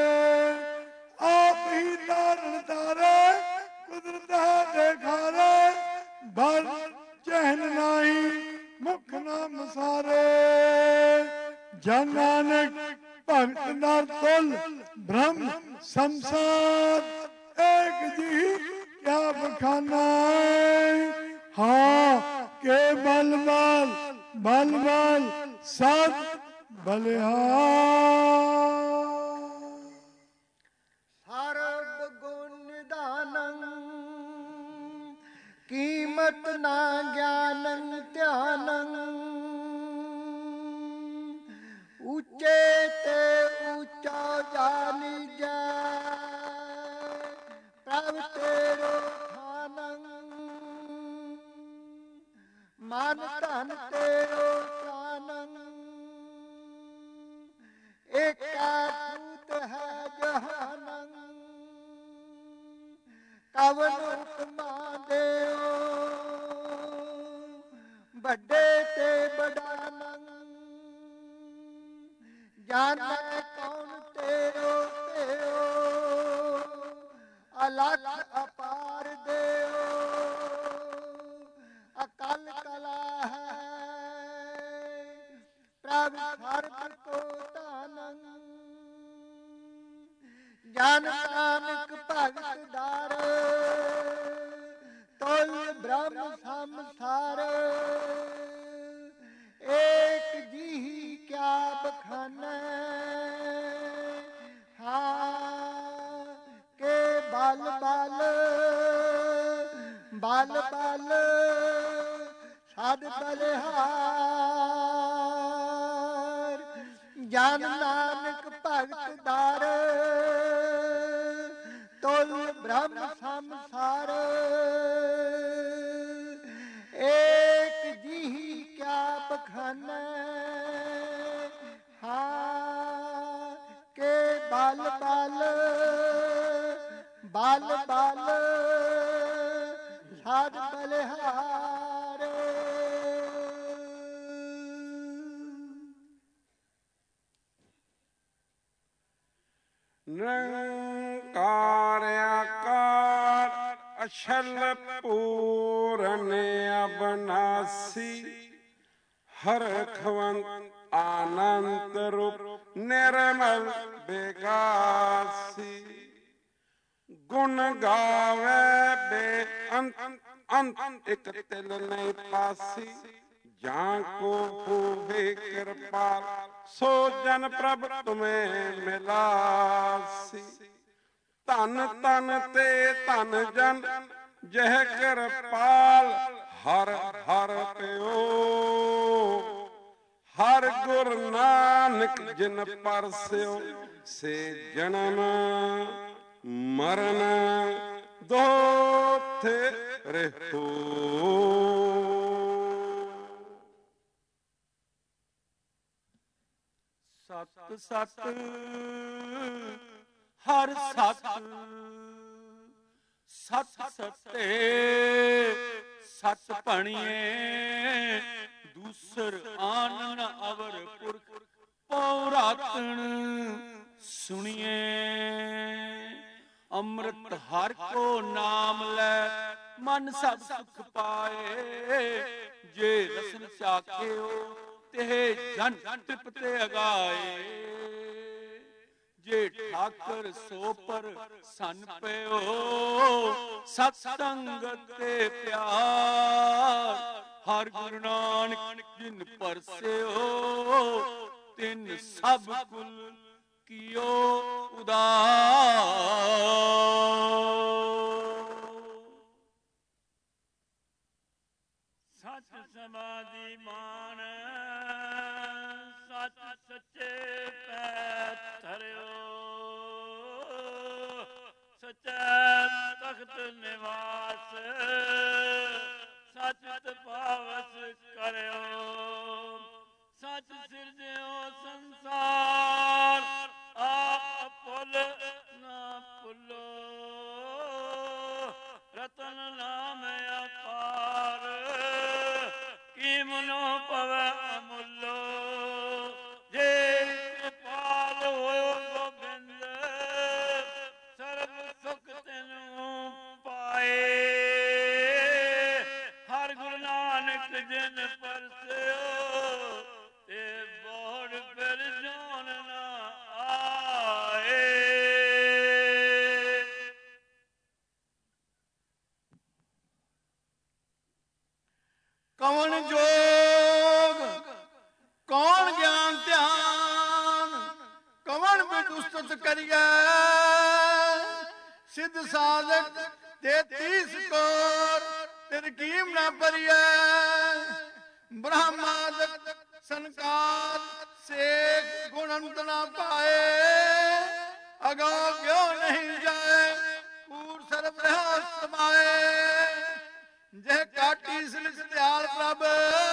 आप ही तारण तारे कुदरत है देखारे। भर चहन नाही मुख नाम सारे। जन नानक भगत नर तुल ब्रह्म संसार। एक जी क्या बखाना। हाँ के बल बल बल बल सत बलिहार। सर्व गुण निधानं कीमत ना ज्ञानं ध्यानं। ऊंचे ते ऊंचा जानी जाए प्रभ तेरो ठानं। मन धन तेरो प्राणं। एका भूत है जहानं। कवन उपमा देओ बड़े ते बड़ानं। जाने कौन तेरो तेओ अलख अपार देओ। अकल कला है प्रभु सर्व को तानं। ज्ञान नानक भगत दार तुल ब्रह्म संसार। एक जी क्या बखाने। हाँ के बल बल बल बल सद बलिहार। जन नानक भगत दार तुल ब्रह्म संसार। एक जी क्या बखाने। हाँ के बल बल बल बल सद बलिहार। निरंकार आकार अछल पूरन अबनासी। हर खवंत आनंद रूप निर्मल बेगासी। गुण गावे बे अंत अंत एक तिल नहीं पासी। जां को होवे कृपाल सो जन प्रभ तुम्हें मिलासी। धन तन ते धन जन जह कृपाल हर हर प्यो। हर गुर नानक जिन परस्यो से जन्म मरण दो थे रहो। सत सत हर सत सत सते सत भणिए। दूसर आनन अवर पुरख पौरातन सुनिए। अमृत हर को नाम लै मन सब सुख पाए। जे रसन चाख्यो ਤੇ ਜਨ ਤ੍ਰਿਪਤੇ ਅਗਾਏ। ਜੇ ਠਾਕਰ ਸੋ ਪਰ ਸੰਨ ਪਿਓ ਸਤ ਸੰਗਤ ਤੇ ਪਿਆਰ। ਹਰ ਗੁਰੂ ਨਾਨਕ ਜਿਨ ਪਰਸਿਓ ਤਿਨ ਸਭ ਕੁਲ ਕੀਓ ਉਦਾਰ। ਸੱਚ ਸਮਾਧੀ ਮਾਨ ਸੱਚ ਸੱਚੇ ਪੈ ਧਰਿਓ। ਸੱਚੇ ਤਖਤ ਨਿਵਾਸ ਸੱਚ ਪਾਵਸ ਕਰਿਓ। ਸੱਚ ਸਿਰਜਿਓ ਸੰਸਾਰ ਆਪ ਭੁੱਲ ਨਾ ਭੁੱਲੋ। ਰਤਨ ਨਾਮ ਅਪਾਰ ਕੀ ਮਨੋ ਪਵੈ ਅਮੁੱਲੋ। ਜੇ ਕਿਰਪਾਲ ਹੋਇਓ ਗੋਬਿੰਦ ਸਰਬ ਸੁਖ ਤੈਨੂੰ ਪਾਏ। ਹਰ ਗੁਰੂ ਨਾਨਕ ਜਿਨ ਪਰਸਿਓ ਤੇ ਬੋੜ ਫਿਰ ਜੋਨ ਨਾ ਆਏ। ਕੌਣ ਜੋਗ ਕੌਣ ਗਿਆਨ ਧਿਆਨ ਕੌਣ ਬਿਦੁਸਤਤ ਕਰੀਐ। ਸਿੱਧ ਸਾਧਕ ਤੇ 30 ਕੋਰ ਤਿਰਕੀਮ ਨਾ ਭਰੀਐ। ਬ੍ਰਹਮਾਦਿਕ ਸੰਕਾਰ ਸੇਖ ਗੁਣੰਤ ਨਾ ਪਾਏ। ਅਗਾਉ ਕਿਉ ਨਹੀਂ ਜਾਏ ਪੂਰ ਸਰਬ ਰਹਾ ਸਮਾਏ। ਜੇ ਕਾਟੀ ਸਿਲਕ ਦਿਆਲ ਪ੍ਰਭ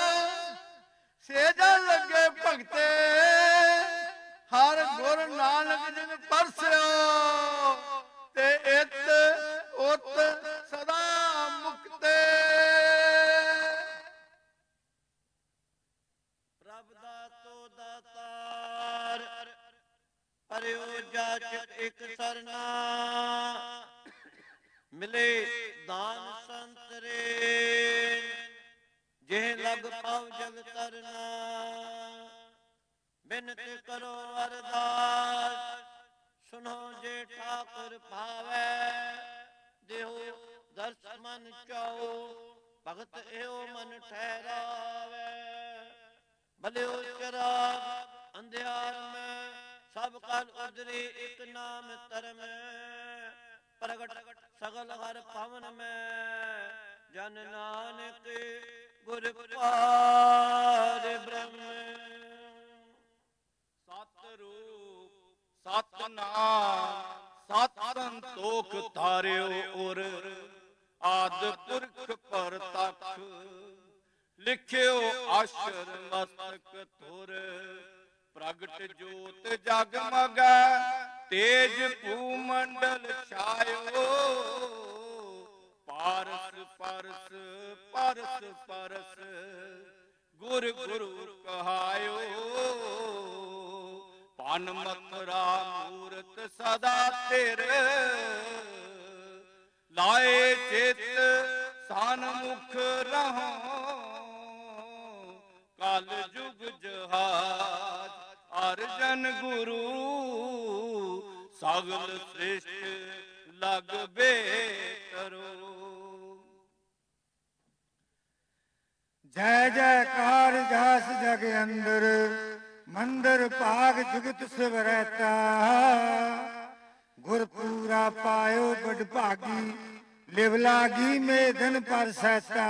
ਸੇਜਾ ਲੱਗੇ ਭਗਤੇ। ਹਰ ਗੁਰ ਨਾਨਕ ਜਿਨ ਪਰਸਿਓ ਤੇ ਇਤ ਉਤ ਸਦਾ ਮੁਕਤੇ। ਪ੍ਰਭ ਦਾਤੋ ਦਾਤਾਰ ਪਰਿਓ ਜਾਚਕ ਇਕ ਸਰਨਾ। ਮਿਲੇ ਦਾਨ ਸੰਤਰੇ ਜਿਹ ਲਗ ਪਉ ਜਗ ਤਰਨਾ। ਬਿਨਤ ਕਰੋ ਅਰਦਾਸ ਸੁਨੋ ਜੇ ਠਾਕੁਰ ਭਾਵੈ। ਦੇਹੋ ਦਰਸ ਮਨ ਚਾਓ ਭਗਤ ਇਹੋ ਮਨ ਠਹਿਰਾਵੈ। ਭਲਿਓ ਚਰਾਗ ਅੰਧਿਆਰ ਮੈਂ ਸਭ ਕਲ ਉਦਰੀ ਇਕ ਨਾਮ ਧਰਮ। ਪ੍ਰਗਟ ਸਗਲ ਹਰ ਭਵਨ ਮੈਂ ਜਨ ਨਾਨਕ ਗੁਰ ਪਾਰ ਬ੍ਰਹਮ। ਸਤ ਰੂਪ ਸਤ ਨਾਮ ਸਤ ਸੰਤੋਖ ਧਾਰਿਓ ਉਰ। ਆਦ ਪੁਰਖ ਪਰਤਖ ਲਿਖਿਓ ਆਸ਼ਰ ਮਸਤਕ ਧੁਰ। ਪ੍ਰਗਟ ਜੋਤ ਜਗਮਗੈ ਤੇਜ ਭੂਮੰਡਲ ਛਾਇਓ। ਪਾਰਸ ਪਰਸ ਪਰਸ ਪਰਸ ਗੁਰ ਗੁਰੂ ਕਹਾਇਓ। ਪਨ ਮਥੁਰਾ ਮੂਰਤ ਸਦਾ ਤੇਰ ਲਾਏ ਚਿਤ ਸਨਮੁਖ ਰਹੋ। ਕਲ ਜੁਗ ਜਹਾਜ ਅਰਜਨ ਗੁਰੂ ਸਗਲ ਸ੍ਰਿਸ਼ਟ ਲਗ ਬੇਟਰੋ। ਜੈ ਜੈਕਾਰ ਜਾਸ ਜਗ ਅੰਦਰ ਮੰਦਰ ਭਾਗ ਜੁਗਤ ਸਿਵਰੈਤਾ। ਗੁਰ ਪੂਰਾ ਪਾਇਓ ਬੜ ਭਾਗੀ ਲਿਵ ਲਾਗੀ ਮੇਦਨ ਪਰ ਸੈਤਾ।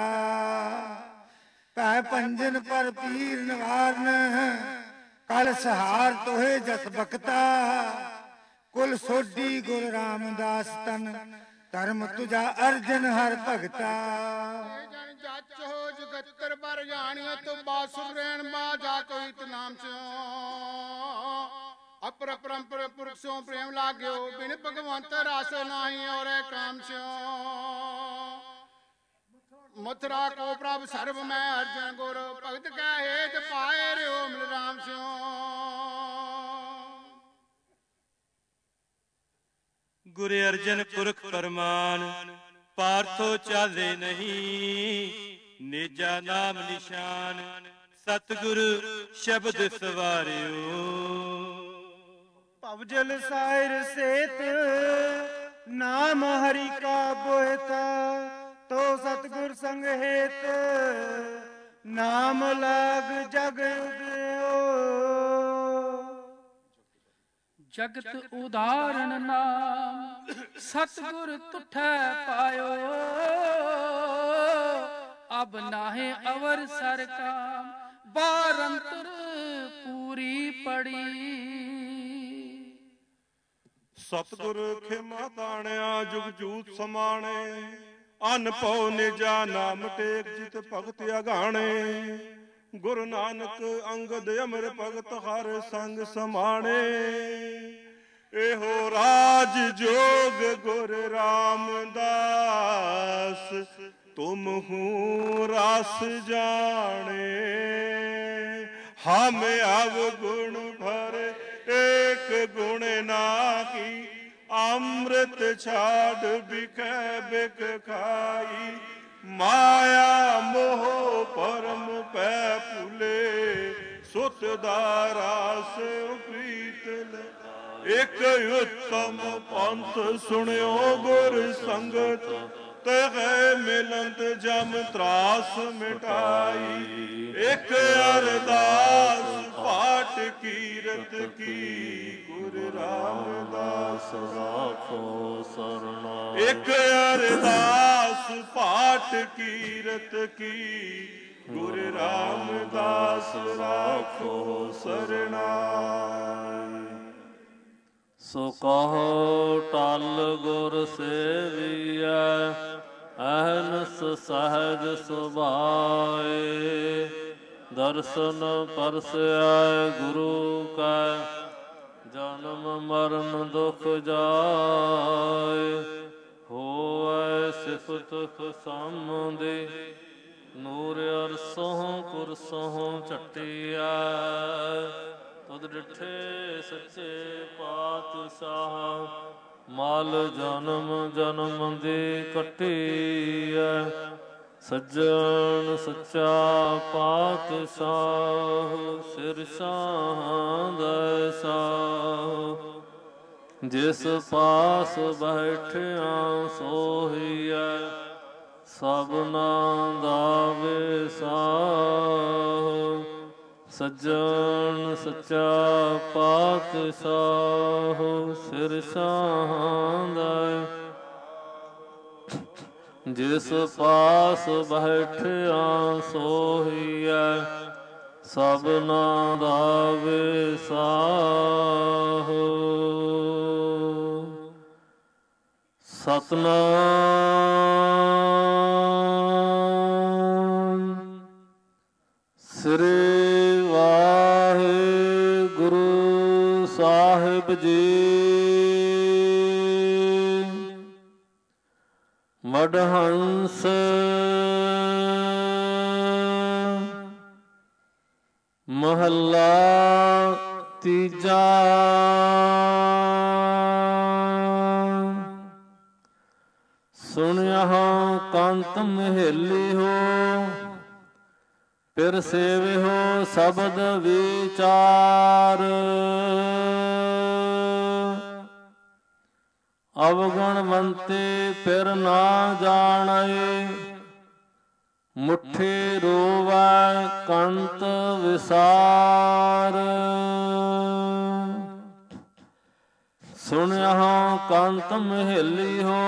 ਭੈ ਪੰਜਨ ਪਰ ਪੀਰ ਨਿਵਾਰਨ ਕਲ ਸਹਾਰ ਤੋਹੇ ਜਸ ਬਖਤਾ। ਕੁਲ ਸੋਢੀ ਗੁਰ ਰਾਮਦਾਸ ਤਨ ਧਰਮ ਤੁਝਾ ਅਰਜਨ ਹਰ ਭਗਤਾ। ਜਨ ਜਚ ਹੋ ਜਗਤਰ ਬਰ ਜਾਣਿਓ ਤੋ ਬਾਸੁਰ ਰਹਿਣ ਬਾਜਾ ਕੋਈ ਤ ਨਾਮ ਸਿਓ। ਅਪਰ ਪਰੰਪਰ ਪੁਰਖ ਸੋ ਪ੍ਰੇਮ ਲਾਗਿਓ ਬਿਨ ਭਗਵੰਤ ਰਸ ਨਾਹੀ ਔਰੇ ਕਾਮ ਸਿਓ। ਮਥੁਰਾ ਕੋ ਪ੍ਰਭ ਸਰਬ ਮੈਂ ਅਰਜਨ ਗੁਰ ਭਗਤ ਕੈ ਹੇਤ ਪਾਏ ਰਿਓ ਮਿਲ ਰਾਮ ਸਿਓ। ਗੁਰ ਅਰਜਨ ਪੁਰਖ ਪਰਮਾਨ ਪਾਰਥੋ ਚਾਲੇ ਨਹੀਂ। ਨੇਜਾ ਨਾਮ ਨਿਸ਼ਾਨ ਸਤਿਗੁਰ ਸ਼ਬਦ ਸਵਾਰਿਓ। ਭਵ ਜਲ ਸਾਇਰ ਸੇਤ ਨਾਮ ਹਰੀ ਕਾ ਬੋਹਿਤਾ, ਤੋ ਸਤਿਗੁਰ ਸੰਗ ਹੇਤ ਨਾਮ ਲਾਗ ਜਗ ਉਦਿਓ। ਜਗਤ ਉਦਾਹਰਨ ਨਾਮ ਸਤਿਗੁਰ ਤੁਠੈ ਪਾਇਓ, ਅਬ ਨਾਹਿ ਅਵਰ ਸਰ ਕਾਮ ਬਾਰੰਤਰ ਪੂਰੀ ਪੜੀ। ਸਤਿਗੁਰ ਖਿਮਾ ਤਾਣਿਆ ਜੁਗ ਜੂਤ ਸਮਾਣੇ, ਅਨ ਭਉ ਨਿਜਾ ਨਾਮ ਟੇਕ ਜਿਤ ਭਗਤ ਅਗਾਣੇ। ਗੁਰੂ ਨਾਨਕ ਅੰਗਦ ਅਮਰ ਭਗਤ ਹਰ ਸੰਗ ਸਮਾਣੇ, ਇਹੋ ਰਾਜ ਜੋਗ ਗੁਰ ਰਾਮਦਾਸ, ਤੁਮ ਹੂੰ ਰਸ ਜਾਣੇ। ਹਮ ਅਵਗੁਣ ਭਰੇ ਏਕ ਗੁਣ ਨਾਹੀ, ਅੰਮ੍ਰਿਤ ਛਾੜ ਬਿਖੈ ਬਿਖ ਖਾਈ। ਮਾਇਆ ਮੋਹ ਪਰਮ ਪੈ ਭੁਲੇ, ਸੁਤ ਦਾ ਰਾਸ ਪ੍ਰੀਤ ਲੈ। ਇਕ ਉਤਮ ਪੰਥ ਸੁਣਿਓ ਗੁਰ ਸੰਗਤ, ਤਹਿ ਮਿਲੰਤ ਜਮ ਤਰਾਸ ਮਿਟਾਈ। ਇਕ ਅਰਦਾਸ ਪਾਠ ਕੀਰਤ ਕੀ, ਗੁਰ ਰਾਮਦਾਸ ਰਾਖੋ ਸਰਨਾ। ਇਕ ਅਰਦਾਸ ਪਾਠ ਕੀਰਤ ਕੀ, ਗੁਰ ਰਾਮਦਾਸ ਰਾਖੋ ਸਰਨਾ। ਸੋ ਕਹੋ ਟਲ ਗੁਰ ਸੇਵੀਐ, ਅਹਨਸ ਸਹਜ ਸੁਭਾਏ। ਦਰਸ਼ਨ ਪਰਸੈ ਗੁਰੂ ਕੈ, ਜਨਮ ਮਰਨ ਦੁਖ ਜਾਏ। ਹੋਵੈ ਸਿਫਤ ਖਸਮ ਦੇ, ਨੂਰ ਅਰਸੋਂ ਕੁਰਸੋਂ ਝਟਿਆ। ਤੁਧ ਡਿਠੇ ਸੱਚੇ ਪਾਤਸ਼ਾਹ, ਮਲ ਜਨਮ ਜਨਮ ਦੀ ਕੱਟੀਐ। ਸੱਜਣ ਸੱਚਾ ਪਾਤਸ਼ਾਹ, ਸਿਰ ਸਾਂਦੈ ਸਾਹ। ਜਿਸ ਪਾਸ ਬੈਠਿਆ ਸੋਹੀਐ, ਸਭਨਾ ਦਾ ਵਿਸਾਹ। ਸੱਜਣ ਸੱਚਾ ਪਾਤਸ਼ਾਹ, ਸਿਰ ਸਾਂਦੈ। ਜਿਸ ਪਾਸ ਬੈਠਿਆ ਸੋਹੀਐ, ਸਭਨਾ ਦਾ ਵਿਸਾਹ। ਸਤਨਾਮ ਸ੍ਰੀ ਵਾਹਿਗੁਰੂ ਸਾਹਿਬ ਜੀ। ਮਡਹੰਸ ਮਹੱਲਾ ਤੀਜਾ। ਸੁਣਿਆ ਕੰਤ ਮਹੇਲੀ ਹੋ, ਫਿਰ ਸੇਵਿਓ ਸ਼ਬਦ ਵਿਚਾਰ। ਅਵਗੁਣਵੰਤੇ ਫਿਰ ਨਾ ਜਾਣੈ, ਮੁਠੀ ਰੋਵੈ ਕੰਤ ਵਿਸਾਰ। ਸੁਣਿਆ ਕੰਤ ਮਹੇਲੀ ਹੋ,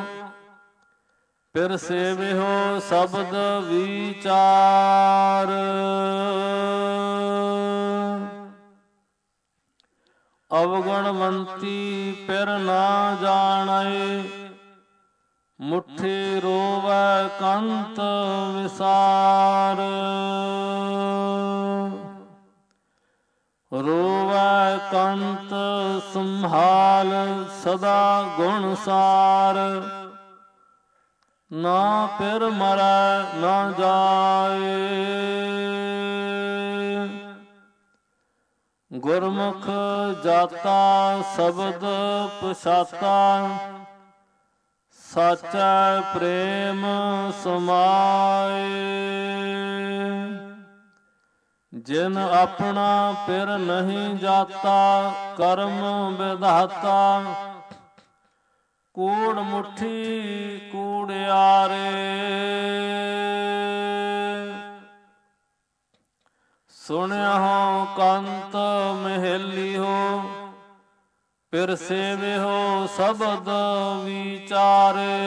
ਫਿਰ ਸੇਵਿਓ ਸ਼ਬਦ ਵਿਚਾਰ। ਅਵਗੁਣਵੰਤੀ ਫਿਰ ਨਾ ਜਾਣੈ, ਮੁਠੀ ਰੋਵੈ ਕੰਤ ਵਿਸਾਰ। ਰੋਵੈ ਕੰਤ ਸੰਭਾਲ ਸਦਾ ਗੁਣ ਸਾਰ। ਨਾ ਫਿਰ ਮਰੈ ਨਾ ਜਾਏ, ਗੁਰਮੁਖ ਜਾਤਾ ਸ਼ਬਦ ਪਛਾਤਾ। ਸਾਚਾ ਪ੍ਰੇਮ ਸਮਾਏ, ਜਿਨ ਆਪਣਾ ਪਿਰ ਨਹੀਂ ਜਾਤਾ, ਕਰਮ ਵਿਧਾਤਾ। ਕੂੜ ਮੁੱਠੀ ਕੂੜਿਆਰੇ, ਸੁਣਿਆ ਹੋ ਕੰਤ ਮਹੇਲੀਓ। ਪਿਰ ਸੇਵਿਓ ਸ਼ਬਦ ਵਿਚਾਰੇ,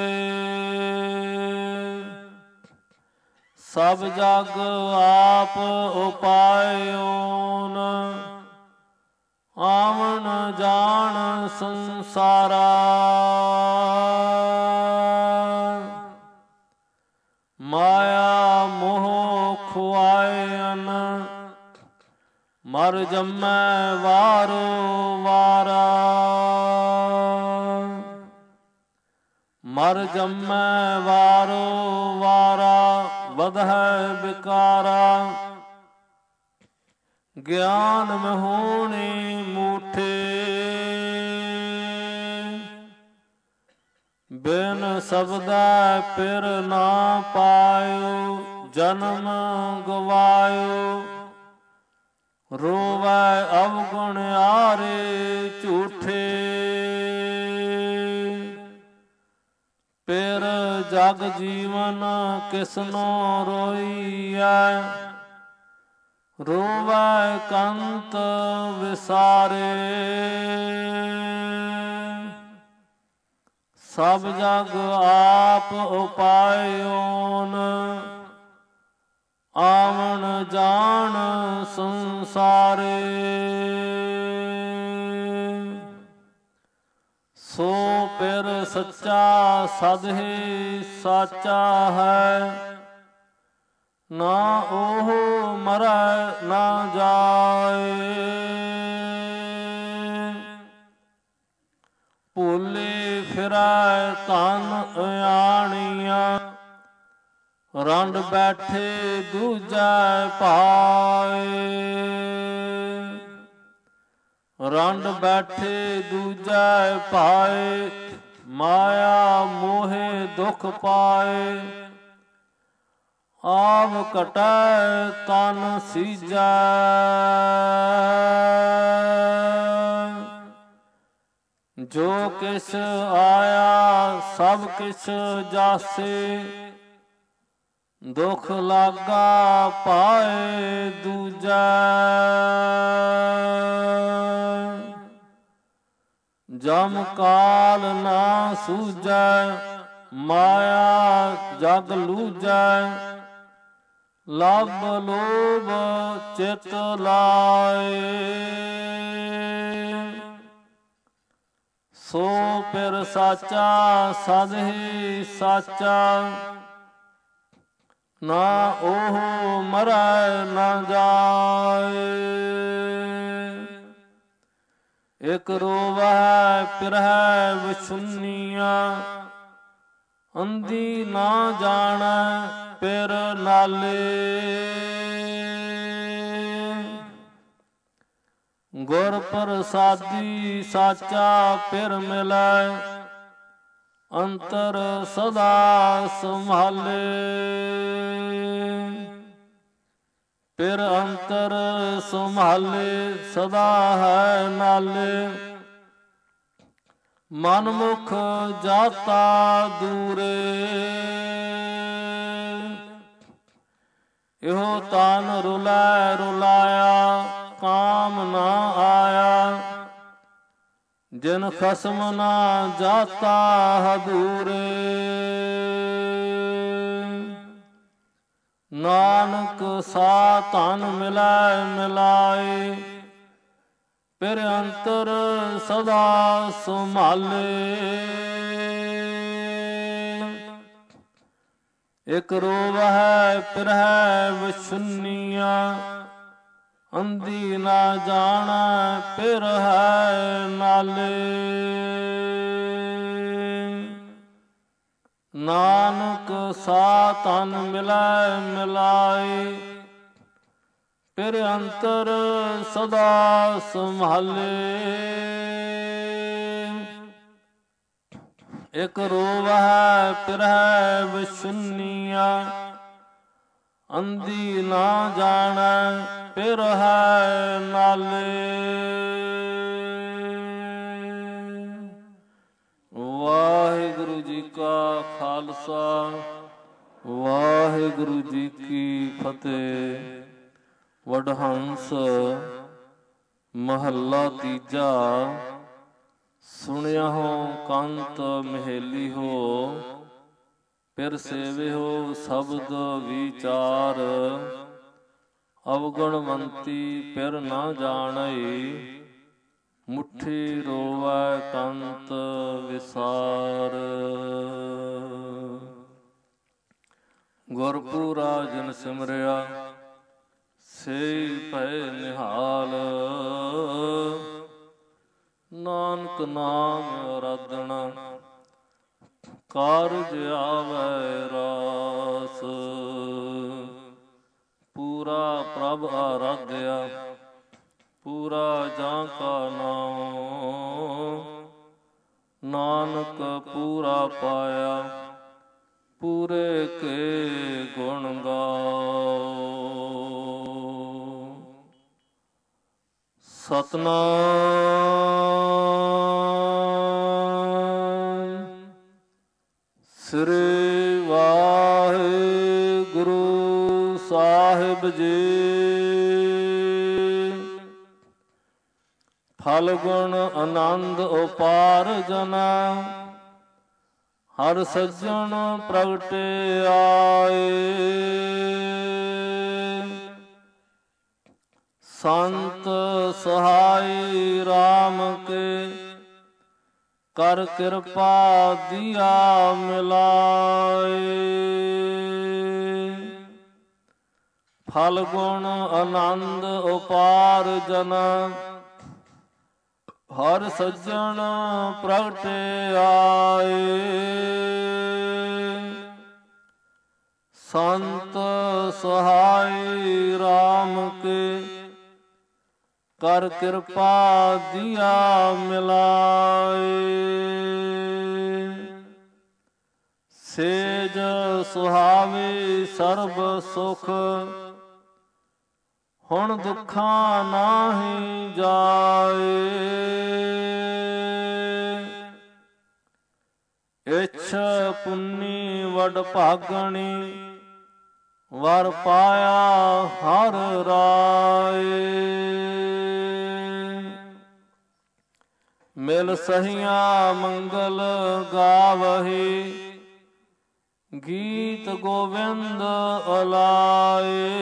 ਸਭ ਜਗ ਆਪ ਉਪਾਇਓਨ। ਆਵਣ ਜਾਣ ਸੰਸਾਰਾ, ਮਾਇਆ ਮੋਹ ਖੁਆਇਨ। ਮਰ ਜੰਮੈ ਵਾਰੋ ਵਾਰਾ, ਮਰ ਜੰਮੈ ਵਾਰੋ ਵਾਰਾ। ਵਧੈ ਵਿਕਾਰਾ, ਗਿਆਨ ਮਹੋਣੀ ਮੂਠੇ। ਬਿਨ ਸਬਦੈ ਪਿਰ ਨਾ ਪਾਇਓ, ਜਨਮ ਗਵਾਇਓ। ਰੋਵੈ ਅਵਗੁਣਿਆਰੇ ਝੂਠੇ, ਪਿਰ ਜਗ ਜੀਵਨ ਕਿਸਨੋ ਰੋਈਐ। ਰੋਵੈ ਕੰਤ ਵਿਸਾਰੇ, ਸਭ ਜਗ ਆਪ ਉਪਾਇਓਨ। ਆਵਣ ਜਾਣ ਸੰਸਾਰੇ, ਸੋ ਪਿਰ ਸੱਚਾ ਸਦਹੀ ਸਾਚਾ ਹੈ। ਨਾ ਉਹ ਮਰੈ ਨਾ ਜਾਏ, ਭੁੱਲੇ ਫਿਰੈ ਧਨ ਆਣੀਆਂ। ਰੰਡ ਬੈਠੇ ਦੂਜੈ ਭਾਏ, ਰੰਡ ਬੈਠੇ ਦੂਜੈ ਭਾਏ। ਮਾਇਆ ਮੋਹਿ ਦੁਖ ਪਾਏ, ਆਵ ਘਟੈ ਤਨ ਸੀਜੈ। ਜੋ ਕਿਛ ਆਇਆ ਸਭ ਕਿਛ ਜਾਸੇ, ਦੁਖ ਲਾਗਾ ਪਾਏ ਦੂਜੈ। ਜਮ ਕਾਲ ਨਾ ਸੂਝੈ, ਮਾਇਆ ਜਗ ਲੂਝੈ। ਲਭ ਲੋਭ ਚਿਤ ਲਾਏ, ਸੋ ਪਿਰ ਸਾਚਾ ਸਦਹੀ ਸਾਚਾ। ਨਾ ਉਹ ਮਰੈ ਨਾ ਜਾਏ, ਇਕ ਰੋਵੈ ਪਿਰਹਿ ਵਿਛੁੰਨੀਆਂ। ਅੰਧੀ ਨਾ ਜਾਣੈ ਪਿਰ ਨਾਲੇ, ਗੁਰ ਪ੍ਰਸਾਦੀ ਸਾਚਾ ਪਿਰ ਮਿਲੈ। ਅੰਤਰ ਸਦਾ ਸੰਭਾਲੇ, ਪਿਰ ਅੰਤਰ ਸੰਭਾਲੇ ਸਦਾ ਹੈ ਨਾਲੇ। ਮਨ ਮੁਖ ਜਾਤਾ ਦੂਰੇ, ਇਹੋ ਤਨ ਰੁਲਾਇ ਰੁਲਾਇਆ ਕਾਮ ਨਾ ਆਇਆ। ਜਿਨ ਖਸਮ ਨਾ ਜਾਤਾ ਹਦੂਰੇ, ਨਾਨਕ ਸਾ ਧਨ ਮਿਲਾਇ ਮਿਲਾਏ। ਪਿਰ ਅੰਤਰ ਸਦਾ ਸੰਭਾਲੇ, ਇਕ ਰੋਵਹਿ ਪਿਰਹਿ ਵਿਛੁੰਨੀਆਂ। ਅੰਧੀ ਨਾ ਜਾਣੈ ਪਿਰ ਹੈ ਨਾਲੇ, ਨਾਨਕ ਸਾ ਧਨ ਮਿਲਾਇ ਮਿਲਾਏ। ਪਿਰ ਅੰਤਰ ਸਦਾ ਸੰਭਾਲੇ, ਇਕ ਰੋਵਹਿ ਪਿਰਹਿ ਵਿਛੁੰਨੀਆਂ। ਅੰਧੀ ਨਾ ਜਾਣੈ ਫਿਰ ਹੈ ਨਾਲੇ। ਵਾਹਿਗੁਰੂ ਜੀ ਕਾ ਖਾਲਸਾ ਵਾਹਿਗੁਰੂ ਜੀ ਕੀ ਫਤਿਹ। ਵਡਹੰਸ ਮਹੱਲਾ ਤੀਜਾ। ਸੁਣਿਆ ਹੋ ਕੰਤ ਮਹੇਲੀ ਹੋ, ਫਿਰ ਸੇਵਿਓ ਸ਼ਬਦ ਵਿਚਾਰ। ਅਵਗੁਣਵੰਤੀ ਫਿਰ ਨਾ ਜਾਣਈ, ਮੁੱਠੀ ਰੋਵੈ ਕੰਤ ਵਿਸਾਰ। ਗੁਰਪੂਰਾ ਜਿਨ ਸਿਮਰਿਆ ਸੇਈ ਭਏ ਨਿਹਾਲ। ਨਾਨਕ ਨਾਮ ਆਰਾਧਨਾ ਕਾਰਜ ਆਵੈ ਰਾਸ। ਪੂਰਾ ਪ੍ਰਭ ਆਰਾਧਿਆ ਪੂਰਾ ਜਾਂ ਕਾ ਨਾਮ। ਨਾਨਕ ਪੂਰਾ ਪਾਇਆ ਪੂਰੇ ਕੇ ਗੁਣ ਗਾਓ। ਸਤਨਾਮ ਸ੍ਰੀ ਵਾਹਿਗੁਰੂ ਸਾਹਿਬ ਜੀ। ਫਲ ਗੁਣ ਆਨੰਦ ਉਪਾਰਜਨਾ, ਹਰ ਸੱਜਣ ਪ੍ਰਗਟੇ ਆਏ। ਸੰਤ ਸਹਾਈ ਰਾਮ ਕੇ, ਕਰ ਕਿਰਪਾ ਦੀਆ ਮਿਲਾਏ। ਫਲ ਗੁਣ ਆਨੰਦ ਉਪਾਰਜਨਾ, ਹਰ ਸੱਜਣ ਪ੍ਰਗਟੇ ਆਏ। ਸੰਤ ਸਹਾਈ ਰਾਮ ਕੇ, ਕਰ ਕਿਰਪਾ ਦੀਆ ਮਿਲਾਏ। ਸੇਜ ਸੁਹਾਵੇ ਸਰਬ ਸੁਖ, ਹੁਣ ਦੁੱਖਾਂ ਨਾਹੀ ਜਾਏ। ਇਛ ਪੁੰਨੀ ਵਡ ਭਾਗਣੀ, ਵਰ ਪਾਇਆ ਹਰ ਰਾਏ। ਮਿਲ ਸਹੀਆਂ ਮੰਗਲ ਗਾਵਹੀ, ਗੀਤ ਗੋਵਿੰਦ ਅਲਾਏ।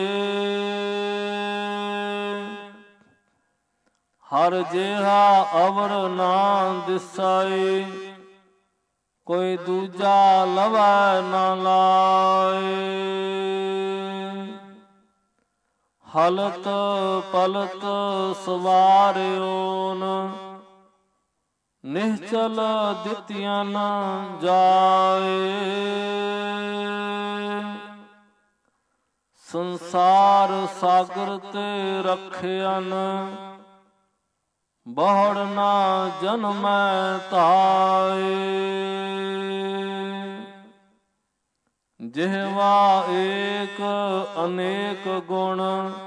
ਹਰ ਜਿਹਾ ਅਵਰ ਨਾ ਦਿਸਾਈ, ਕੋਈ ਦੂਜਾ ਲਵੈ ਨਾ ਲਾਏ। ਹਲਤ ਪਲਤ ਸਵਾਰਿਓਨ, ਨਿਹਚਲ ਦਿੱਤੀਆਂ ਨ ਜਾਏ। ਸੰਸਾਰ ਸਾਗਰ ਤੇ ਰਖਿਆਨ, ਬਹੁੜ ਨਾ ਜਨਮੈ ਧਾਏ। ਜਿਹਵਾ ਏਕ ਅਨੇਕ ਗੁਣ,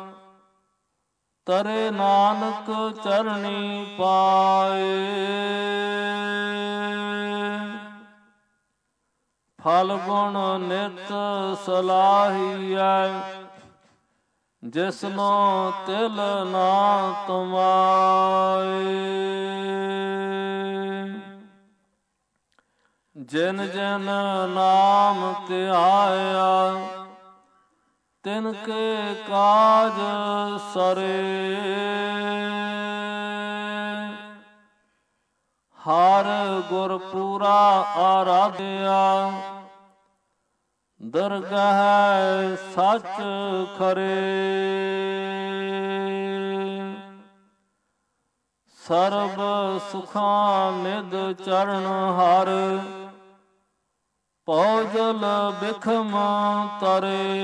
ਤਰੇ ਨਾਨਕ ਚਰਣੀ ਪਾਏ। ਫਲ ਗੁਣ ਨਿਤ ਸਲਾਹੀਐ, ਜਿਸਨੋ ਤਿਲ ਨਾ ਤੁਮਾਏ। ਜਿਨ ਜਿਨ ਨਾਮ ਧਿਆਇਆ, ਤਿਨ ਕੇ ਕਾਜ ਸਰੇ। ਹਰ ਗੁਰ ਪੂਰਾ ਆਰਾਧਿਆ, ਦਰਗਹਿ ਸੱਚ ਖਰੇ। ਸਰਬ ਸੁਖਾਂ ਨਿਧ ਚਰਨ ਹਰ, ਭਉਜਲ ਬਿਖਮ ਤਰੇ।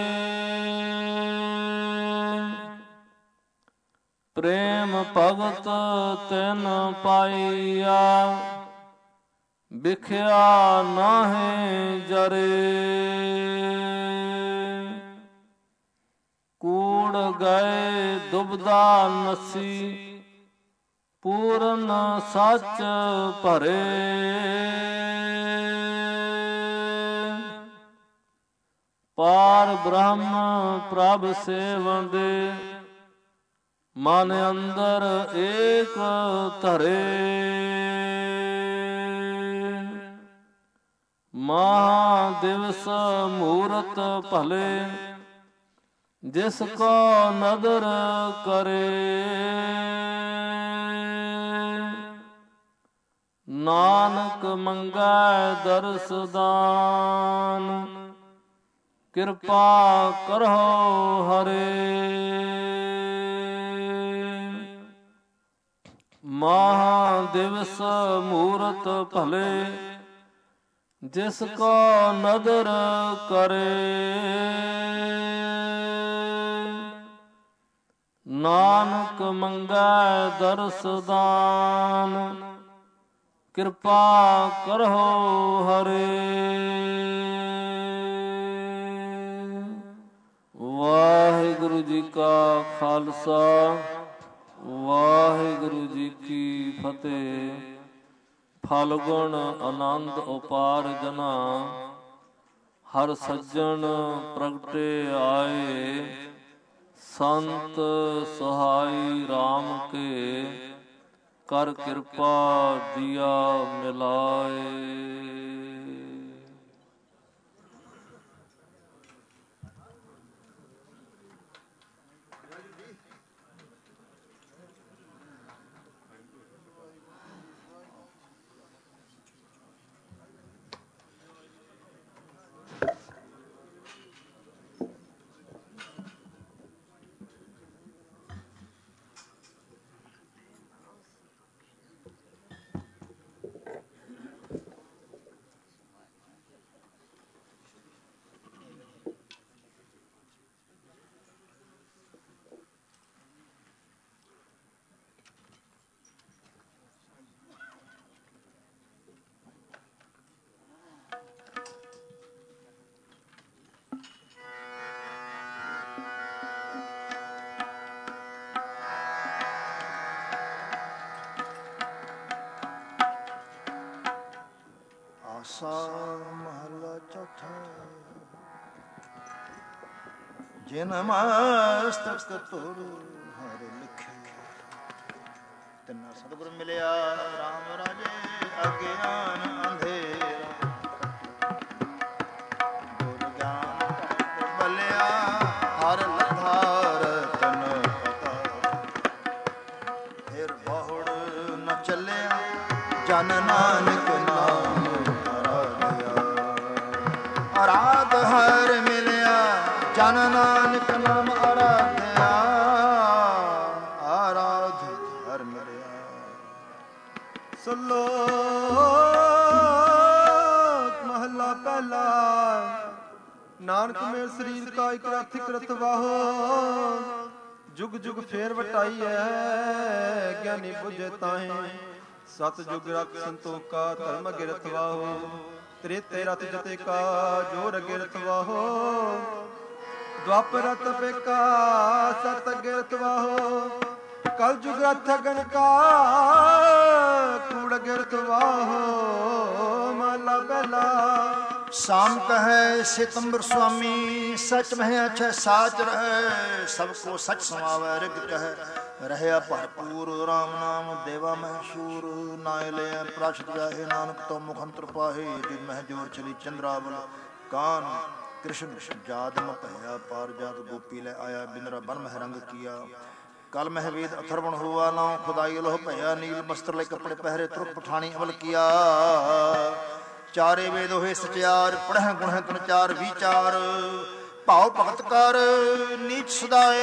ਪ੍ਰੇਮ ਭਗਤ ਤਿਨ ਪਾਈਆ, ਬਿਖਿਆ ਨਾਹੀਂ ਜਰੇ। ਕੂੜ ਗਏ ਦੁਬਦਾ ਨਸੀ, ਪੂਰਨ ਸੱਚ ਭਰੇ। ਪਾਰ ਬ੍ਰਹਮ ਪ੍ਰਭ ਸੇਵੰਦੇ, ਮਨ ਅੰਦਰ ਏਕ ਧਰੇ। ਮਹਾ ਦਿਵਸ ਮੂਰਤ ਭਲੇ, ਜਿਸ ਕੋ ਨਦਰ ਕਰੇ। ਨਾਨਕ ਮੰਗੈ ਦਰਸ ਦਾਨ, ਕਿਰਪਾ ਕਰਹੁ ਹਰੇ। ਮਹਾ ਦਿਵਸ ਮੂਰਤ ਭਲੇ, ਜਿਸ ਕੋ ਨਦਰ ਕਰੇ। ਨਾਨਕ ਮੰਗੈ ਦਰਸ ਦਾਨ, ਕਿਰਪਾ ਕਰਹੁ ਹਰੇ। ਵਾਹਿਗੁਰੂ ਜੀ ਕਾ ਖਾਲਸਾ, ਵਾਹਿਗੁਰੂ ਜੀ ਕੀ ਫਤਿਹ। ਫਲਗੁਣ ਆਨੰਦ ਉਪਾਰ ਜਨਾ, ਹਰ ਸੱਜਣ ਪ੍ਰਗਟੇ ਆਏ। ਸੰਤ ਸਹਾਈ RAM ਕੇ, ਕਰ ਕਿਰਪਾ ਦੀਆ ਮਿਲਾਏ। ਆਸਾ ਮਹਲਾ ਚੌਥਾ। ਜਿਨ ਮਸਤਕ ਤੁਰ ਹਰ ਲਿਖੇ, ਤਿੰਨਾ ਸਤਿਗੁਰ ਮਿਲਿਆ RAM ਰਾਜੇ। ਅਗਿਆਨ ਅੰਧੇਰਾ ਗੁਰ ਗਿਆਨ ਬਲਿਆ, ਹਰ ਲਧਾਰ ਤਨ ਪਤਾ। ਫਿਰ ਬਹੁੜ ਨ ਚੱਲਿਆ, ਜਨ ਨਾਨਕ ਨਾਮ ਅਰਾਧ ਹਰ ਮਿਲਿਆ। ਜਨ ਨਾਨਕ ਨਾਮ ਅਰਾਧਿਆ, ਆਰਾਧ ਹਰ ਮਿਲਿਆ। ਸਲੋਕ ਮਹਲਾ ਪਹਿਲਾ। ਨਾਨਕ ਮੇਰ ਸਰੀਰ ਕਾ ਇਕ ਰਥ ਇਕ ਰਥ ਵਾਹੋ, ਜੁਗ ਜੁਗ ਫੇਰ ਵਟਾਈ ਹੈ। ਗਿਆਨੀ ਬੁਝੇ ਤਾਹੇ, ਸਤ ਜੁਗ ਰਖ ਸੰਤੋਖਾ। ਧਰਮ ਅਗੇ ਰਥ ਵਾਹੋ, ਤ੍ਰੇਤੇ ਰਥ ਜਤੇ ਕਾ। ਜੋਰ ਅਗੇ ਰਥ ਵਾਹੋ, ਦੁਆਪਰ ਰਥ ਪੇਕਾ। ਸਤ ਅਗੇ ਰਥ ਵਾਹੋ, ਕਲ ਜੁਗ ਰਥ ਅਗਨ ਕਾ। ਕੂੜ ਅਗੇ ਰਥ ਵਾਹੋ, ਮਹਲਾ ਪਹਿਲਾ। शाम कहे सितंबर स्वामी, सच में अच्छे साच रहे। सबको सच समावे रिग कहे, रहे भरपूर। राम नाम देवा महशूर, नाय ले प्राशत जाहे। नानक तो मुखंतर पाहे, जिन मह जोर चली चंद्रावल। कान कृष्ण जादम भया, पार जात गोपी ले आया। बिंदरा बन मह रंग किया, कल मह वेद अथर्वण हुआ। नाम खुदाई लोह भया, नील वस्त्र ले कपड़े पहरे। तुरक पठानी अमल किया, चारे वेद होए सचियार। पढ़ह गुण तुन चार विचार, भाव भगत कर नीच सदाए।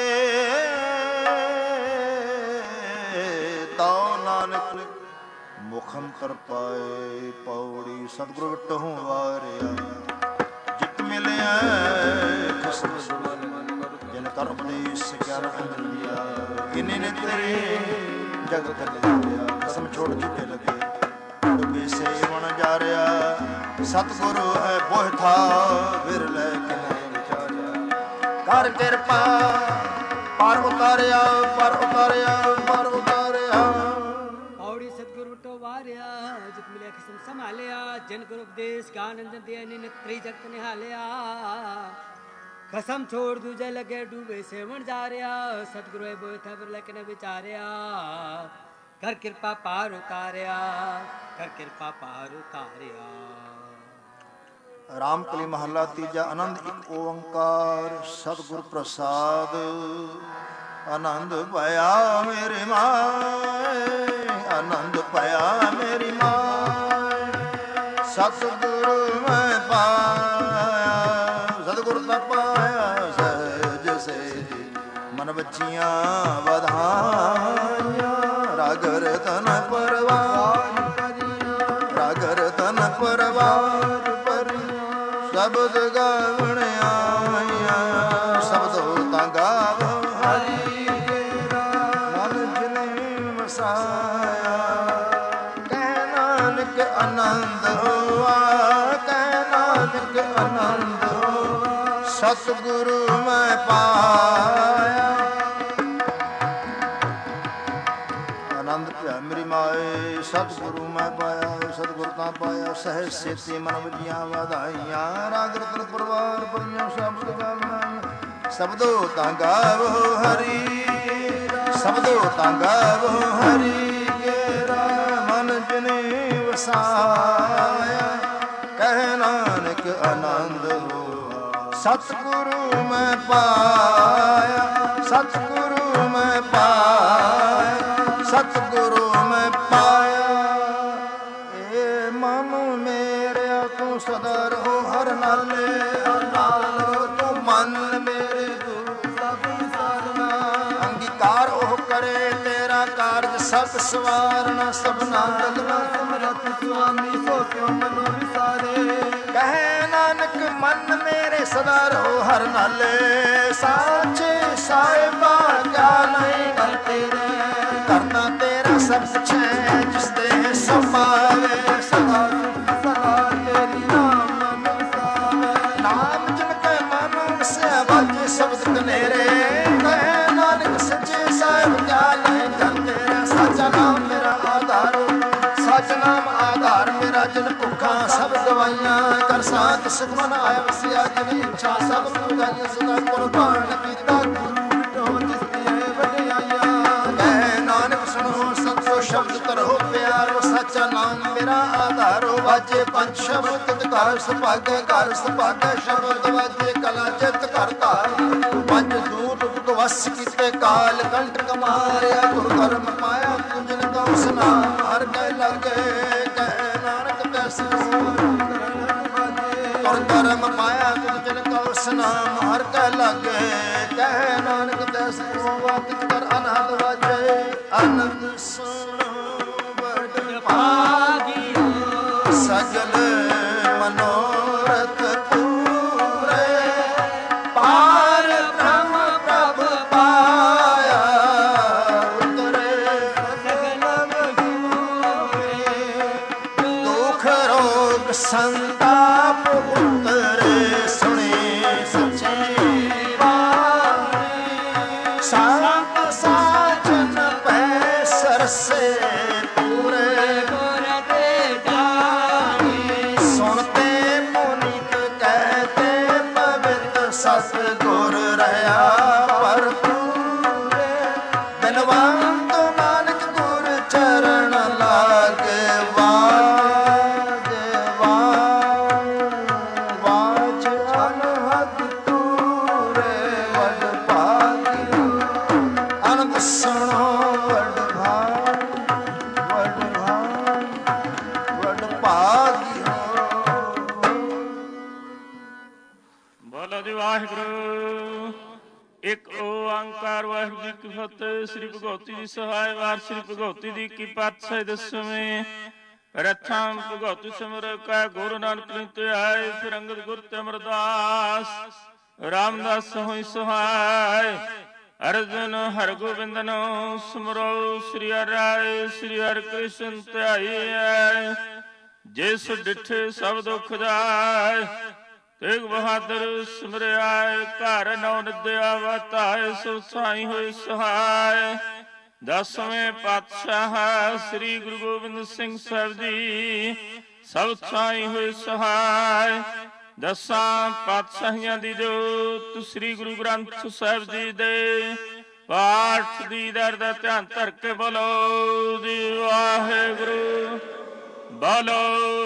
तो नानक मुखम कर पाए। पौड़ी सतगुरु विटहूं वारिया, जित मिलिया खसम जिन कर उपदेश ग्यारह अंग लिया। इन्हीं ने तेरे जगत लिया, कसम छोड़ झूठे लगे। से मन जा रहा सतगुरु है बोह था, विरले किने विचारिया। कर किरपा ਪਰ ਉਤਾਰਿਆ ਪਰ ਉਤਾਰਿਆ ਪਰ ਉਤਾਰਿਆ। ਪੌੜੀ ਸਤਿਗੁਰੂ ਵਟੋ ਵਾਰਿਆ ਜਿਤ ਮਿਲਿਆ ਕਿਸਮ ਸੰਭਾਲਿਆ। ਜਨ ਗੁਰੂ ਉਪਦੇਸ਼ ਗਾਨੰਦ ਦੇ ਨਿਨ ਤ੍ਰੀ ਜਗਤ ਨਿਹਾਲਿਆ। ਖਸਮ ਛੋੜ ਦੂਜੇ ਲੱਗੇ ਡੂਬੇ ਸੇਵਣ ਜਾ ਰਿਆ। ਸਤਿਗੁਰੂ ਬੋਏ ਥਬਰ ਲੈ ਕੇ ਨ ਵਿਚਾਰਿਆ। ਕਰ ਕਿਰਪਾ ਪਾਰ ਉਤਾਰਿਆ ਕਰ ਕਿਰਪਾ ਪਾਰ ਉਤਾਰਿਆ। ਰਾਮ ਕਲੀ ਮਹੱਲਾ ਤੀਜਾ। ਆਨੰਦ ਇੱਕ ਓੰਕਾਰ ਸਤਿਗੁਰ ਪ੍ਰਸਾਦ। ਆਨੰਦ ਪਾਇਆ ਮੇਰੀ ਮਾਏ ਆਨੰਦ ਪਾਇਆ ਮੇਰੀ ਮਾਏ। ਸਤਿਗੁਰੂ ਮੈਂ ਪਾਇਆ ਸਤਿਗੁਰ ਦਾ ਪਾਇਆ ਸਹਿਜ ਸਹਿਜ ਮਨ ਬੱਚੀਆਂ ਵਧਾਈਆਂ। ਰਾਗਰ ਤਨ ਪਰਵਾਰ ਰਾਗਰ ਤਨ ਪਰਵਾਰ ਸ਼ਬਦ ਗਾਵਣ ਆਈਆਂ। ਸ਼ਬਦੋ ਤਾਂ ਗਾਵੋ ਹਰੀ ਕੇਰਾ ਮਨ ਜਿਨੇ ਵਸਾਇਆ। ਕਹਿ ਨਾਨਕ ਆਨੰਦ ਹੋਆ ਕਹਿ ਨਾਨਕ ਆਨੰਦ ਹੋਆ। ਸਤਿਗੁਰੂ ਮੈਂ ਪਾਇਆ ਆਨੰਦ ਪਿਆ ਮੇਰੀ ਮਾਏ। ਸਤਿਗੁਰੂ ਮੈਂ ਪਾਇਆ ਸਤਿਗੁਰ ਤਾਂ ਪਾਇਆ ਸਹਿਜ ਸੇਤੀ ਮਨ ਵਜੀਆਂ ਵਧਾਈਆਂ। ਰਾਗ ਰਤਨ ਪਰਵਾਰ ਭਰੀਆਂ ਸ਼ਬਦ ਗਾਵਣਾ। ਸ਼ਬਦੋ ਤਾਂ ਗਾਵੋ ਹਰੀ ਸ਼ਬਦੋ ਤਾਂ ਗਾਵੋ ਹਰੀ ਕੇਰਾ ਮਨ ਜਿਨੇ ਵਸਾਇਆ। ਕਹਿ ਨਾਨਕ ਆਨੰਦ ਹੋਆ। ਸਤਿਗੁਰੂ ਮੈਂ ਪਾਇਆ ਸਤਿਗੁਰੂ ਮੈਂ ਪਾਇਆ ਸਤਿਗੁਰੂ ਮੈਂ ਪਾਇਆ। ਏ ਮਨ ਮੇਰਿਆ ਤੂੰ ਸਦਾ ਰਹੋ ਹਰ ਨਾਲੇ ਨਾਲ ਤੂੰ ਮਨ ਮੇਰੇ ਗੁਰੂ ਸਭ ਸਾਰਨਾ। ਅੰਗੀਕਾਰ ਉਹ ਕਰੇ ਤੇਰਾ ਕਾਰਜ ਸਭ ਸਵਾਰਨਾ। ਸਭਨਾ ਗਗਨਾ ਸਮਰਥ ਸੁਆਮੀ ਸੋ ਕਿਉ ਮਨੋ ਵਿਸਾਰੇ। ਕਹੇ ਨਾਨਕ ਮਨ ਮੇਰੇ ਸਦਾ ਰਹੋ ਹਰ ਨਾਲੇ। ਸਾਚੇ ਸਾਹਿਬਾ ਕਿਆ ਨਹੀਂ ਕਰ ਤੇਰੇ ਕਰਨਾ ਤੇਰਾ ਸਭ ਕੁਛ ਹੈ ਜਿਸ ਤੇ ਸਮਾਵੇ। ਸਦਾ ਸਦਾ ਤੇਰੀ ਨਾਮ ਮਨ ਵਸਾਵੇ। ਨਾਮ ਜਨ ਕੇ ਮਨ ਵਸਿਆ ਬਾਜੀ ਸ਼ਬਦ ਕਨੇਰੇ। ਕਹੇ ਨਾਨਕ ਸੱਚੇ ਸਾਹਿਬ ਕਿਆ ਨਹੀਂ ਕਰ ਤੇਰਾ। ਸਾਚਾ ਨਾਮ ਮੇਰਾ ਆਧਾਰ ਸੱਚ ਨਾਮ ਆਧਾਰ ਮੇਰਾ। ਜਨ ਭੁੱਖਾਂ ਸਭ ਦਵਾਈਆਂ ਕਰ ਸਾਥ ਸੁਖ ਮਨ ਆਇਆ ਵਸਿਆ। ਜਿਨੀ ਇੱਛਾ ਸਭ ਨੂੰ ਜਾਈਏ ਸਦਾ ਕੁਰਬਾਨ ਪੀਤਾ ਗੁਰੂ ਮਿਟੋ ਜਿਸ ਦੀਆਂ ਵਡਿਆਈਆਂ। ਕਹਿ ਨਾਨਕ ਸੁਣੋ ਸਤਿ ਸ਼ਬਦ ਕਰੋ ਪਿਆਰੋ। ਸੱਚਾ ਨਾਮ ਮੇਰਾ ਆਧਾਰੋ। ਵਾਜੇ ਪੰਜ ਸ਼ਬਦ ਤਿਤ ਘਰ ਸੁਭਾਗੇ ਘਰ ਸੁਭਾਗੇ ਸ਼ਬਦ ਵਾਜੇ ਕਲਾ ਚਿਤ ਘਰ ਧਾਰ। ਪੰਜ ਦੂਤ ਤੁਧ ਵਸ ਕੀਤੇ ਕਾਲ ਕੰਟਕ ਮਾਰਿਆ। ਗੁਰ ਧਰਮ ਪਾਇਆ ਤੁਜਨ ਕਉ ਸਨਾਮ ਹਰ ਕੈ ਲਾਗੇ। ਕਹਿ ਨਾਨਕ ਤੈਸ ਗੁਰ ਧਰਮ ਪਾਇਆ ਤੁਜਨ ਕਉ ਸਨਾਮ ਹਰ ਕੈ ਲਾਗੇ। ਕਹਿ ਨਾਨਕ ਤੈਸ ਵਾਕਿਤ ਕਰ ਅਨਹਦ ਵਾਜੇ। ਆਨੰਦ ਸੁਣੋ ਬੜ ਭਾਗਿਓ ਸਗਲ ਮਨੋਰਥ ਪੂਰੇ। ਪਾਰ ਬ੍ਰਹਮ ਪ੍ਰਭ ਪਾਇਆ ਉਤਰੇ ਸਗਲ ਮਜੂਰੇ। ਦੁਖ ਰੋਗ ਸੰਤਾਪ ਉਤਰੇ ਸੁਣੇ ਸੱਚੇ ਬਾਣੀ। ਸੰਤ ਸਾਜਨ ਪੈ ਸਰਸੇ ਪੂਰੇ ਗੁਰ ਦੇ ਜਾਣੀ। ਸੁਣਤੇ ਪੁਨੀਤ ਕਹਤੇ ਪਵਿੱਤ ਸਤਿਗੁਰ ਰਹਾ ਭਰਪੂਰੇ। ਬਿਨਵੰਤ ਨਾਨਕ ਗੁਰ ਚਰਨ ਲਾਗੇ। ਵਾਜ ਵਾਜ ਅਨਹਦ ਤੂਰੇ ਵਡ ਭਾਗੀ। ਆਨੰਦ ਸੁਣੋ ਵਡ ਭਾਗ ਵਡ ਭਾਗ ਵਡ ਭਾਗੀ। ਬੋਲੋ ਜੀ ਵਾਹਿਗੁਰੂ। ਇੱਕ ਓੰਕਾਰ ਵਾਹਿਗੁਰੂ ਜੀ ਕੀ ਫਤਿਹ। ਸ੍ਰੀ ਭਗਵਤੀ ਜੀ ਸਹਾਇ ਵਾਰ ਸ੍ਰੀ ਭਗਵਤੀ ਜੀ ਕੀ ਪਾਤਸ਼ਾਹੀ ਦਸਵੇਂ। ਰਥਾਂ ਭਗਵਤੀ ਸਿਮਰ ਕੈ ਗੁਰੂ ਨਾਨਕ ਲਿਤੇ ਆਏ। ਫਿਰ ਅੰਗਦ ਗੁਰ ਤੇ ਅਮਰਦਾਸ ਰਾਮਦਾਸ ਹੋਈ ਸਹਾਇ। ਅਰਜੁਨ ਹਰਿ ਗੋਬਿੰਦਨ ਸਿਮਰੋ ਸ੍ਰੀ ਹਰਿ ਰਾਏ। ਸ੍ਰੀ ਹਰਿ ਕ੍ਰਿਸ਼ਨ ਧਿਆਈ। ਜਿਸ ਡਿਠੇ ਸਭ ਦੁਖ ਜਾਏ ਤੇਗ ਬਹਾਦਰ ਸਿਮਰਿਆਏ, ਘਰ ਨੌ ਨਿਦਿਆ ਵਤਾਏ, ਸੋ ਸਾਈ ਹੋਏ ਸਹਾਇ। ਦਸਵੇਂ ਪਾਤਸ਼ਾਹ ਸ੍ਰੀ ਗੁਰੂ ਗੋਬਿੰਦ ਸਿੰਘ ਸਾਹਿਬ ਜੀ ਸਭ ਸਾਈ ਹੋਏ ਸਹਾਇ। ਦਸਾਂ ਪਾਤਸ਼ਾਹੀਆਂ ਦੀ ਜੋਤ ਸ੍ਰੀ ਗੁਰੂ ਗ੍ਰੰਥ ਸਾਹਿਬ ਜੀ ਦੇ ਪਾਠ ਦੀ ਦਰ ਦਾ ਧਿਆਨ ਧਰ ਕੇ ਬੋਲੋ ਜੀ ਵਾਹਿਗੁਰੂ। ਬੋਲੋ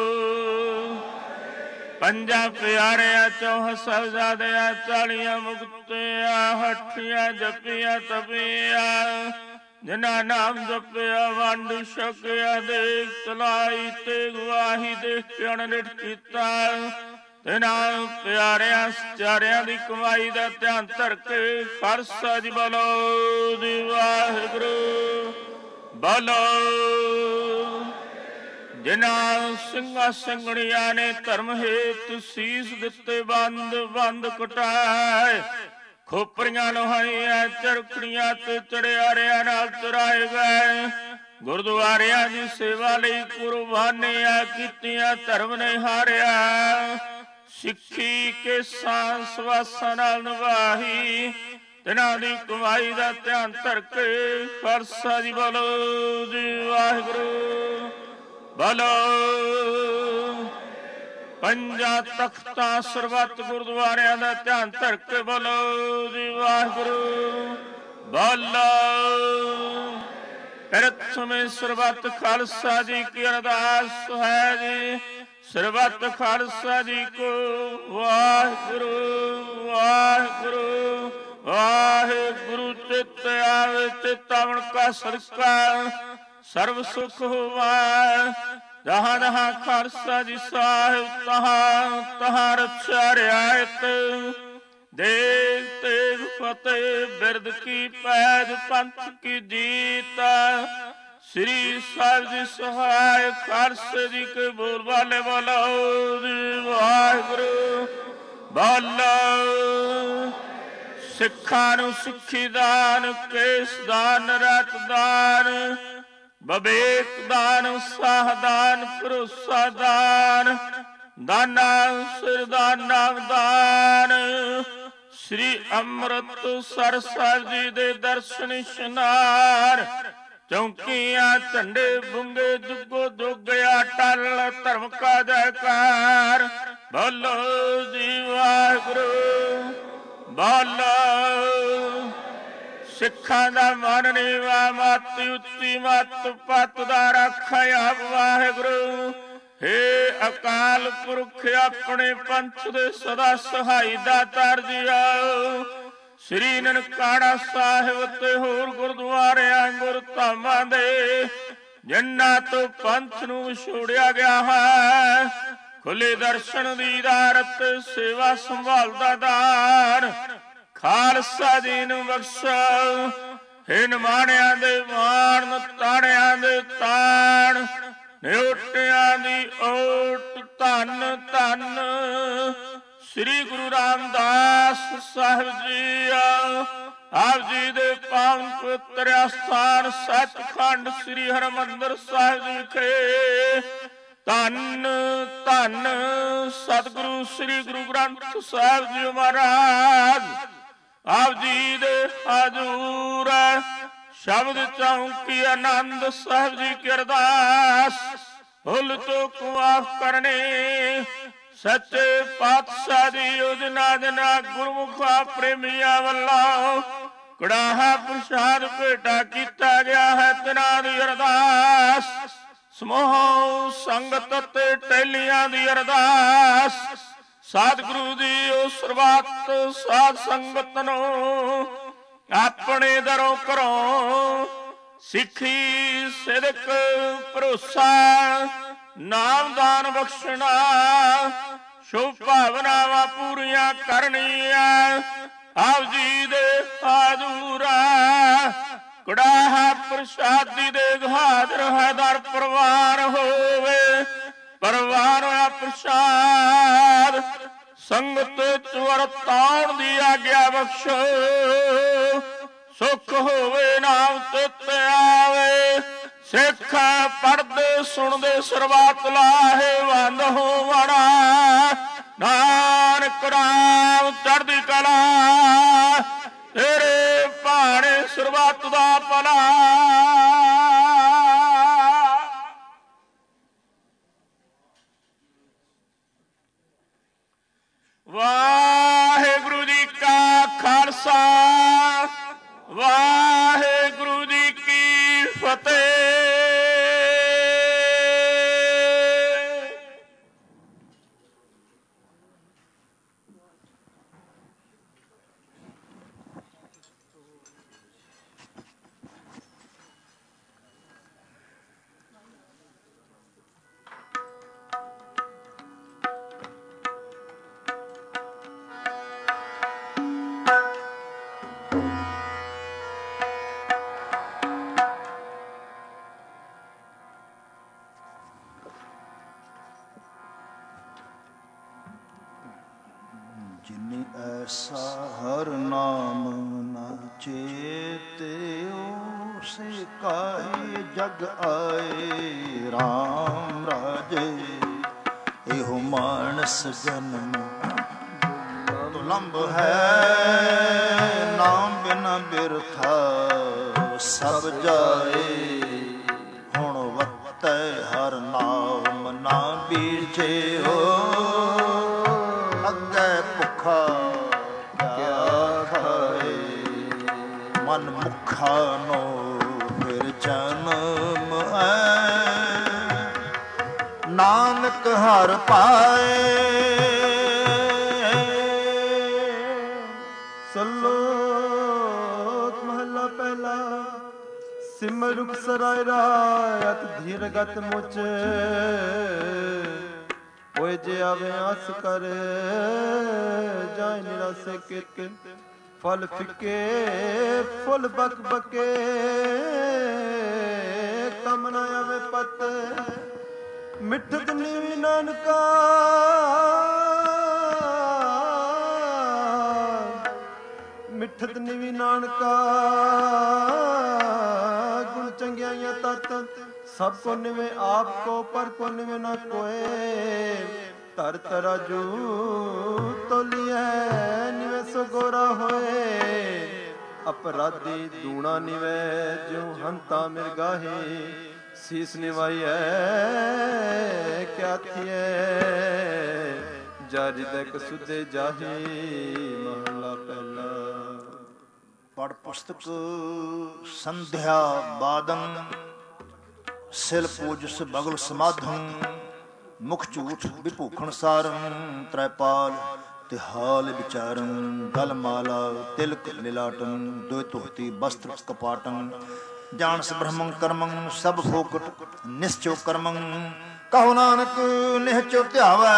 ਪੰਜਾਂ ਪਿਆਰਿਆਂ ਚੌਹ ਸਾਹਿਬਜ਼ਾਦਿਆਂ, 40 ਮੁਕਤਿਆਂ, ਹੱਠੀਆਂ ਜਪੀਆਂ ਤਪੀਆਂ, ਜਿਨ੍ਹਾਂ ਨਾਮ ਜਪਿਆ ਵੰਡ ਛਕਿਆ, ਦੇਖ ਚਲਾਈ ਤੇ ਗਵਾਹੀ ਦੇਖ ਕੇ ਅਣਨਿਠ ਕੀਤਾ। ਤਿਨਾਂ ਪਿਆਰਿਆਂ ਸਚਾਰਿਆਂ ਦੀ ਕਮਾਈ ਦਾ ਧਿਆਨ ਧਰ ਕੇ ਖਾਲਸਾ ਜੀ ਬੋਲੋ ਜੀ ਵਾਹਿਗੁਰੂ। ਬੋਲੋ ਜਿਨ੍ਹਾਂ ਸਿੰਘਾਂ ਸਿੰਘਣੀਆਂ ਨੇ ਧਰਮ ਹੇਤ ਸੀਸ ਦਿੱਤੇ, ਬੰਦ ਬੰਦ ਕਟਾਏ, ਖੋਪਰੀਆਂ ਲੋਹਾਈਆਂ ਚਰਖੜੀਆਂ ਤੇ ਚੜਿਆਰਿਆਂ ਨਾਲ ਚਰਾਏ ਗਏ। ਗੁਰਦੁਆਰਿਆਂ ਦੀ ਸੇਵਾ ਲਈ ਕੁਰਬਾਨੀਆਂ ਕੀਤੀਆਂ, ਧਰਮ ਨੇ ਹਾਰਿਆ। ਸਿੱਖੀ ਕੇ ਸਾਂਸ ਵਾਸਾਂ ਨਾਲ ਨਿਭਾਈ, ਤਿਨਾਂ ਦੀ ਕਮਾਈ ਦਾ ਧਿਆਨ ਧਰ ਕੇ ਖਾਲਸਾ ਜੀ ਬੋਲੋ ਜੀ ਵਾਹਿਗੁਰੂ। ਬੋਲੋ ਪੰਜਾਂ ਤਖਤਾਂ ਸਰਬੱਤ ਗੁਰਦੁਆਰਿਆਂ ਦਾ ਧਿਆਨ ਧਰ ਕੇ ਬੋਲੋ ਜੀ ਵਾਹਿਗੁਰੂ। ਬੋਲੋ ਪ੍ਰਥਮੇ ਸਰਬੱਤ ਖਾਲਸਾ ਜੀ ਕੀ ਅਰਦਾਸ ਹੈ ਜੀ। ਸਰਬੱਤ ਖਾਲਸਾ ਜੀ ਕੋ ਵਾਹਿਗੁਰੂ ਵਾਹਿਗੁਰੂ ਵਾਹਿਗੁਰੂ। ਚਿੱਤ ਆਵੇ ਚਿਤਾਵਨ ਕਾ ਸਦਕਾ ਸਰਬ ਸੁਖ ਹੋਵਾ। ਜਹਾਂ ਜਹਾਂ ਖਾਲਸਾ ਜੀ ਸਾਹਿਬ, ਤਹਾਂ ਤਹਾਂ ਰਖਿਆ ਰਿਆਇਤ। ਦੇਗ ਤੇਗ ਫਤਿਹ ਬਿਰਦ ਕੀ ਪੈਜ, ਪੰਥ ਕੀ ਜੀਤ। ਸ੍ਰੀ ਸਾਹਿਬ ਜੀ ਸਹਾਇ, ਖਾਲਸੇ ਜੀ ਕੇ ਬੋਲ ਵਾਲੇ ਬੋਲੋ ਜੀ ਵਾਹਿਗੁਰੂ। ਬੋਲੋ ਸਿੱਖਾਂ ਨੂੰ ਸਿੱਖੀ ਦਾਨ, ਕੇਸ ਦਾਨ, ਰਤ ਦਾਨ, ਬਵੇਕ ਦਾਨ, ਸਾਹ ਦਾਨ, ਭਰੋਸਾ ਦਾਨ, ਦਾਨਾ ਸਿਰ ਦਾਨ, ਨਾਮ ਦਾਨ। ਸ੍ਰੀ ਅੰਮ੍ਰਿਤਸਰ ਸਾਹਿਬ ਜੀ ਦੇ ਦਰਸ਼ਨ ਇਸ਼ਨਾਨ, ਚੌਂਕੀਆਂ ਝੰਡੇ ਬੁੰਗੇ, ਜੁਗੋ ਜੁਗਿਆ ਟਲ, ਧਰਮ ਕਾ ਜੈਕਾਰ। ਬੋਲੋ ਜੀ ਵਾਹਿਗੁਰੂ। ਬੋਲੋ ਸਿੱਖਾਂ ਦਾ ਮਨ ਨੀਵਾ, ਮੱਤ ਉੱਚੀ ਮੱਤ ਪੱਤ ਦਾ ਰੱਖਿਆ ਵਾਹਿਗੁਰੂ। ਹੇ ਅਕਾਲ ਪੁਰਖ ਆਪਣੇ ਪੰਥ ਦੇ ਸਦਾ ਸਹਾਈ ਦਾਤਾਰ ਜੀਓ। ਸ੍ਰੀ ਨਨਕਾਣਾ ਸਾਹਿਬ ਤੇ ਹੋਰ ਗੁਰਦੁਆਰਿਆਂ ਗੁਰਧਾਮਾਂ ਦੇ ਜਿਨ੍ਹਾਂ ਤੋਂ ਪੰਥ ਨੂੰ ਵਿਛੋੜਿਆ ਗਿਆ ਹੈ, ਖੁੱਲੇ ਦਰਸ਼ਨ ਦੀਦਾਰਤ, ਸੇਵਾ ਸੰਭਾਲ ਦਾ ਦਾਨ ਖਾਲਸਾ ਜੀ ਨੂੰ ਬਖਸ਼ੋ। ਹੇ ਨਿਮਾਣਿਆਂ ਦੇ ਮਾਣ, ਤਾਣਿਆਂ ਦੇ ਤਾਣ, ਨਿਓਟਿਆਂ ਦੀ ਓਟ, ਧੰਨ ਧੰਨ ਸ੍ਰੀ ਗੁਰੂ ਰਾਮਦਾਸ ਸਾਹਿਬ ਜੀ। ਆਪ ਜੀ ਦੇ ਪਾਵਨ ਪਵਿੱਤਰ ਅਸਥਾਨ ਸੱਚਖੰਡ ਸ੍ਰੀ ਹਰਿਮੰਦਰ ਸਾਹਿਬ ਜੀ ਵਿਖੇ ਧੰਨ ਧੰਨ ਸਤਿਗੁਰੂ ਸ੍ਰੀ ਗੁਰੂ ਗ੍ਰੰਥ ਸਾਹਿਬ ਜੀ ਮਹਾਰਾਜ ਆਪ ਜੀ ਦੇ ਹਜ਼ੂਰ ਸ਼ਬਦ ਚੌਂਕੀ ਆਨੰਦ ਸਾਹਿਬ ਜੀ ਕੀ ਅਰਦਾਸ ਭੁੱਲ ਚੁੱਕ ਮਾਫ ਕਰਨੇ। ਸੱਚੇ ਪਾਤਸ਼ਾਹ ਦੀ ਯੋਜਨਾ ਜਨਾ ਗੁਰਮੁਖਾ ਪ੍ਰੇਮੀਆਂ ਵੱਲੋਂ ਕੜਾਹਾ ਪ੍ਰਸ਼ਾਦ ਭੇਟਾ ਕੀਤਾ ਗਿਆ ਹੈ, ਤਿਨਾਂ ਦੀ ਅਰਦਾਸ ਸਮੂਹ ਸੰਗਤ ਤੇ ਟਹਿਲੀਆਂ ਦੀ ਅਰਦਾਸ ਸਤਿਗੁਰੂ ਜੀ ਉਹ ਸਰਬੱਤ ਸਾਧ ਸੰਗਤ ਨੂੰ ਆਪਣੇ ਦਰੋਂ ਘਰੋਂ ਸਿੱਖੀ ਸਿਦਕ ਭਰੋਸਾ ਨਾਮਦਾਨ ਬਖਸ਼ਣਾ ਸ਼ੁਭ ਭਾਵਨਾਵਾਂ ਪੂਰੀਆਂ ਕਰਨੀਆਂ। ਆਪ ਜੀ ਦੇ ਹਾਜ਼ੂਰਾ ਕੜਾਹਾ ਪ੍ਰਸ਼ਾਦੀ ਦੇ ਹਾਜ਼ਰ ਹੈ, ਦਰ ਪ੍ਰਵਾਨ ਹੋਵੇ ਪ੍ਰਵਾਨ ਹੋਇਆ ਪ੍ਰਸ਼ਾਦ ਸੰਗਤ ਚਵਰ ਤਾਉਣ ਦੀ ਆਗਿਆ ਬਖਸ਼ੋ। ਸੁਖ ਹੋਵੇ ਨਾਮ ਚਿੱਤ ਆਵੇ, ਸਿੱਖ ਪੜ੍ਹਦੇ ਸੁਣਦੇ ਸਰਬੱਤ ਲਾਹੇਵੰਦ ਹੋਵਣਾ। ਨਾਨਕ ਰਾਮ ਚੜ੍ਹਦੀ ਕਲਾ, ਤੇਰੇ ਭਾਣੇ ਸਰਬੱਤ ਦਾ ਭਲਾ। ਵਾਹਿਗੁਰੂ ਜੀ ਕਾ ਖਾਲਸਾ, ਵਾਹਿਗੁਰੂ ਜੀ ਕੀ ਫਤਿਹ। ਜਿਨੀ ਐਸਾ ਹਰ ਨਾਮ ਨ ਚੇਤਿਓ, ਸੇ ਕਾਹੇ ਜਗ ਆਏ ਰਾਮ ਰਾਜੇ। ਇਹੋ ਮਾਨਸ ਜਨਮ ਦੁਲੰਭ ਹੈ, ਨਾਮ ਬਿਨ ਬਿਰਥਾ ਸਭ ਜਾਏ। ਹੁਣ ਵਤੈ ਹਰ ਨਾਮ ਨਾ ਬੀਜੇ ਹੋ, ਅੱਗੇ ਭੁੱਖਾ ਕਿਆ ਖਾਏ। ਮਨ ਮੁਖਾ ਨੋ ਫਿਰ ਜਨਮ ਹੈ, ਨਾਨਕ ਹਰ ਪਾਏ। ਸਲੋਕ ਮਹਲਾ ਪਹਿਲਾ। ਸਿਮਰ ਰੁਖ ਸਰਾਇ ਰਾਇਤ ਧੀਰ ਗਤ ਮੁਚ, ਹੋਏ ਜੇ ਆਵੇ ਆਸ ਕਰ ਜਾਏ ਨਿਰਾਸੇ ਕਿਤ। ਫਲ ਫਿੱਕੇ ਫੁੱਲ ਬਕ ਬਕੇ, ਕਮ ਨਾ ਆਵੇ ਪਤ। ਮਿੱਠਤ ਨੀਵੀ ਨਾਨਕਾ, ਮਿੱਠਤ ਨੀਵੀ ਨਾਨਕਾ। ਗੁਣ ਚੰਗਿਆਈਆਂ ਤਤ ਸਭ ਕੋ ਨਿਵੇ ਆਪ ਕੋ, ਪਰ ਕੋ ਨਿਵੇ ਨਾ ਕੋਏ। ਧਰ ਤਰਾਜੂ ਤੋਲੀਐ ਨਿਵੇ ਸੋ ਗੋਰਾ ਹੋਏ। ਅਪਰਾਧੀ ਦੂਣਾ ਨਿਵੇ ਜਿਉ ਹੰਤਾ ਮਿਰਗਾਹੇ। ਸੀਸ ਨਿਵਾਈਐ ਕਿਆ ਥੀਐ, ਜਾ ਜਿਦੈ ਸੁਧੇ ਜਾਹੇ। ਮਹਲਾ ਪਹਿਲਾ। ਪੜ ਪੁਸਤਕ ਸੰਧਿਆ ਬਾਦਨ, ਸਿਲ ਪੂਜਸ ਬਗਲ ਸਮਾਧੰ। ਮੁਖ ਝੂਠ ਵਿਭੂਖਣ ਸਾਰੰ, ਤ੍ਰੈਪਾਲ ਤਿਹਾਲ ਵਿਚਾਰੰ। ਗਲ ਮਾਲਾ ਤਿਲਕ ਲਿਲਾਟੰ, ਦੁਇ ਧੋਤੀ ਬਸਤਰ ਕਪਾਟੰ। ਜਾਣਸ ਬ੍ਰਹਮੰ ਕਰਮੰ ਸਭ ਫੋਕਟ, ਨਿਸ਼ਚੋ ਕਰਮੰ। ਕਹੋ ਨਾਨਕ ਨਿਹਚੋ ਧਿਆਵੈ,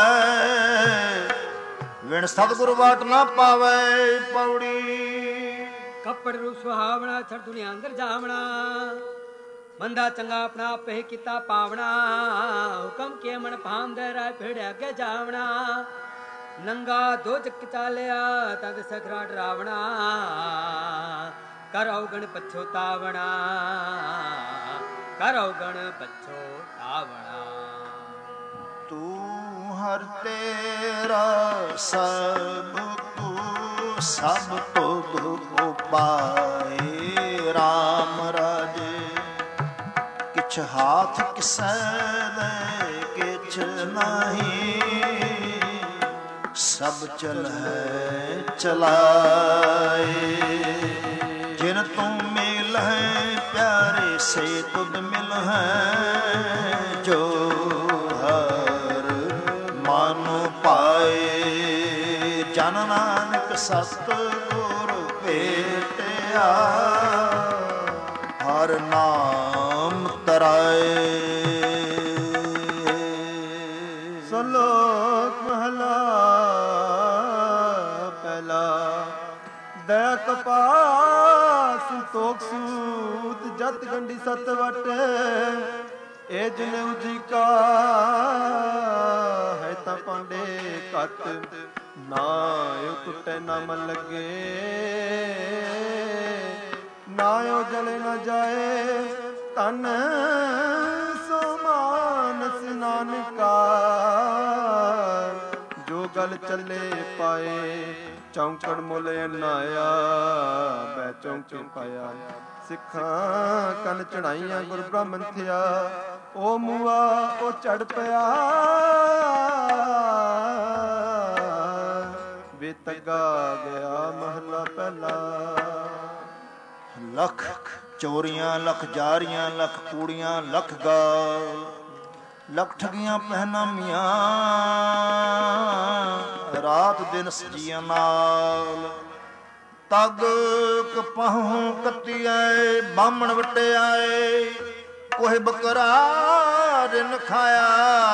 ਵਿਣ ਸਤਿਗੁਰ ਵਾਟ ਨਾ ਪਾਵੈ। ਪੌੜੀ। ਕੱਪੜ ਰੂ ਸੁਹਾਵਣਾ, ਛੜ ਦੁਨੀਆ ਅੰਦਰ ਜਾਵਣਾ। ਮੰਦਾ ਚੰਗਾ ਆਪਣਾ ਆਪੇ ਕੀਤਾ ਪਾਵਣਾ। ਹੁਕਮ ਕੇ ਮਨ ਭਾਂਦੇ ਰਾਏ ਭੇੜਿਆ ਅੱਗੇ ਜਾਵਣਾ। ਨੰਗਾ ਦੋਜਕ ਚਾਲਿਆ ਤਦ ਸਖਰਾ ਡਰਾਵਣਾ। ਕਰ ਔਗਣ ਪਛੋਤਾਵਣਾ, ਕਰ ਔਗਣ ਪਛੋਤਾਵਣਾ। ਤੂੰ ਹਰ ਤੇਰਾ ਸਭ ਤੂੰ, ਸਭ ਤੁਧ ਉਪਾਏ। ਰਾਮ ਰਾਜੇ ਕਿਛ ਹਾਥ ਕਿਸੈ ਦੇ ਕਿਛ ਨਹੀਂ। ਸਭ ਚਲੈ ਚਲਾਏ। ਜਿਨ ਤੂੰ ਮਿਲ ਹੈ ਪਿਆਰੇ, ਸੇ ਤੁਧ ਮਿਲ ਹੈ। ਜੋ ਹਰ ਮਨ ਪਾਏ। ਜਨ ਨਾਨਕ ਸਤਿਗੁਰ ਭੇਟਿਆ, ਹਰ ਨਾਮ ਤਰਾਏ। ਸਲੋਕ ਮਹਲਾ ਪਹਿਲਾ। ਦਇਆ ਕਪਾਹ ਸੰਤੋਖ ਸੂਤ, ਜਤ ਗੰਢੀ ਸਤ ਵਟ। ਇਹ ਜਿਨ ਉਜੀ ਕਾ ਹੈ ਤਾਂ ਪਾਂਡੇ ਘਟ। ਨਾ ਉਹ ਟੁੱਟੇ ਨਾ ਮਨ ਲੱਗੇ, ਨਾ ਉਹ ਜਲੇ ਨਾ ਜਾਏ। ਤਨ ਸੋ ਮਾਨਸ ਨਾਨਕਾ, ਜੋਗਾ ਗਲ ਚੱਲੇ ਪਾਏ। ਚੌਂਕੜ ਮੁੱਲ ਨਾਇਆ ਬੈ ਚੌਂਕੇ ਪਾਇਆ। ਸਿੱਖਾਂ ਕੰਨ ਚੜਾਈਆਂ ਗੁਰ ਬ੍ਰਾਹਮਣ ਥਿਆ। ਉਹ ਮੂਆ ਉਹ ਚੜ ਪਿਆ ਵੇ ਤੱਗਾ ਗਿਆ ਮਹਲਾ ਪਹਿਲਾ। ਲੱਖ ਚੋਰੀਆਂ ਲੱਖ ਜਾਰੀਆਂ ਲੱਖ ਕੂੜੀਆਂ ਲੱਖ ਗਾਲ ਲੱਖ ਠਗੀਆਂ ਪਹਿਨਾਮੀਆਂ ਰਾਤ ਦਿਨ ਸਜੀਆਂ ਨਾਲ। ਤਗ ਕਪਾਹੋਂ ਕੱਤੀਏ ਬਾਹਮਣ ਵਟਿਆਏ ਕੋਹ ਬਕਰਾ ਰਿਨ ਖਾਇਆ।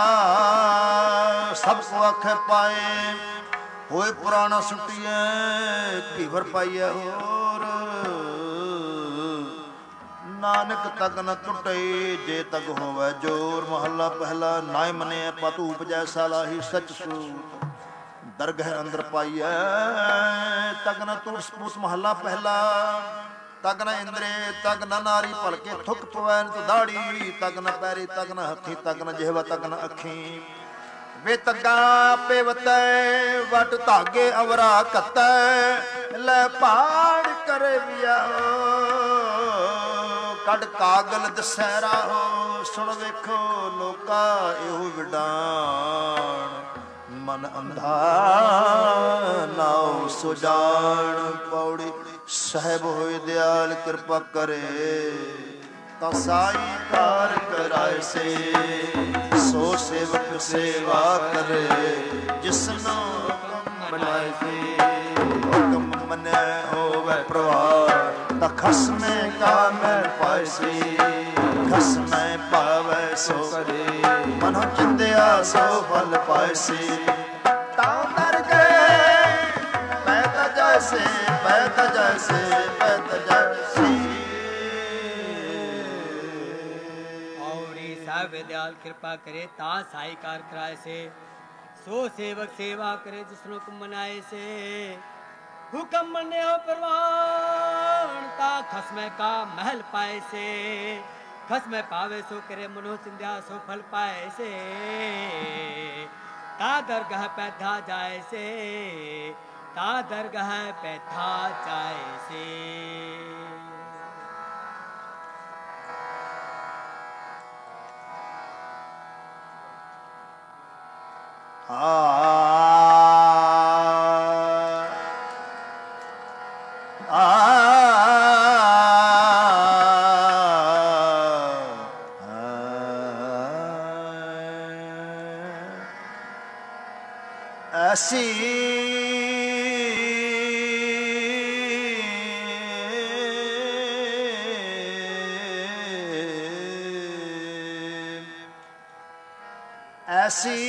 ਸਭ ਕੋ ਆਖੇ ਪਾਏ ਹੋਏ ਪੁਰਾਣਾ ਸੁੱਟੀਏ ਘੀਵਰ ਪਾਈਏ ਹੋਰ। ਨਾਨਕ ਤਗ ਨ ਟੁੱਟੇ ਜੇ ਤਗ ਹੋਵੇ ਜੋਰ। ਮਹੱਲਾ ਪਹਿਲਾ। ਨਾਇ ਮੰਨਿਆ ਪਤੂ ਉਪਜੈ ਸਾਲਾਹੀ ਸਚ ਸੂਤ ਦਰਗਹਿ ਅੰਦਰ ਪਾਈਐ। ਤਗ ਨ ਟੁੱਟ ਸਪੂਤ। ਮਹੱਲਾ ਪਹਿਲਾ। ਤਗ ਨ ਇੰਦਰੇ ਤਗ ਨ ਨਾਰੀ ਭਲਕੇ ਥੁੱਕ ਪਵੈ ਨ ਦਾੜੀ। ਤਗ ਨ ਪੈਰੀ ਤਗ ਨ ਹੱਥੀ ਤਗ ਨ ਜਿਹਵਾ ਤਗ ਨ ਅੱਖੀ। ਵੇ ਤੱਗਾ ਪੇਵਤੈ ਵਟ ਧਾਗੇ ਅਵਰਾ ਘਤੈ ਲੈ ਪਾੜ ਕਰੇ ਵਿਆ। ਕੱਢ ਕਾਗਲ ਦਸਹਿਰਾ ਹੋ ਸੁਣ ਵੇਖੋ ਲੋਕਾ ਇਹੋ ਵਿਡਾਣ। ਮਨ ਅੰਧਾ ਨਾਉ ਸੁਜਾਨ। ਪੌੜੀ ਸਾਹਿਬ ਹੋਏ ਦਿਆਲ ਕਿਰਪਾ ਕਰੇ ਤਾਂ ਸਾਈ ਕਾਰ ਕਰਾਏ ਸੇ। ਸੋ ਸੇਵਕ ਸੇਵਾ ਕਰੇ ਜਿਸਨੂੰ ਬਣਾਏ ਸੇ। ਹੁਕਮ ਮੰਨੈ ਹੋਵੇ ਪ੍ਰਵਾਰ ਤਾਂ ਖਸਮੇ ਕਾ ਮਹਿਲ ਪਾਏ ਸੇ। ਖਸਮੇ ਪਾਵੈ ਸੋ ਕਰੇ ਮਨੋ ਚਿੰਦਿਆ ਸੋ ਫਲ ਪਾਏ ਸੇ। ਤਾਂ ਦਰ ਗਏ ਪੈ ਤਾ ਜੈਸੇ ਪੈ ਤਾ ਜੈਸੇ ਪੈ ਤਾ ਜੈਸੇ। ਸਾਹਿਬ ਦਿਆਲ ਕਿਰਪਾ ਕਰੇ ਤਾਂ ਸਾਈ ਕਾਰ ਕਰਾਏ ਸੇ। ਸੋ ਸੇਵਕ ਸੇਵਾ करे जिसनो हुक्म मनाए से। हुक्म मने हो परवान ता खसमे का महल पाए से। खसमे पावे सो करे मनो चिंध्या सो फल पाए से। ता दरगाह पैधा जाए से। ता दरगाह पैधा जाए से। ऐसी ऐसी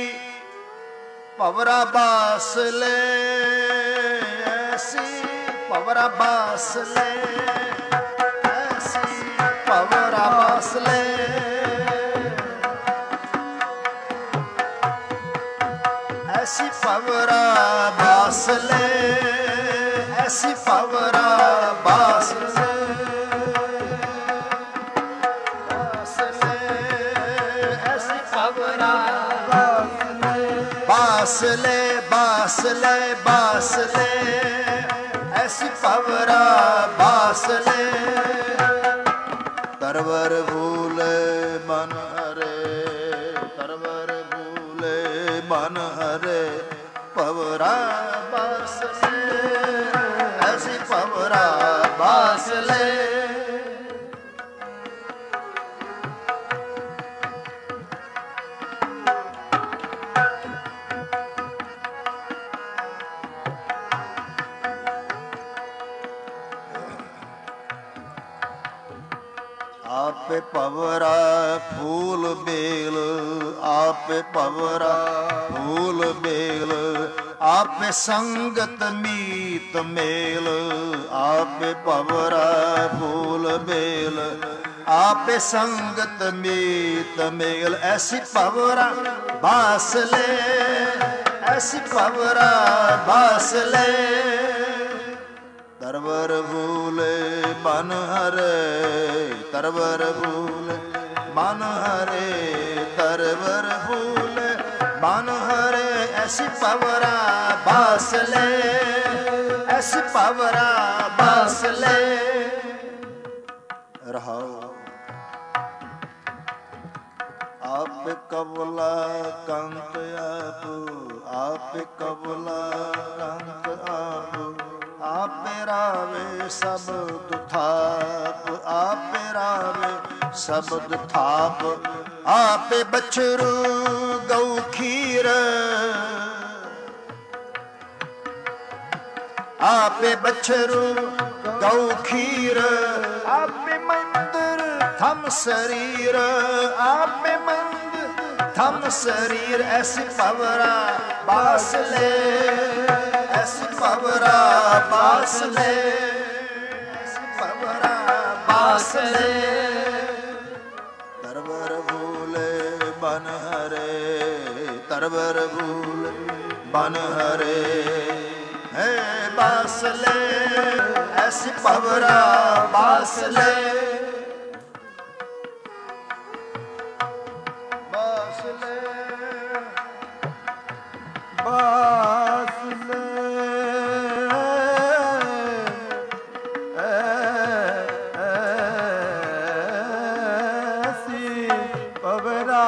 भवरा बास ले। ऐसी भवरा बास ले। ऐसी भवरा बास ले। ऐसी भवरा बास ले। ऐसी भवरा बास ले। बास ले बास ले बास ले ऐसी भवरा बास ले। तरवर भूले मन हरे तरवर भूले मन हरे भवरा बास ले। ऐसी भवरा बास ले। आपे भवरा फूल बेल आपे भवरा फूल बेल आपे संगत मीत मेल। आपे भवरा फूल बेल आपे संगत मीत मेल। ऐसी भवरा बास ले। ऐसी भवरा बास ले। तरवर भूले मन हरे तरवर भूले मन हरे तरवर भूले मन हरे। ਐਸੀ ਪਵਰਾ ਬਾਸ ਲੈ, ਐਸੀ ਪਵਰਾ ਬਾਸ ਲੈ। ਰਹਾਉ ਆਪ ਕਬਲਾ ਕੰਤ ਆਪ, ਆਪ ਕਬਲਾ ਕੰਤ ਆਪ, ਆਪੇ ਰਾਵੇ ਸਬਦ ਥਾਪ, ਆਪੇ ਰਾਵੇ ਸਬਦ ਥਾਪ। ਆਪੇ ਬਛਰੂ ਗਊ ਖੀਰ, ਆਪੇ ਬਛਰੂ ਗਊ ਖੀਰ। ਆਪੇ ਮੰਦਰ ਥਮ ਸਰੀਰ, ਆਪੇ ਮੰਦਰ ਥਮ ਸਰੀਰ। ਐਸੀ ਪਵਰਾ ਬਾਸ ਲੈ, ਐਸੀ ਪਵਰਾ ਬਾਸ ਲੈ, ਐਸੀ ਪਵਰਾ ਬਾਸ ਲੈ। ਤਰਵਰ ਭੂਲੇ ਬਨ ਹਰੇ, ਤਰਵਰ ਭੂਲੇ ਬਨ ਹਰੇ। ਹੈ ਬਾਸ ਲੈ, ਐਸੀ ਪਵਰਾ ਬਾਸ ਲੈ, ਬਾਸ ਲੈ, ਬਾਸ ਲੈ। ਐਸੀ ਪਵਰਾ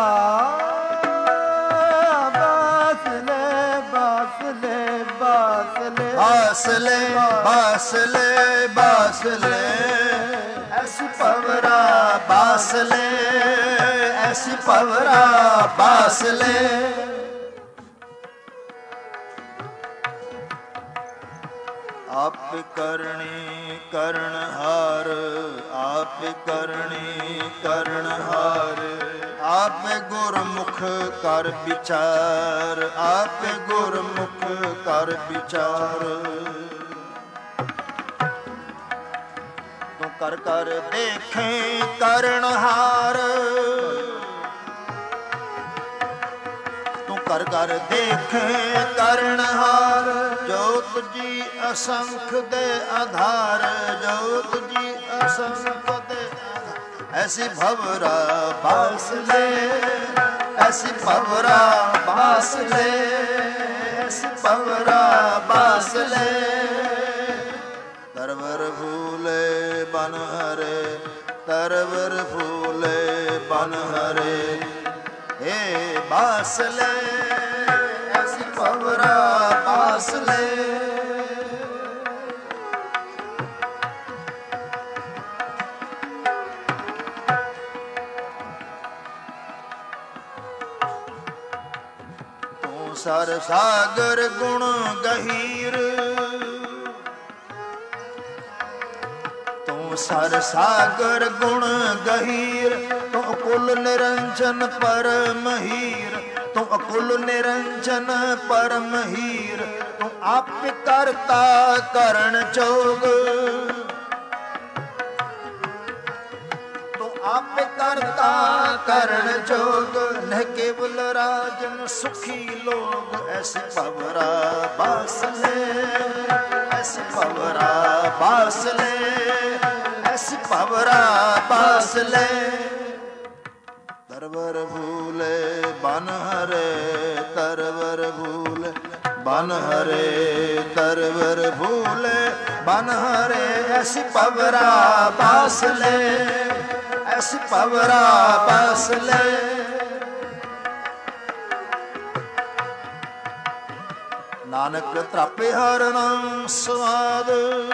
ਬਾਸ ਲੈ, ਬਾਸ ਲੈ, ਬਾਸ ਲੈ। ਬਾਸ ਲੈ, ਬਾਸ ਲੈ, ਬਾਸ ਲੈ। ਐਸੀ ਪਵਰਾ ਬਾਸ ਲੈ, ਐਸੀ ਪਵਰਾ ਬਾਸ ਲੈ। ਆਪ ਕਰਨੀ ਕਰਨਹਾਰ, ਆਪ ਕਰਨੀ ਕਰਨਹਾਰ। ਆਪੇ ਗੁਰਮੁਖ ਕਰ ਵਿਚਾਰ, ਆਪੇ ਗੁਰਮੁਖ ਕਰ ਵਿਚਾਰ। ਤੂੰ ਕਰ ਕਰ ਦੇਖੇ ਕਰਨਹਾਰ, ਤੂੰ ਕਰ ਕਰ ਦੇਖੇ ਕਰਨਹਾਰ। ਜੋਤ ਜੀ ਅਸੰਖ ਦੇ ਆਧਾਰ, ਜੋਤ ਜੀ ਅਸੰਖ ਦੇ ਆਧਾਰ। ਐਸੀ ਭਵਰਾ ਬਾਸ ਲੈ, ਐਸੀ ਭਵਰਾ ਬਾਸ ਲੈ, ਐਸੀ ਭਵਰਾ ਬਾਸ ਲੈ। ਤਰਵਰ ਫੂਲੇ ਬਨ ਹਰੇ, ਤਰਵਰ ਫੂਲੇ ਬਨ ਹਰੇ। ਏ ਬਾਸ ਲੈ, ਐਸੀ ਪਵਰਾ ਬਾਸ ਲੈ। ਤੂੰ ਸਰ ਸਾਗਰ ਗੁਣ ਗਹੀਰ, ਤੂੰ ਸਰ ਸਾਗਰ ਗੁਣ ਗਹੀਰ। ਤੂੰ ਅਕੁਲ ਨਿਰੰਜਨ ਪਰਮ ਹੀਰ, ਤੂੰ ਅਕੁਲ ਨਿਰੰਜਨ ਪਰਮ ਹੀਰ। ਤੂੰ ਆਪੇ ਕਰਤਾ ਕਰਨ ਜੋਗ, ਤੂੰ ਆਪੇ ਕਰਤਾ ਕਰਨ ਜੋਗ। ਨਹਿ ਕੇਵਲ ਰਾਜਨ ਸੁਖੀ ਲੋਗ। ਐਸੀ ਪਵਰਾ ਬਾਸ ਲੈ, ਐਸੀ ਪਵਰਾ ਬਾਸ ਲੈ, ਐਸੀ ਪਵਰਾ ਬਾਸ ਲੈ। ਤਰਵਰ ਭੂਲੇ ਬਨ ਹਰੇ, ਤਰਵਰ ਭੂਲੇ ਬਨ ਹਰੇ, ਤਰਵਰ ਭੂਲੇ ਬਨ ਹਰੇ। ਐਸੀ ਪਵਰਾ ਬਾਸ ਲੈ, ਐਸੀ ਪਵਰਾ ਬਾਸ ਲੈ। ਨਾਨਕ ਤਰਾਪੇ ਹਰ ਨਾਮ ਸਵਾਦ,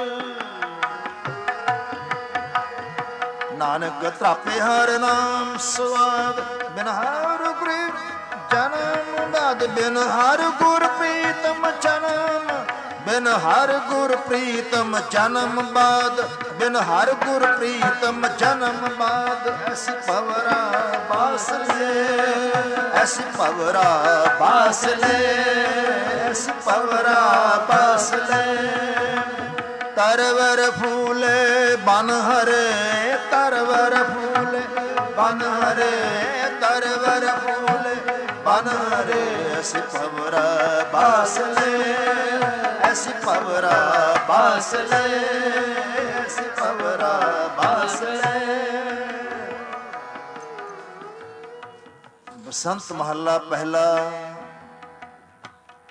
ਨਾਨਕ ਤਰਾਪੇ ਹਰ ਨਾਮ ਸਵਾਦ। ਬਿਨ ਹਰ ਗੁਰ ਜਨਮ ਬਾਦ, ਬਿਨ ਹਰ ਗੁਰ ਪ੍ਰੀਤਮ ਜਨਮ, ਬਿਨ ਹਰ ਗੁਰ ਪ੍ਰੀਤਮ ਜਨਮ ਬਾਦ, ਬਿਨ ਹਰ ਗੁਰ ਪ੍ਰੀਤਮ ਜਨਮ ਬਾਦ। ਐਸੀ ਪਵਰਾ ਬਾਸ ਲੈ, ਐਸੀ ਪਵਰਾ ਬਾਸ ਲੈ, ਐਸੀ ਪਵਰਾ ਬਾਸ ਲੈ। ਤਰਵਰ ਫੂਲੇ ਬਨ ਹਰੇ, ਤਰਵਰ ਫੂਲੇ ਬਨ ਹਰੇ, ਤਰਵਰ ਫੂਲੇ ਬਨ ਹਰੇ। ਐਸੀ ਪਵਰਾ ਬਾਸ ਲੈ, ਐਸੀ ਪਵਰਾ ਬਾਸ ਲੈ, ਐਸੀ ਪਵਰਾ ਬਾਸ ਲੈ। ਬਸੰਤ ਮਹੱਲਾ ਪਹਿਲਾ।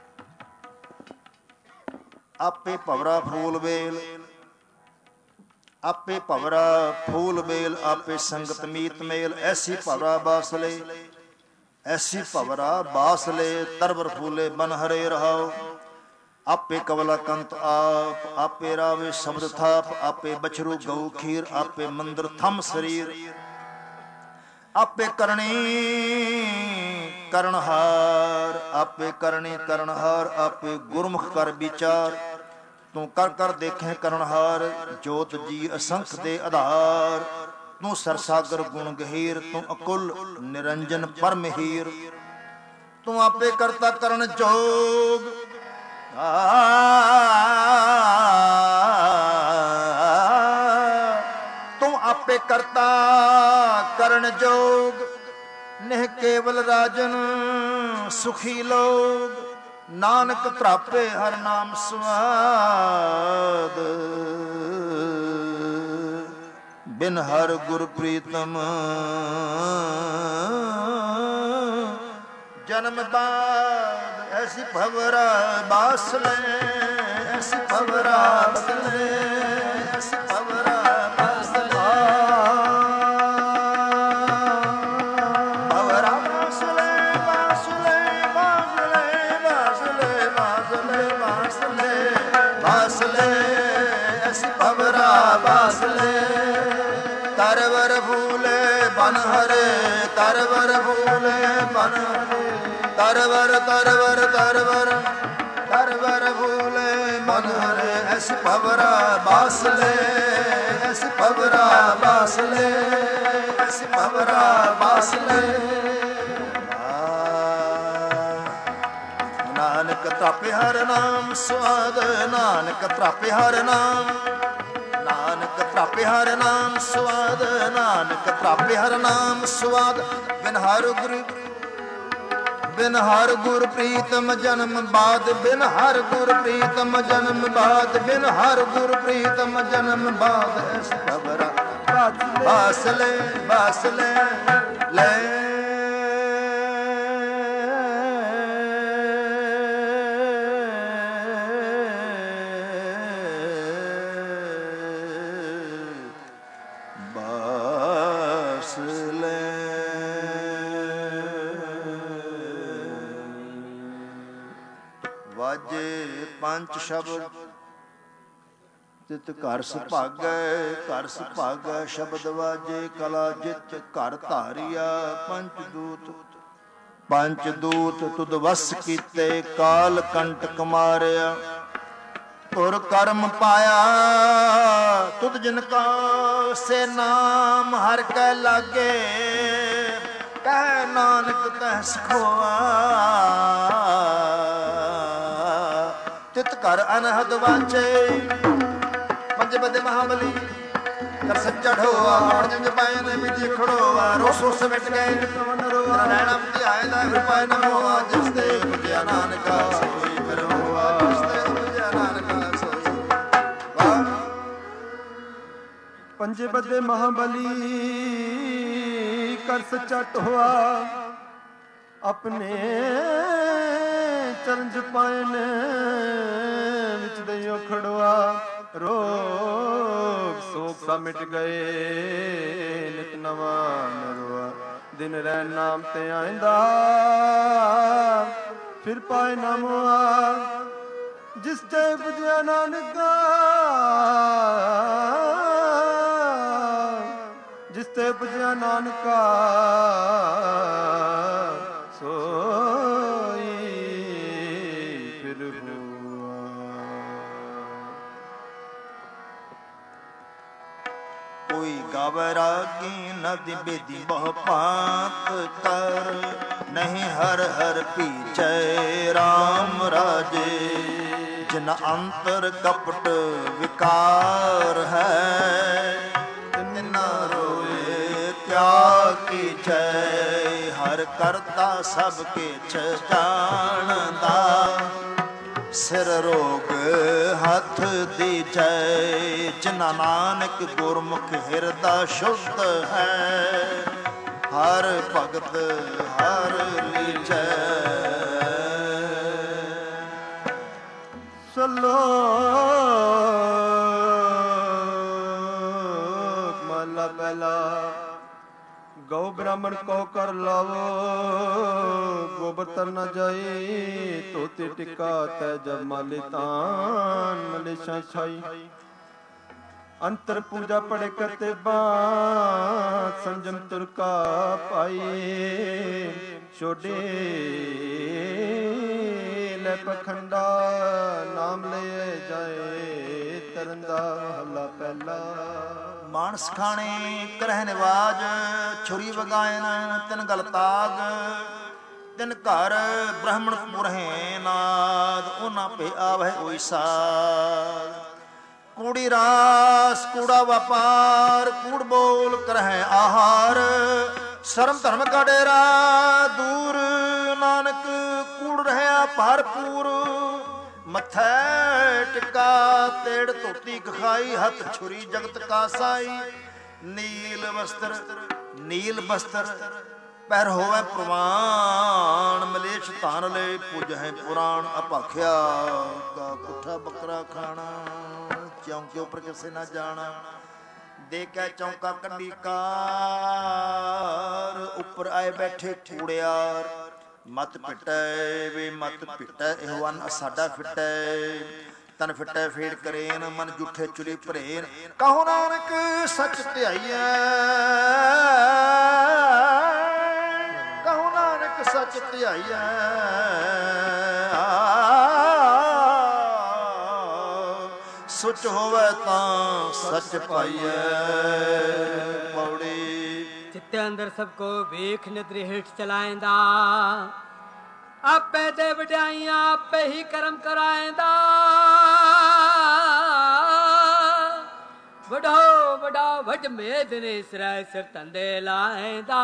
ਆਪੇ ਭਵਰਾ ਫੂਲ ਵੇਲ, ਆਪੇ ਭਵਰਾ ਫੂਲ ਵੇਲ, ਆਪੇ ਸੰਗਤ ਮੀਤ ਮੇਲ। ਐਸੀ ਭਵਰਾ ਬਾਸਲੇ, ਐਸੀ ਭਵਰਾ ਬਾਸਲੇ, ਤਰਵਰ ਫੂਲੇ ਬਨ ਹਰੇ ਰਹਾਓ। ਆਪੇ ਕਵਲਾ ਕੰਤ ਆਪ, ਆਪੇ ਰਾਵੇ ਸ਼ਬਦ ਥਾਪ, ਆਪੇ ਬਛਰੂ ਗਊ ਖੀਰ, ਆਪੇ ਮੰਦਰ ਥਮ ਸਰੀਰ। ਆਪੇ ਕਰਣੀ ਕਰਨਹਾਰ, ਆਪੇ ਕਰਨੀ ਕਰਨਹਾਰ, ਆਪੇ ਗੁਰਮੁਖ ਕਰ ਵਿਚਾਰ। ਤੂੰ ਕਰ ਕਰ ਦੇਖੇ ਕਰਨਹਾਰ, ਜੋਤ ਜੀ ਅਸੰਖ ਦੇ ਆਧਾਰ। ਤੂੰ ਸਰਸਾਗਰ ਗੁਣ ਗਹੀਰ, ਤੂੰ ਅਕੁਲ ਨਿਰੰਜਨ ਪਰਮਹੀਰ। ਤੂੰ ਆਪੇ ਕਰਤਾ ਕਰਨ ਜੋਗ, ਤੂੰ ਆਪੇ ਕਰਤਾ ਕਰਨ ਜੋਗ। ਨਿਹ ਕੇਵਲ ਰਾਜਨ ਸੁਖੀ ਲੋਗ, ਨਾਨਕ ਪ੍ਰਾਪੇ ਹਰ ਨਾਮ ਸਵਾਦ। ਬਿਨ ਹਰ ਗੁਰ ਪ੍ਰੀਤਮ ਜਨਮ ਬਾਦ। ਐਸੀ ਭਵਰਾ ਬਾਸਲੇ, ਐਸੀ ਭਵਰਾ ਬਸਲੇ, ਐਸੀ ਭਵਰਾ ਬਾਸਲੇ, ਭਵਰਾ ਬਾਸਲੇ ਬਾਸਲੇ ਬਾਸਲੇ ਬਾਸਲੇ ਬਾਸਲੇ ਬਾਸਲੇ, ਐਸੀ ਭਵਰਾ ਬਾਸਲੇ। ਤਰਵਰ ਫੂਲੇ ਬਨ ਹਰੇ, ਤਰਵਰ ਫੂਲੇ ਬਨ ਹਰੇ, ਤਰਵਰ ਤਰਵਰ ਤਰਵਰ ਤਰਵਰ ਫੂਲੇ ਮਨ ਹਰੇ। ਐਸੀ ਭਵਰਾ ਬਾਸਲੇ, ਐਸੀ ਭਵਰਾ ਬਾਸਲੇ, ਐਸੀ ਭਵਰਾ ਬਾਸਲੇ। ਨਾਨਕ ਤ੍ਰਾਪੇ ਹਰ ਨਾਮ ਸਵਾਦ, ਨਾਨਕ ਤ੍ਰਾਪੇ ਹਰ ਨਾਮ, ਨਾਨਕ ਤ੍ਰਾਪੇ ਹਰ ਨਾਮ ਸਵਾਦ, ਨਾਨਕ ਤ੍ਰਾਪੇ ਹਰ ਨਾਮ ਸਵਾਦ। ਬਿਨ ਹਰ ਗੁਰੂ, ਬਿਨ ਹਰ ਗੁਰ ਪ੍ਰੀਤਮ ਜਨਮ ਬਾਦ, ਬਿਨ ਹਰ ਗੁਰ ਪ੍ਰੀਤਮ ਜਨਮ ਬਾਦ, ਬਿਨ ਹਰ ਗੁਰ ਪ੍ਰੀਤਮ ਜਨਮ ਬਾਦ। ਐਸੀ ਭਵਰਾ ਬਾਸਲੇ ਬਾਸਲੇ ਲੈ, ਪੰਚ ਸ਼ਬਦ ਤਿਤ ਘਰ ਸੁਭਾਗੈ, ਘਰ ਸੁਭਾਗੈ ਸ਼ਬਦ ਵਾਜੇ। ਕਲਾ ਜਿਤ ਘਰ ਧਾਰਿਆ, ਪੰਚ ਦੂਤ, ਪੰਚ ਦੂਤ ਤੁਧ ਵਸ ਕੀਤੇ। ਕਾਲ ਕੰਟਕ ਮਾਰਿਆ, ਤੁਰ ਕਰਮ ਪਾਇਆ। ਤੁਧ ਜਿਨ ਕਾ ਸੇ ਨਾਮ ਹਰ ਕੈ ਲਾਗੇ, ਕਹਿ ਨਾਨਕ ਤਹਿ ਸਖੋਆ। ਤਿਤ ਘਰ ਅਨਹਦ ਵਾਚੇ, ਪੰਜ ਬਦੇ ਮਹਾਬਲੀ ਕਰ ਸੱਚਾ ਢੋਆ। ਹੁਣ ਜੰਜ ਪਾਏ ਨੇ ਵਿਧੀ ਖੜੋਆ, ਰੋਸ ਰੋਸ ਮਿਟ ਗਏ ਨਿਤਵਨ ਰੋਆ। ਨੈਣਮ ਧਿਆਏ ਦਾ ਫਿਰ ਪਾਏ ਨ ਹੋਆ, ਜਿਸ ਤੇ ਪੁਜਿਆ ਨਾਨਕਾ ਸੋਈ ਫਿਰ ਹੋਆ, ਜਿਸ ਤੇ ਪੁਜਿਆ ਨਾਨਕਾ ਸੋਈ। ਪੰਜੇ ਬਦੇ ਮਹਾਬਲੀ ਕਰ ਸੱਚਾ ਢੋਆ। ਆਪਣੇ ਚਰਨ ਚ ਪਾਏ ਨੇ ਵਿੱਚ ਦਈਓ ਖੜਵਾ। ਰੋਗ ਸੋਗ ਸਾ ਮਿਟ ਗਏ, ਨਿਤ ਨਵਾਂ ਨਰਵਾ। ਦਿਨ ਰਹਿ ਨਾਮ ਤੇ ਆਇਂਦਾ, ਫਿਰ ਪਾਏ ਨਾ ਮੁਆ। ਜਿਸ ਤੇ ਪੁਜਿਆ ਨਾਨਕਾ, ਜਿਸ ਤੇ ਪੁਜਿਆ ਨਾਨਕਾ ਸੋਈ ਫਿਰ ਹੁਆ। ਕੋਈ ਗਾਵੇ ਰਾਗੀ ਨਦੀ ਬੇਦੀ ਬਹੁ ਪਾਤ ਕਰ। ਨਹੀਂ ਹਰ ਹਰ ਪੀਛੇ ਰਾਮ ਰਾਜੇ। ਜਿਨ ਅੰਤਰ ਕਪਟ ਵਿਕਾਰ ਹੈ, ਤਿਨਾ ਰੋਏ ਤਿਆਗ ਕੀ ਜੈ। ਹਰ ਕਰਤਾ ਸਭ ਕਿਛ ਜਾਣਦਾ, ਸਿਰ ਰੋਗ ਹੱਥ ਦੀਜੈ। ਜਿਨਾ ਨਾਨਕ ਗੁਰਮੁਖ ਹਿਰਦਾ ਸ਼ੁੱਧ ਹੈ, ਹਰ ਭਗਤ ਹਰ ਲੀਜੈ। ਸਲੋਕ ਮਹਲਾ ਪਹਿਲਾ। ਗਊ ਬ੍ਰਾਹਮਣ ਕੋ ਕਰ ਲਾਵੋ, ਗੋਬਰ ਤਰ ਨ ਜਾਈ, ਧੋਤੀ ਟਿੱਕਾ ਤੈ ਜਬ ਮਾਲੀ ਤਾਨ, ਮਲੇਸ਼ਾਂ ਛਾਈ। ਅੰਤਰ ਪੂਜਾ ਪੜੇ ਕਰਤੇ ਬਾਤ, ਸੰਜਮ ਤੁਰਕਾ ਪਾਈ, ਛੋਡੇ ਲੈ ਪਖੰਡਾ, ਨਾਮ ਲੈ ਜਾਏ ਤਰੰਦਾ। ਮਹਲਾ ਪਹਿਲਾ। ਮਾਨਸ ਖਾਣੇ ਕਰਹਿ ਨਿਵਾਜ, ਛੁਰੀ ਵਗਾਇਨ ਤਿਨ ਗਲ ਤਾਗ। ਤਿਨ ਘਰ ਬ੍ਰਾਹਮਣ ਪੁਰਹਿ ਨਾਦ, ਉਹਨਾਂ ਪੇ ਆਵਹਿ ਓਈ ਸਾਧ। ਕੂੜੀ ਰਾਸ ਕੂੜਾ ਵਪਾਰ, ਕੂੜ ਬੋਲ ਕਰਹਿ ਆਹਾਰ। ਸ਼ਰਮ ਧਰਮ ਕਾ ਡੇਰਾ ਦੂਰ, ਨਾਨਕ ਕੂੜ ਰਹਿਆ ਭਰਪੂਰ। ਮੱਥੈ ਟਿੱਕਾ ਤੇੜ ਧੋਤੀ ਕਖਾਈ, ਹੱਥ ਛੁਰੀ ਜਗਤ ਕਾ ਸਾਈ। ਨੀਲ ਬਸਤਰ ਪਹਿਰ ਹੋਵੇ ਪ੍ਰਵਾਨ, ਮਲੇਸ਼ ਧਾਨ ਲੈ ਪੁਜਹਿ ਪੁਰਾਣ। ਅਭਾਖਿਆ ਕਾ ਪੁੱਠਾ ਬੱਕਰਾ ਖਾਣਾ, ਚੌਂਕੇ ਉੱਪਰ ਕਿਸੇ ਨਾ ਜਾਣਾ। ਦੇ ਕੇ ਚੌਂਕਾ ਕੱਢੀ ਕਾਰ, ਉੱਪਰ ਆਏ ਬੈਠੇ ਕੂੜਿਆਰ। ਮਤ ਪਿਟੈ ਵੇ ਮਤ ਪਿਟੈ, ਇਹੋ ਅਨ ਸਾਡਾ ਫਿਟੈ। ਤਨ ਫਿਟੈ ਫੇੜ ਕਰੇਨ, ਮਨ ਜੁਠੇ ਚੁਲੀ ਭਰੇਨ। ਕਹੋ ਨਾਨਕ ਸੱਚ ਧਿਆਈਐ, ਕਹੋ ਨਾਨਕ ਸੱਚ ਧਿਆਈਐ। ਸੁਚ ਹੋਵੇ ਤਾਂ ਸੱਚ ਪਾਈਐ। ਪੌੜੀ। ਚਿੱਤੇ ਅੰਦਰ ਸਭ ਕੋ ਵੇਖ ਨਦਰੀ ਹੇਠ ਚਲਾਇਂਦਾ, ਆਪੇ ਤੇ ਵਡਿਆਈਆਂ ਆਪੇ ਹੀ ਕਰਮ ਕਰਾਇਂਦਾ। ਵਡੋ ਵਡਾ ਵਡ ਮੇਦ ਨੇ ਸਿਰੈ ਸਿਰ ਧੰਦੇ ਲਾਇਂਦਾ।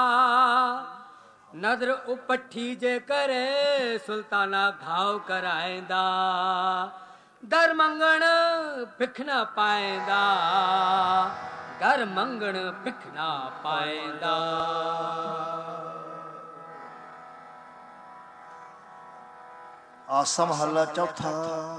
ਨਦਰ ਉਪੱਠੀ ਜੇ ਕਰੇ, ਸੁਲਤਾਨਾ ਘਾਵ ਕਰਾਇਂਦਾ। ਦਰ ਮੰਗਣ ਭਿਖ ਨਾ ਪਾਇਂਦਾ, ਦਰ ਮੰਗਣ ਭਿਖ ਨਾ ਪਾਇਂਦਾ। ਆਸਾ ਮਹੱਲਾ ਚੌਥਾ।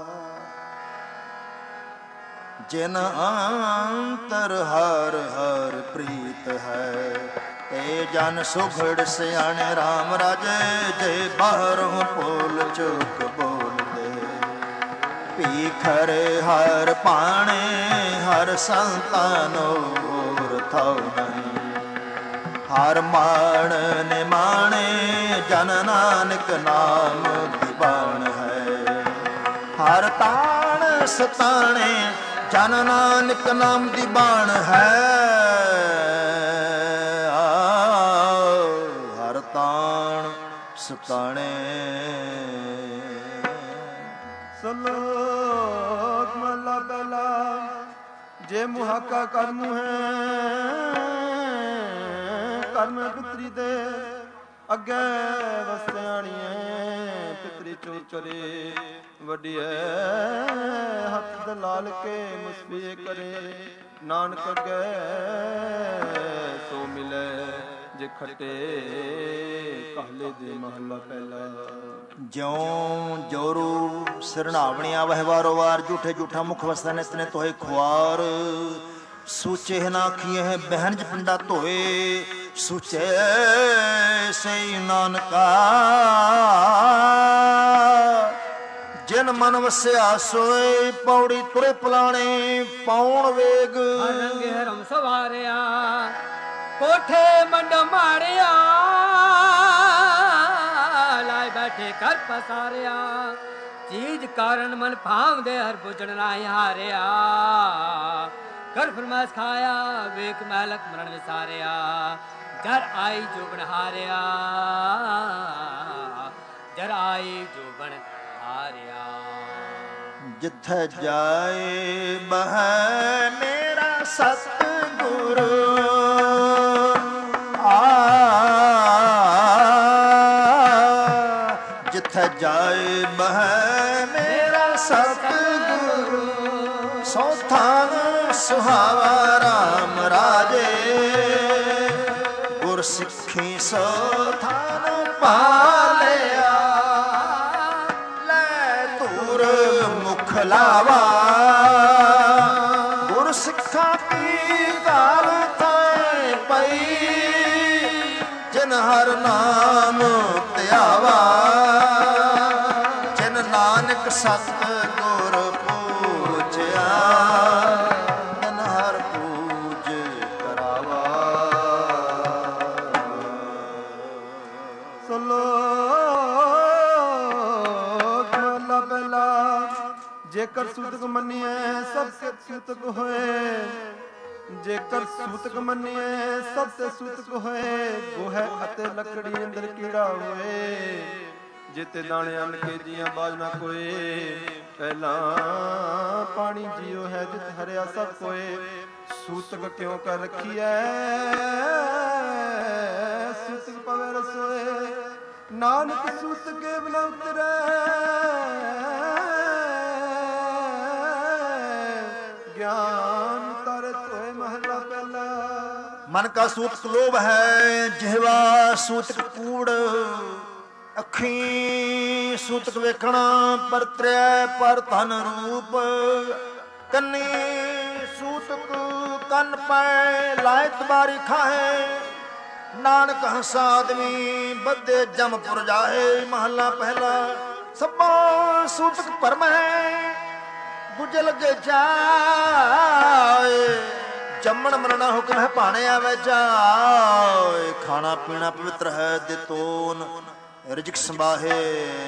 ਜਿਨ ਅੰਤਰ ਹਰ ਹਰ ਪ੍ਰੀਤ ਹੈ, ਤੇ ਜਨ ਸੁਘੜ ਸਿਆਣੇ ਰਾਮ ਰਾਜੇ। ਜੇ ਬਾਹਰੋਂ ਭੋਲ ਚੁੱਕ ਬੋਲਦੇ, ਭੀਖਰੇ ਹਰ ਪਾਣੇ। ਹਰ ਸੰਤਾਨੋ ਥਉ ਨਹੀਂ, ਹਰ ਮਾਣ ਨਿਮਾਣੇ। ਜਨ ਨਾਨਕ ਨਾਮ ਦੀਵਾਨ ਹੈ, ਹਰ ਤਾਣ ਸਤਾਣੇ। ਜਨ ਨਾਨਕ ਨਾਮ ਦੀਵਾਨ ਹੈ, ਹਰ ਤਾਣ ਸਤਾਣੇ। ਸਲੋਕ ਮਹਲਾ ਪਹਿਲਾ। ਜੇ ਮੁਹਾਕਾ ਕਰਮ ਹੈ, ਕਰਮ ਪਿਤਰੀ ਦੇ ਅੱਗੇ ਵਸਿਆਣੀਏ। ਪਿਤਰੀ ਚੋਰ ਕਰੇ ਵੱਡੀਐ, ਹੱਥ ਦਲਾਲ ਕੇ ਮੁਸਬੀਏ ਕਰੇ। ਨਾਨਕ ਅੱਗੇ ਸੋ ਮਿਲੇ, ਜੇ ਖਟੇ ਕਾਹਲੇ ਦੇ। ਮਹਲਾ ਪਹਿਲਾ। ਜਿਉ ਜੋਰੂ ਸਿਰਣਾਵਣੀਆਂ ਵਹਿ ਵਾਰੋ ਵਾਰ। ਝੂਠੇ ਝੂਠਾ ਮੁਖ ਵਸਦਾ ਨਿਤਨੇ ਤੋਏ ਖੁਆਰ। ਸੂਚੇ ਨਾ ਆਖੀਏ ਬਹਿਨ ਜ ਪਿੰਡਾ ਧੋਏ। ਸੂਚੇ ਸਈ ਨਾਨਕਾ, ਜਿਨ ਮਨ ਵਸਿਆ ਸੋਏ। ਪੌੜੀ ਤੁਰੇ ਪਲਾਣੇ ਪਾਉਣ ਵੇਗ। ਰੰਗ ਹਰਮ ਸਵਾਰਿਆ, ਕੋਠੇ ਮੰਡ ਮਾਰਿਆ। ਲਾਇ ਬੈਠੇ ਕਰ ਪਸਾਰਿਆ, ਚੀਜ਼ ਕਾਰਨ ਮਨ ਭਾਵਦੇ ਹਰ ਪੁੱਜਣ ਨਾਹੀ ਹਾਰਿਆ। ਕਰ ਫਰਮਾਇਸ਼ ਖਾਇਆ, ਵੇਖ ਮਹਿਲਕ ਮਰਨ ਵਿਸਾਰਿਆ। ਜਰ ਆਈ ਜੋਬਨ ਹਾਰਿਆ, ਜਰ ਆਈ ਜੋਬਨ ਹਾਰਿਆ। ਜਿੱਥੇ ਜਾਏ ਬਹਿ ਮੇਰਾ ਸਤਿਗੁਰ। ਜਿੱਥੇ ਜਾਏ ਬਹਿ ਮੇਰਾ ਸਤਿਗੁਰ। ਸੋ ਥਾਨ ਸੁਹਾਵਾ ਰਾਮ ਰਾਜੇ। ਗੁਰ ਸਿੱਖੀ ਸੋ ਥਾਨ ਪਾਲਿਆ। ਲੈ ਧੂਰ ਮੁਖ ਬਹਿਲਾਵਾ ਗੁਰ ਸਿੱਖਾਂ ਕੀ ਗਾਲ ਥੈ ਪਈ ਜਿਨ ਹਰ ਨਾਮ ਧਿਆਵਾ ਜਿਨ ਨਾਨਕ ਸਤ ਗੁਰ ਪੂਜਿਆ ਤਨ ਹਰ ਪੂਜ ਕਰਾਵਾ। ਜੇਕਰ ਸੂਤਕ ਮੰਨੀਏ ਸਭ ਸੇ ਸੂਤਕ ਹੋਏ ਜੇਕਰ ਸੂਤਕ ਮੰਨੀਏ ਸਭ ਸੇ ਸੂਤਕ ਹੋਏ ਗੋਹੇ ਅਤੇ ਲੱਕੜੀ ਅੰਦਰ ਕੀੜਾ ਹੋਏ ਜਿਤੇ ਦਾਣੇ ਅੰਨ ਕੇ ਜੀਆਂ ਬਾਜ ਨਾ ਕੋਏ ਪਹਿਲਾਂ ਪਾਣੀ ਜੀਓ ਹੈ ਜਿਤ ਹਰਿਆ ਸਭ ਕੋਏ ਸੂਤਕ ਕਿਉਂ ਕਰ ਰੱਖੀਐ ਸੂਤਕ ਪਵੇ ਰਸੋਏ ਨਾਨਕ ਸੂਤਕ ਕੇਵਲ ਉਤਰੈ ज्ञान तरत होए महला पहला। मन का सूतक लोभ है जिहवा सूतक कूड़ अखी सूतक वेखना पर त्रै पर धन रूप कन्नी सूतक कन पै लायत बारी खाए नानक हंसा आदमी बदे जमपुर जाए महला पहला। सब्बा सूतक परम है गुजल के जाए जमन मरना हुक्म है भाने आवे जाए खाना पीना पवित्र है दितोन रिजक संभाहे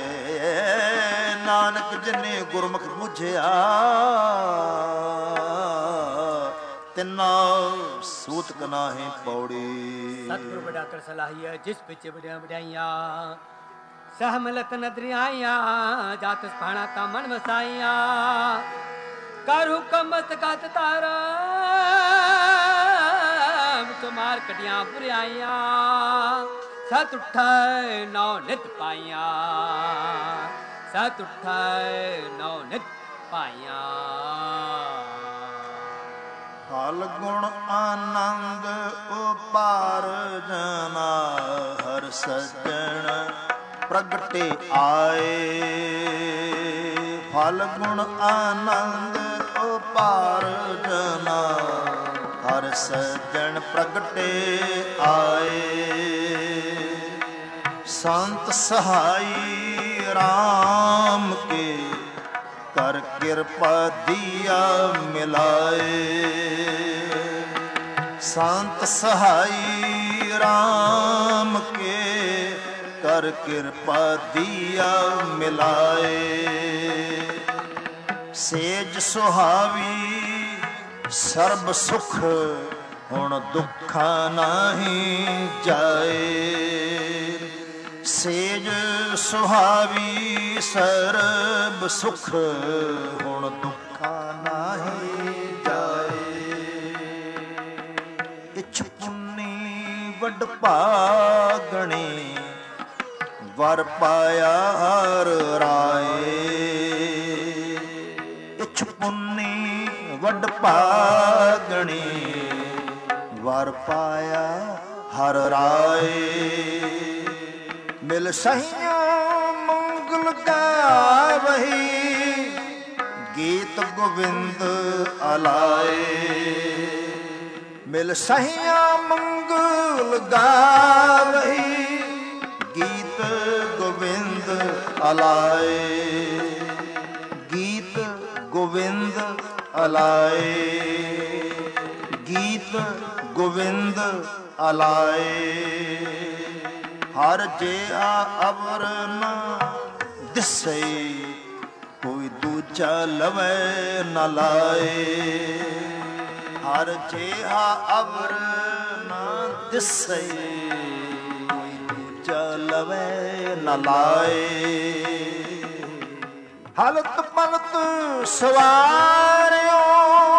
नानक जिन्ने गुरमुख बुझिया तिना सूतक नाहि पौड़ी। सतगुरु बड़ा कर सलाहिया जिस पिछे बड़िया बड़ाइया सहमलत नदरियाइया जात भाणा ता मन वसाइया कर हुकम मस्तकात तारा तुमार कटियां बुराइया सत उठाए नौ नित पाइया सत उठाए नौ नित पाइया। फल गुण आनंद उपार जना हर सज्जन प्रगटे आए फल गुण आनंद उपार जना हर सज्जन प्रगटे आए संत सहाई राम के कर कृपा दिया मिलाए संत सहाई राम के कर कृपा दिया मिलाए सेज सुहावी सर्ब सुख हुण दुखा नाही जाए सेज सुहावी सर्ब सुख हुण दुखा नाही जाए इछ पुन्नी वड भागणे वर पाया हर राए इछ पुन्नी वड भागणी वर पाया हर राए मिल सहिया मंगल गावही गीत गोविंद अलाए मिल सहिया मंगल गावही गीत गोविंद अलाए गीत गोविंद अलाए गीत गोविंद अलाए हर जेहा अवर न दिसे कोई दूजा लवे न लाए हर जेहा अवर न दिसे लवे न लाए हलत पलत सवारियो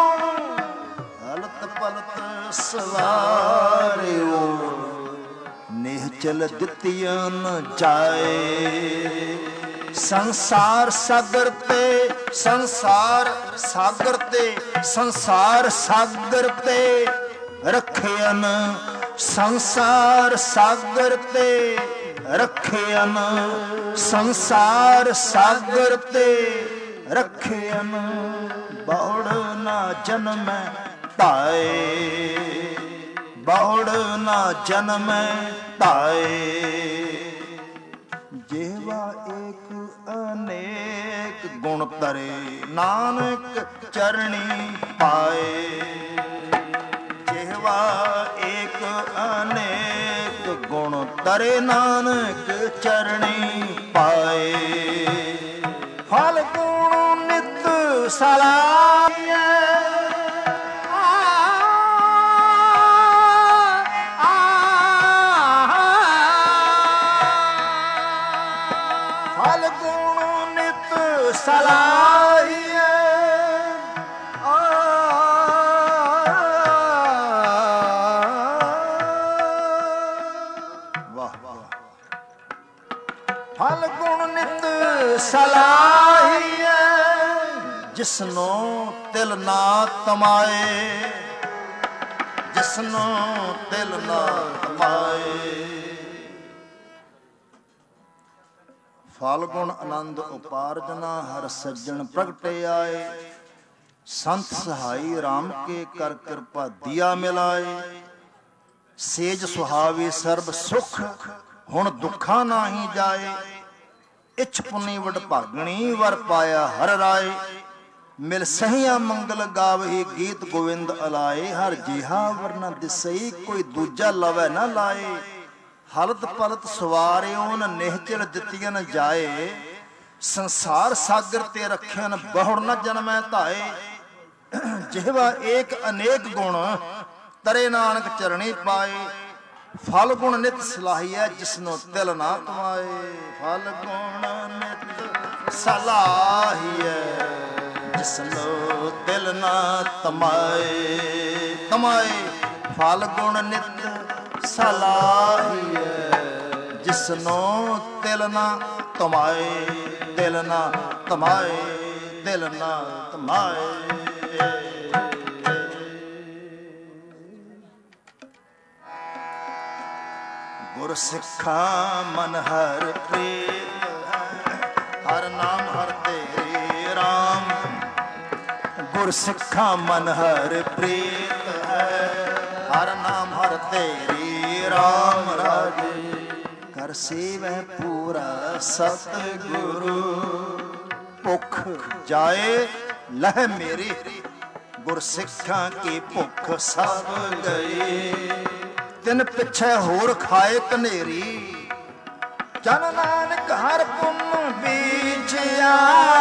हलत पलत सवारियो निहचल दितिया न जाए संसार सागर ते संसार सागर ते संसार सागर ते रखियन संसार सागर ते रखियन संसार सागर ते ਰੱਖਿਅਨ ਬਹੁੜ ਨਾ ਜਨਮੈ ਧਾਏ, ਬਹੁੜ ਨਾ ਜਨਮੈ ਧਾਏ। ਜਿਹਵਾ ਏਕ ਅਨੇਕ ਗੁਣ ਤਰੇ ਨਾਨਕ ਚਰਣੀ ਪਾਏ। ਜਿਹਵਾ ਏਕ ਅਨੇਕ ਗੁਣ ਤਰੇ ਨਾਨਕ ਚਰਣੀ ਪਾਏ। ਫਲ ਗੁਣ ਨਿਤ ਸਲਾਹੀਐ, ਫਲ ਗੁਣ ਨਿਤ ਸਲਾਹੀਐ। ਵਾਹ ਵਾਹ। ਫਲ ਗੁਣ ਨਿਤ ਸਲਾਹੀਐ, ਜਿਸਨੂੰ ਤਿਲ ਨਾ ਤਮਾਏ, ਜਿਸਨੂੰ ਤਿਲ ਨਾ ਤਮਾਏ। ਫਲ ਗੁਣ ਆਨੰਦ ਉਪਾਰਜਨਾ ਹਰ ਸੱਜਣ ਪ੍ਰਗਟੇ ਆਏ। ਸੰਤ ਸਹਾਈ RAM ਕੇ ਕਰ ਕਿਰਪਾ ਦੀਆ ਮਿਲਾਏ। ਸੇਜ ਸੁਹਾਵੇ ਸਰਬ ਸੁਖ ਹੁਣ ਦੁੱਖਾਂ ਨਾਹੀ ਜਾਏ। ਇਛ ਪੁਨੀ ਵਡਭਾਗਣੀ ਵਰ ਪਾਇਆ ਹਰ ਰਾਏ। ਮਿਲ ਸਹੀਆ ਮੰਗਲ ਗਾਵਹੀ ਗੀਤ ਗੋਵਿੰਦ ਅਲਾਏ। ਹਰ ਜਿਹਾ ਵਰਨਾ ਦਿਸਈ ਕੋਈ ਦੂਜਾ ਲਵੈ ਨਾ ਲਾਏ। ਹਲਤ ਪਲਤ ਸਵਾਰਿਓਨ ਨਿਹਚਲ ਦਿੱਤੀਆਂ ਜਾਏ। ਸੰਸਾਰ ਸਾਗਰ ਤੇ ਰੱਖਿਆਨ ਬਹੁੜ ਨ ਜਨਮੈ ਧਾਏ। ਜਿਹਵਾ ਏਕ ਅਨੇਕ ਗੁਣ ਤਰੇ ਨਾਨਕ ਚਰਣੀ ਪਾਏ। ਫਲ ਗੁਣ ਨਿਤ ਸਲਾਹੀਐ, ਜਿਸਨੂੰ ਤਿਲ ਨਾ ਤਮਾਏ। ਫਲ ਗੁਣ ਨਿਤ ਸਲਾਹੀਐ, ਜਿਸਨੂੰ ਤਿਲ ਨਾ ਤਮਾਏ। ਤਮਾਏ ਫਲ ਗੁਣ ਨਿਤ ਸਲਾਹੀਐ, ਜਿਸਨੂੰ ਤਿਲ ਨਾ ਤਮਾਏ। ਤਿਲ ਨਾ ਤਮਾਏ, ਤਿਲ ਨਾ ਤਮਾਏ। ਗੁਰ ਸਿੱਖਾਂ ਮਨ ਹਰ ਪ੍ਰੀਤ ਹੈ, ਹਰ ਨਾਮ ਹਰ ਤੇਰੇ RAM। ਗੁਰ ਸਿੱਖਾਂ ਮਨ ਹਰ ਪ੍ਰੀਤ ਹੈ, ਹਰ ਨਾਮ ਹਰ ਤੇਰੀ RAM। ਰਾਜੇ ਕਰ ਸੇਵੈ ਪੂਰਾ ਸਤਿਗੁਰੂ, ਭੁੱਖ ਜਾਏ ਲਹਿ ਮੇਰੀ। ਗੁਰ ਸਿੱਖਾਂ ਕੀ ਭੁੱਖ ਸਭ ਗਈ, ਤਿਨ ਪਿੱਛੇ ਹੋਰ ਖਾਏ ਕਨੇਰੀ। ਜਨ ਨਾਨਕ ਹਰ ਪੁੰਨ ਬੀਜਿਆ,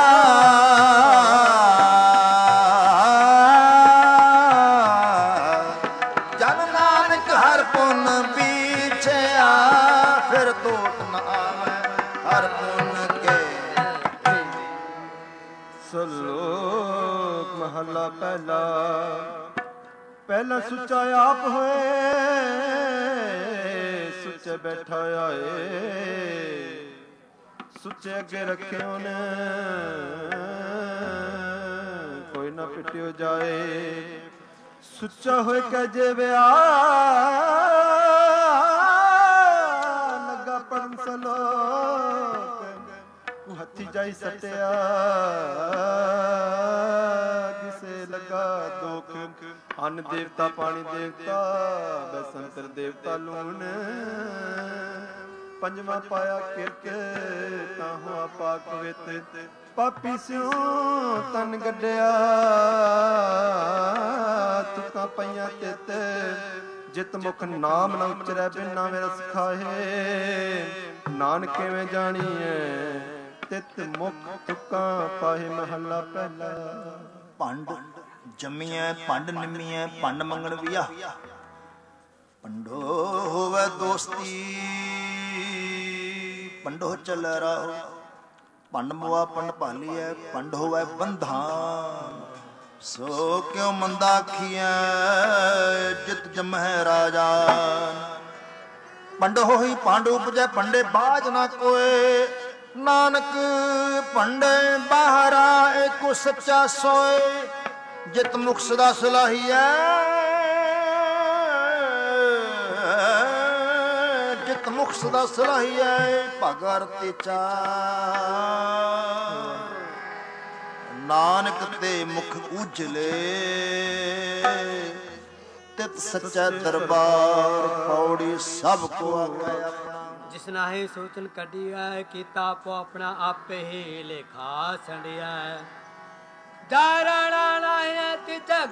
ਜਨ ਨਾਨਕ ਹਰ ਪੁੰਨ ਬੀਜਿਆ। ਫਿਰ ਟੋਟ ਨ ਆਵੇ ਹਰ ਪੁੰਨ ਕੇ। ਸ਼ਲੋਕ ਮਹਲਾ ਪਹਿਲਾ। ਪਹਿਲਾ ਸੁੱਚਾ ਆਪ ਹੋਏ, ਸੁੱਚੇ ਬੈਠਾ ਆਏ। ਸੁੱਚੇ ਅੱਗੇ ਰੱਖੇ ਉਹਨੇ, ਕੋਈ ਨਾ ਪਿੱਟਿਓ ਜਾਏ। ਸੁੱਚਾ ਹੋਏ ਕਹਿ ਜੇ ਵਿਆਹ, ਲੱਗਾ ਪੜਨ ਸਲੋਕ। ਹੱਥੀ ਜਾਈ ਸਟਿਆ, ਕਿਸੇ ਲੱਗਾ ਦੁੱਖ। ਅੰਨ ਦੇਵਤਾ ਪਾਣੀ ਦੇਵਤਾ, ਬੈਸੰਤਰ ਦੇਵਤਾ ਲੂਣ। ਪੰਜਵਾਂ ਪਾਇਆ ਕਿਰਕ, ਤਾਂ ਹੋਆ ਪਾਕ ਪਵਿੱਤ। ਪਾਪੀ ਸਿਉ ਤਨ ਗੱਡਿਆ, ਤੁਕਾਂ ਪਈਆਂ ਤਿੱਤ। ਜਿਤ ਮੁਖ ਨਾਮ ਨ ਉਚਰੈ, ਬਿਨਾ ਮੇਰਾ ਸਿਖਾਏ। ਨਾਨਕ ਕਿਵੇਂ ਜਾਣੀਐ, ਤਿਤ ਮੁਖ ਤੁਕਾਂ ਪਾਹੇ। ਮਹੱਲਾ ਪਹਿਲਾ। ਭੰਡ ਜੰਮੀਐ ਭੰਡ ਨਿੰਮੀਐ, ਭੰਡ ਮੰਗਣ ਵਿਆ। ਭੰਡੋ ਹੋਵੇ ਦੋਸਤੀ, ਭੰਡੋ ਚੱਲ ਰਾਹੋ। ਭੰਡ ਮੁਆ ਭੰਡ ਭਾਲੀਐ, ਭੰਡ ਹੋਵੇ ਬੰਧਾਨ। ਸੋ ਕਿਉ ਮੰਦਾ ਆਖੀਐ, ਜਿਤ ਜਮਹਿ ਰਾਜਾ। ਭੰਡ ਹੋਈ ਭੰਡ ਉਪਜੈ, ਭੰਡੇ ਬਾਝ ਨਾ ਕੋਏ। ਨਾਨਕ ਭੰਡੇ ਬਾਹਰਾ, ਏਕੋ ਸੱਚਾ ਸੋਏ। ਜਿਤ ਮੁਖ ਸਦਾ ਸਲਾਹੀਐ, ਜਿਤ ਮੁਖ ਸਦਾ ਸਲਾਹੀਐ। ਭਗਰ ਤੇ ਚਾਰ ਨਾਨਕ ਤੇ ਮੁਖ ਉਜਲੇ ਤਿਤ ਸੱਚਾ ਦਰਬਾਰ ਪੌੜੀ ਸਭ ਕੋ ਆਖਿਆ ਆਪਣਾ। ਜਿਸ ਨਾਹੀ ਸੋਚਨ ਕੱਢਿਆ ਕੀਤਾ ਆਪੋ ਆਪਣਾ ਆਪੇ ਹੀ ਲੇਖਾ ਸੰਡਿਆ ਦਾਰਣਾ ਨਾਹਿ ਤੀ ਜਗ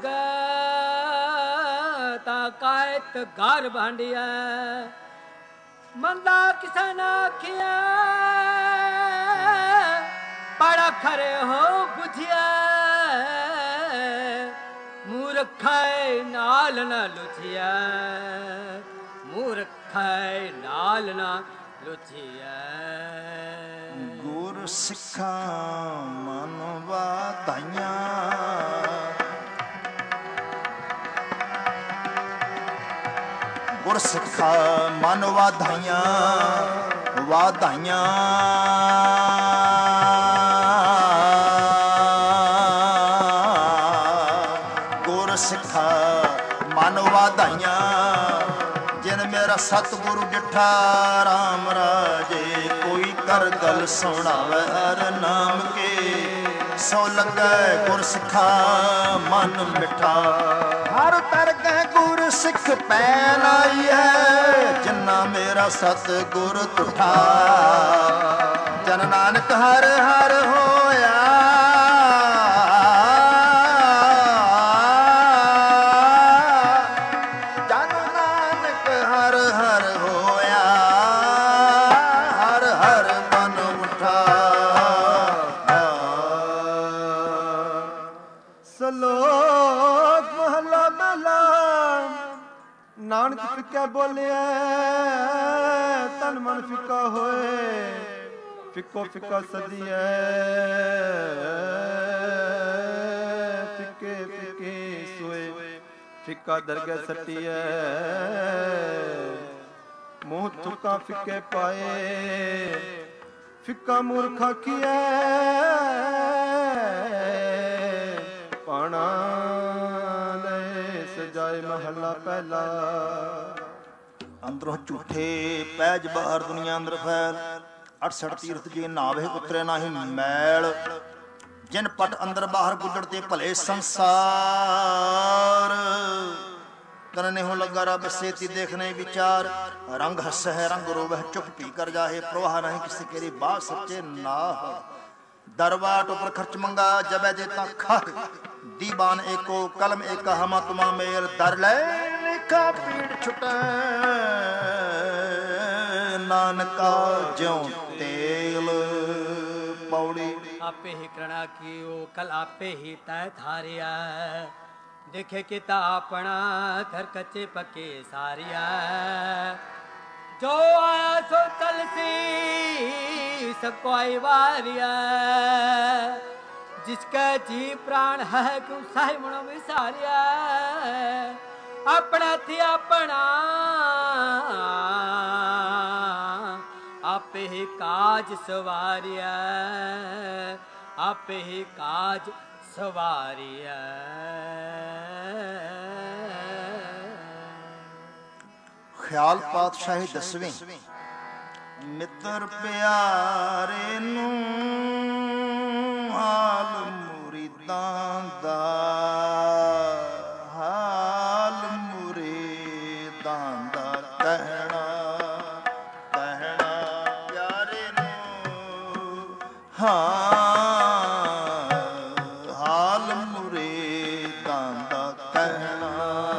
ਤਾ ਕਾਇਤ ਘਰ ਭਾਂਡਿਆ ਮੰਦਾ ਕਿਸੈ ਨਾ ਆਖਿਆ ਬੜਾ ਖਰੇ ਹੋ ਬੁਝਿਆ ਮੂਰਖਾਏ ਨਾਲ ਨਾ ਲੁਝਿਆ ਮੂਰਖਾਏ ਨਾਲ ਨਾ ਲੁਝਿਆ ਗੁਰ ਸਿੱਖਾਂ ਮਨ ਵਾਧਾਈਆਂ ਗੁਰ ਸਿੱਖਾਂ ਮਨ ਵਾਧਾਈਆਂ ਵਾਧਾਈਆਂ ਗੁਰ ਸਿੱਖਾਂ ਮਨ ਵਾਧਾਈਆਂ ਜਿਨ ਮੇਰਾ ਸਤਿਗੁਰੂ ਡਿਠਾ ਰਾਮ ਰਾਜੇ ਕੋਈ ਕਰ ਗਲ ਸੁਣਾਵੇ ਹਰ ਨਾਮ ਕੇ ਸੋ ਲੱਗੈ ਗੁਰ ਸਿੱਖਾ ਮਨ ਮਿਠਾ ਹਰ ਤਰਗੈ ਗੁਰ ਸਿੱਖ ਪੈਨ ਆਈ ਹੈ ਜਿੰਨਾ ਮੇਰਾ ਸਤਿਗੁਰ ਤੁਠਾ ਜਨ ਨਾਨਕ ਹਰ ਹਰ ਹੋਇਆ ਨਾਨਕ ਫਿੱਕਾ ਬੋਲਿਆ ਤਨ ਮਨ ਫਿੱਕਾ ਹੋਏ ਫਿੱਕੋ ਫਿੱਕਾ ਸਦੀਐ ਫਿੱਕੇ ਫਿੱਕੇ ਸੋਏ ਫਿੱਕਾ ਦਰਗਹਿ ਸੱਟੀਐ ਮੂੰਹ ਥੁੱਕਾਂ ਫਿੱਕੇ ਪਾਏ ਫਿੱਕਾ ਮੂਰਖ ਆਖੀਐ ਪਾਣਾ ਸਜਾਏ ਮਹੱਲਾ ਪਹਿਲਾ। ਅੰਦਰੋਂ ਝੂਠੇ ਪੈਜ ਬਾਹਰ ਦੁਨੀਆ ਅੰਦਰ ਫੈਲ 68 ਤੀਰਥ ਜੇ ਨਾਵੇ ਉਤਰੇ ਨਾਹੀ ਮੈਲ ਜਿਨ ਪਟ ਅੰਦਰ ਬਾਹਰ ਗੁੱਜੜ ਤੇ ਭਲੇ ਸੰਸਾਰ ਕਰਨੇ ਹੋ ਲੱਗਾ ਰੱਬ ਸੇਤੀ ਦੇਖਨੇ ਵਿਚਾਰ ਰੰਗ ਹੱਸ ਹੈ ਰੰਗ ਰੋਵਹਿ ਚੁੱਪ ਪੀ ਕਰ ਜਾਹੇ ਪ੍ਰਵਾਹ ਨਹੀਂ ਕਿਸੇ ਕੇਰੀ ਬਾਤ ਸੱਚੇ ਨਾ ਦਰਬਾਰ ਉੱਪਰ ਖਰਚ ਮੰਗਾ ਜਬੈ ਦੇ ਤਾਂ ਖਾਹ ਦੀਵਾਨ ਏਕੋ ਕਲਮ ਏਕਾ ਹਮਾ ਤੁਮਾ ਮੇਰ ਦਰ ਲੈ ਲਿਖਾ ਪੀੜ ਛੁਟੈ ਨਾਨਕਾ ਜਿਉ ਤੇਲ ਪੌੜੀ ਆਪੇ ਹੀ ਕਰਣਾ ਕੀਓ ਕਲ ਆਪੇ ਹੀ ਤੈ ਧਾਰਿਆ ਦੇਖੇ ਕੀਤਾ ਆਪਣਾ ਧਰ ਕੱਚੇ ਪੱਕੇ ਸਾਰਿਆ ਜੋ ਆਇਆ ਸੋ ਚਲਸੀ ਸਭ ਕੋਈ ਵਾਰਿਆ जिसका जी प्राण है क्यों साहि मनो विसारिया अपना थी अपना आपे ही काज सवारिया आपे ही काज सवारिया ख्याल पातशाही 10वीं मित्र प्यारे नू ਹਾਲ ਮੁਰੀਦਾਂ ਦਾ ਹਾਲ ਮੁਰੀਦਾਂ ਦਾ ਕਹਿਣਾ ਪਿਆਰੇ ਨੂੰ ਹਾਲ ਮੁਰੀਦਾਂ ਦਾ ਕਹਿਣਾ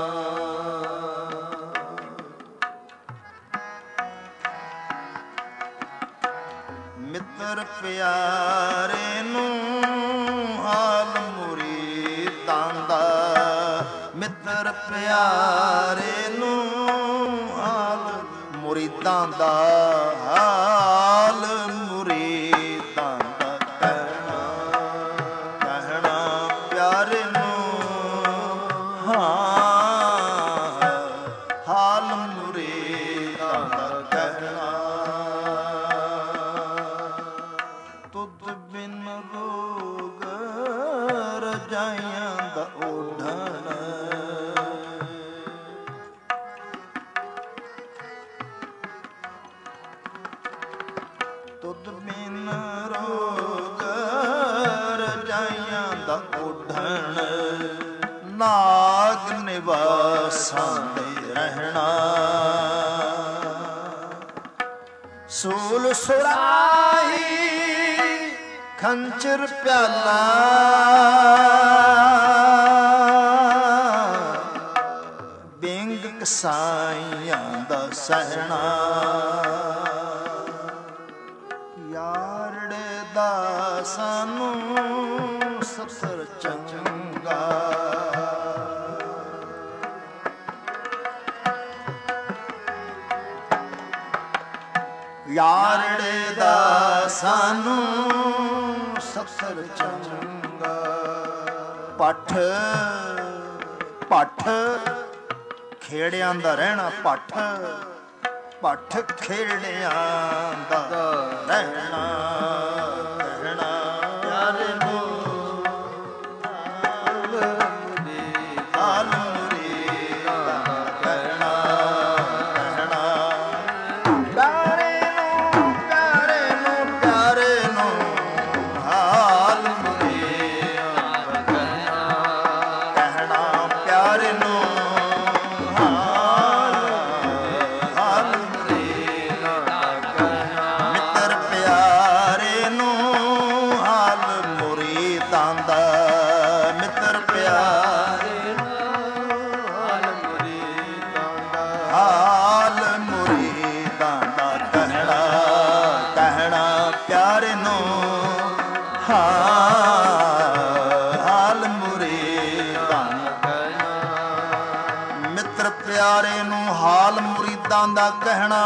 ਮਿੱਤਰ ਪਿਆਰੇ ਨੂੰ ਮਿੱਤਰ ਪਿਆਰੇ ਨੂੰ ਹਾਲ ਮੁਰੀਦਾਂ ਦਾ ਹਾਲ ਮੁਰੀਦਾਂ ਦਾ ਕਹਿਣਾ ਪਿਆਰੇ ਨੂੰ ਹਾਲ ਮੁਰੀਦਾਂ ਦਾ ਕਹਿਣਾ ਤੁਧ ਬਿਨ ਰੋਗ ਰਜਾਈਆਂ ਦਾ ਓਢਣ ਤੁਧ ਸੰਦੇ ਰਹਿਣਾ। ਸੂਲ ਸੁਰਾਹੀ ਖੰਚਰ ਪਿਆਲਾ ਬਿੰਗ ਕਸਾਈਆਂ ਦਾ ਸਹਿਣਾ। ਯਾਰੜੇ ਦਾ ਸਾਨੂੰ ਸਤਰ ਚੰਗਾ ਯਾਰੜੇ ਦਾ ਸਾਨੂੰ ਸਤਰ ਚੰਗਾ। ਪੱਠ ਪੱਠ ਖੇੜਿਆਂ ਦਾ ਰਹਿਣਾ। ਪੱਠ ਪੱਠ ਖੇੜਿਆਂ ਦਾ ਰਹਿਣਾ। ਕਹਿਣਾ ਪਿਆਰੇ ਨੂੰ ਹਾਲ ਮੁਰੀਦਾਂ ਦਾ ਕਹਿਣਾ। ਕਹਿਣਾ ਪਿਆਰੇ ਨੂੰ ਪਿਆਰੇ ਨੂੰ ਪਿਆਰੇ ਨੂੰ ਹਾਲ ਮੁਰੀਦਾਂ ਦਾ ਕਹਿਣਾ। ਕਹਿਣਾ ਪਿਆਰੇ ਨੂੰ ਦਾ ਕਹਿਣਾ।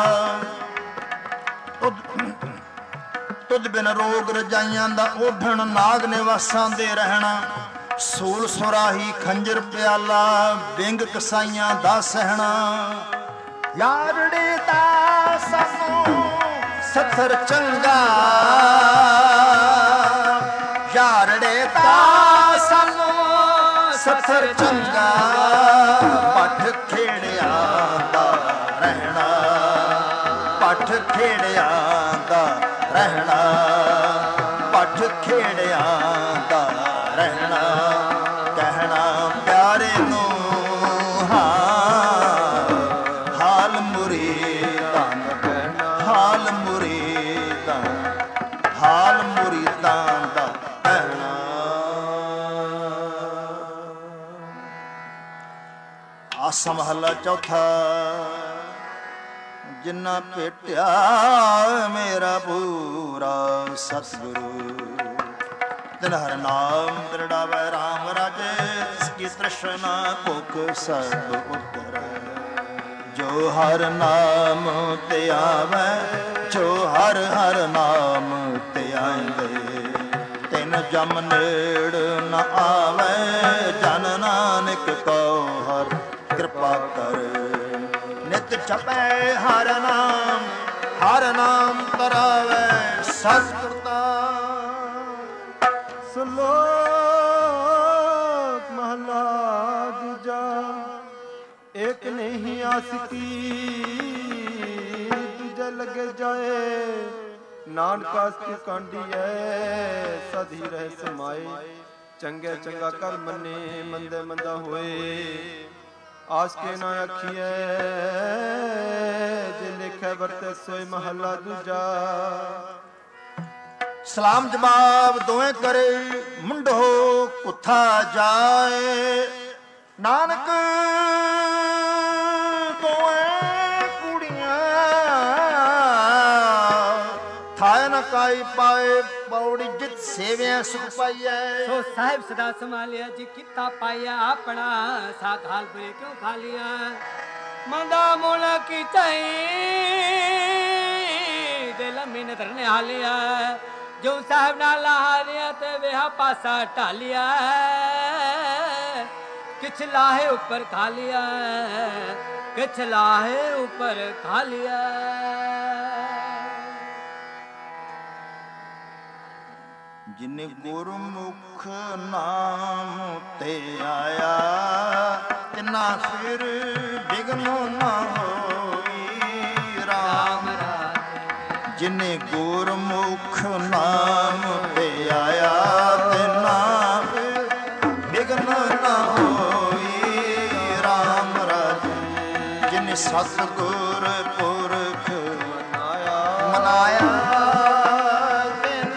ਤੁਧ ਬਿਨ ਰੋਗ ਰਜਾਈਆਂ ਦਾ ਓਢਣ ਨਾਗ ਨਿਵਾਸਾਂ ਦੇ ਰਹਿਣਾ। ਸੂਲ ਸੁਰਾਹੀ ਖੰਜਰ ਪਿਆਲਾ ਬਿੰਗ ਕਸਾਈਆਂ ਦਾ ਸਹਿਣਾ। ਯਾਰੜੇ ਦਾ ਸਾਨੂੰ ਸਥਰ ਚੰਗਾ ਯਾਰੜੇ ਦਾ ਸਾਨੂੰ ਸਥਰ ਚੰਗਾ। ਪੱਠ ਖੇੜਿਆਂ ਦਾ ਰਹਿਣਾ। ਪੱਠ ਖੇੜਿਆਂ ਦਾ ਰਹਿਣਾ। ਪੱਠ ਖੇੜਿਆਂ ਦਾ ਰਹਿਣਾ। ਕਹਿਣਾ ਪਿਆਰੇ ਨੂੰ ਹਾਲ ਮੁਰੀਦਾਂ ਦਾ ਹਾਲ ਮੁਰੀਦਾਂ ਹਾਲ ਮੁਰੀਦਾਂ ਦਾ ਕਹਿਣਾ। ਆਸਾ ਮਹੱਲਾ ਚੌਥਾ। ਜਿੰਨਾ ਭੇਟਿਆ ਮੇਰਾ ਪੂਰਾ ਸਤਿਗੁਰੂ ਤਿਨ ਹਰ ਨਾਮ ਦ੍ਰਿੜਾਵੈ ਰਾਮ ਰਾਜੇ। ਤਿਸ ਕੀ ਤ੍ਰਿਸ਼ਨਾ ਭੁਖ ਸਭ ਉਤਰੈ। ਜੋ ਹਰ ਨਾਮ ਤੇ ਆਵੈ ਜੋ ਹਰ ਹਰ ਨਾਮ ਤੇ ਆਇਂਦੇ। ਤਿਨ ਜਮ ਨੇੜ ਨ ਆਵੈ ਜਨ ਨਾਨਕ ਕਉ ਹਰ ਕਿਰਪਾ ਕਰ। ਨਿਤ ਜਪੈ ਹਰ ਨਾਮ ਤਰਾਵੈ ਸਤਿਗੁਰਤਾ। ਸ਼ਲੋਕ ਮਹਲਾ ਦੂਜਾ। ਇੱਕ ਨਹੀਂ ਆਸਕੀ ਦੂਜਾ ਲੱਗੇ ਜਾਏ। ਨਾਨਕ ਆਸਕੀ ਕਾਂਡੀਐ ਸਦੀ ਰਹਿ ਸਮਾਏ। ਚੰਗੇ ਚੰਗਾ ਕਰ ਮੰਨੇ ਮੰਦੇ ਮੰਦਾ ਹੋਏ। ਆਸ ਕੇ ਨਾ ਆਖੀਐ ਜੇ ਲਿਖੈ ਵਰਤੈ ਸੋਈ ਮਹੱਲਾ ਦੂਜਾ। ਸਲਾਮ ਜਵਾਬ ਦੋਵੇਂ ਕਰੇ ਮੁੰਡੋ ਕੁੱਥਾ ਜਾਏ। ਨਾਨਕ ਦੋਵੇਂ ਕੁੜੀਆਂ ਥਾਇ ਨ ਕਾਈ ਪਾਏ। ਪੌੜੀ ਜਿਤ ਸੇਵਿਆ ਸੁਖ ਪਾਈਐ। ਸੋ ਸਾਹਿਬ ਸਦਾ ਸੰਭਾਲਿਆ ਜੀ ਕੀਤਾ ਪਾਇਆ ਆਪਣਾ। ਸਾ ਘਾਲ ਬੁਰੇ ਕਿਉਂ ਖਾ ਲਿਆ। ਮੰਦਾ ਮੋਲ ਕੀ ਚਾਈ ਦਿਲ ਮੇ ਨਦਰ ਨੇ ਹਾਲਿਆ। ਜੋ ਸਾਹਿਬ ਨਾਲ ਹਾਰਿਆ ਤੇ ਵਿਹਾ ਪਾਸਾ ਢਾਲਿਆ। ਕਿਛ ਲਾਹੇ ਉੱਪਰ ਖਾ ਲਿਆ ਕਿਛ ਲਾਹੇ ਉੱਪਰ ਖਾ ਲਿਆ। ਜਿਨੇ ਗੁਰਮੁਖ ਨਾਮ ਤੇ ਆਇਆ। ਤਿਨਾ ਫਿਰ ਬਿਗਨ ਨਾ ਹੋਈ ਰਾਮ ਰਾਜੇ। ਜਿਨੇ ਗੁਰਮੁਖ ਨਾਮ ਤੇ ਆਇਆ। ਤਿਨਾ ਫਿਰ ਬਿਗਨ ਨਾ ਹੋਈ ਰਾਮ ਰਾਜੇ। ਜਿਨ ਸਤਿਗੁਰ ਪੁਰਖ ਮਨਾਇਆ ਤਿਨ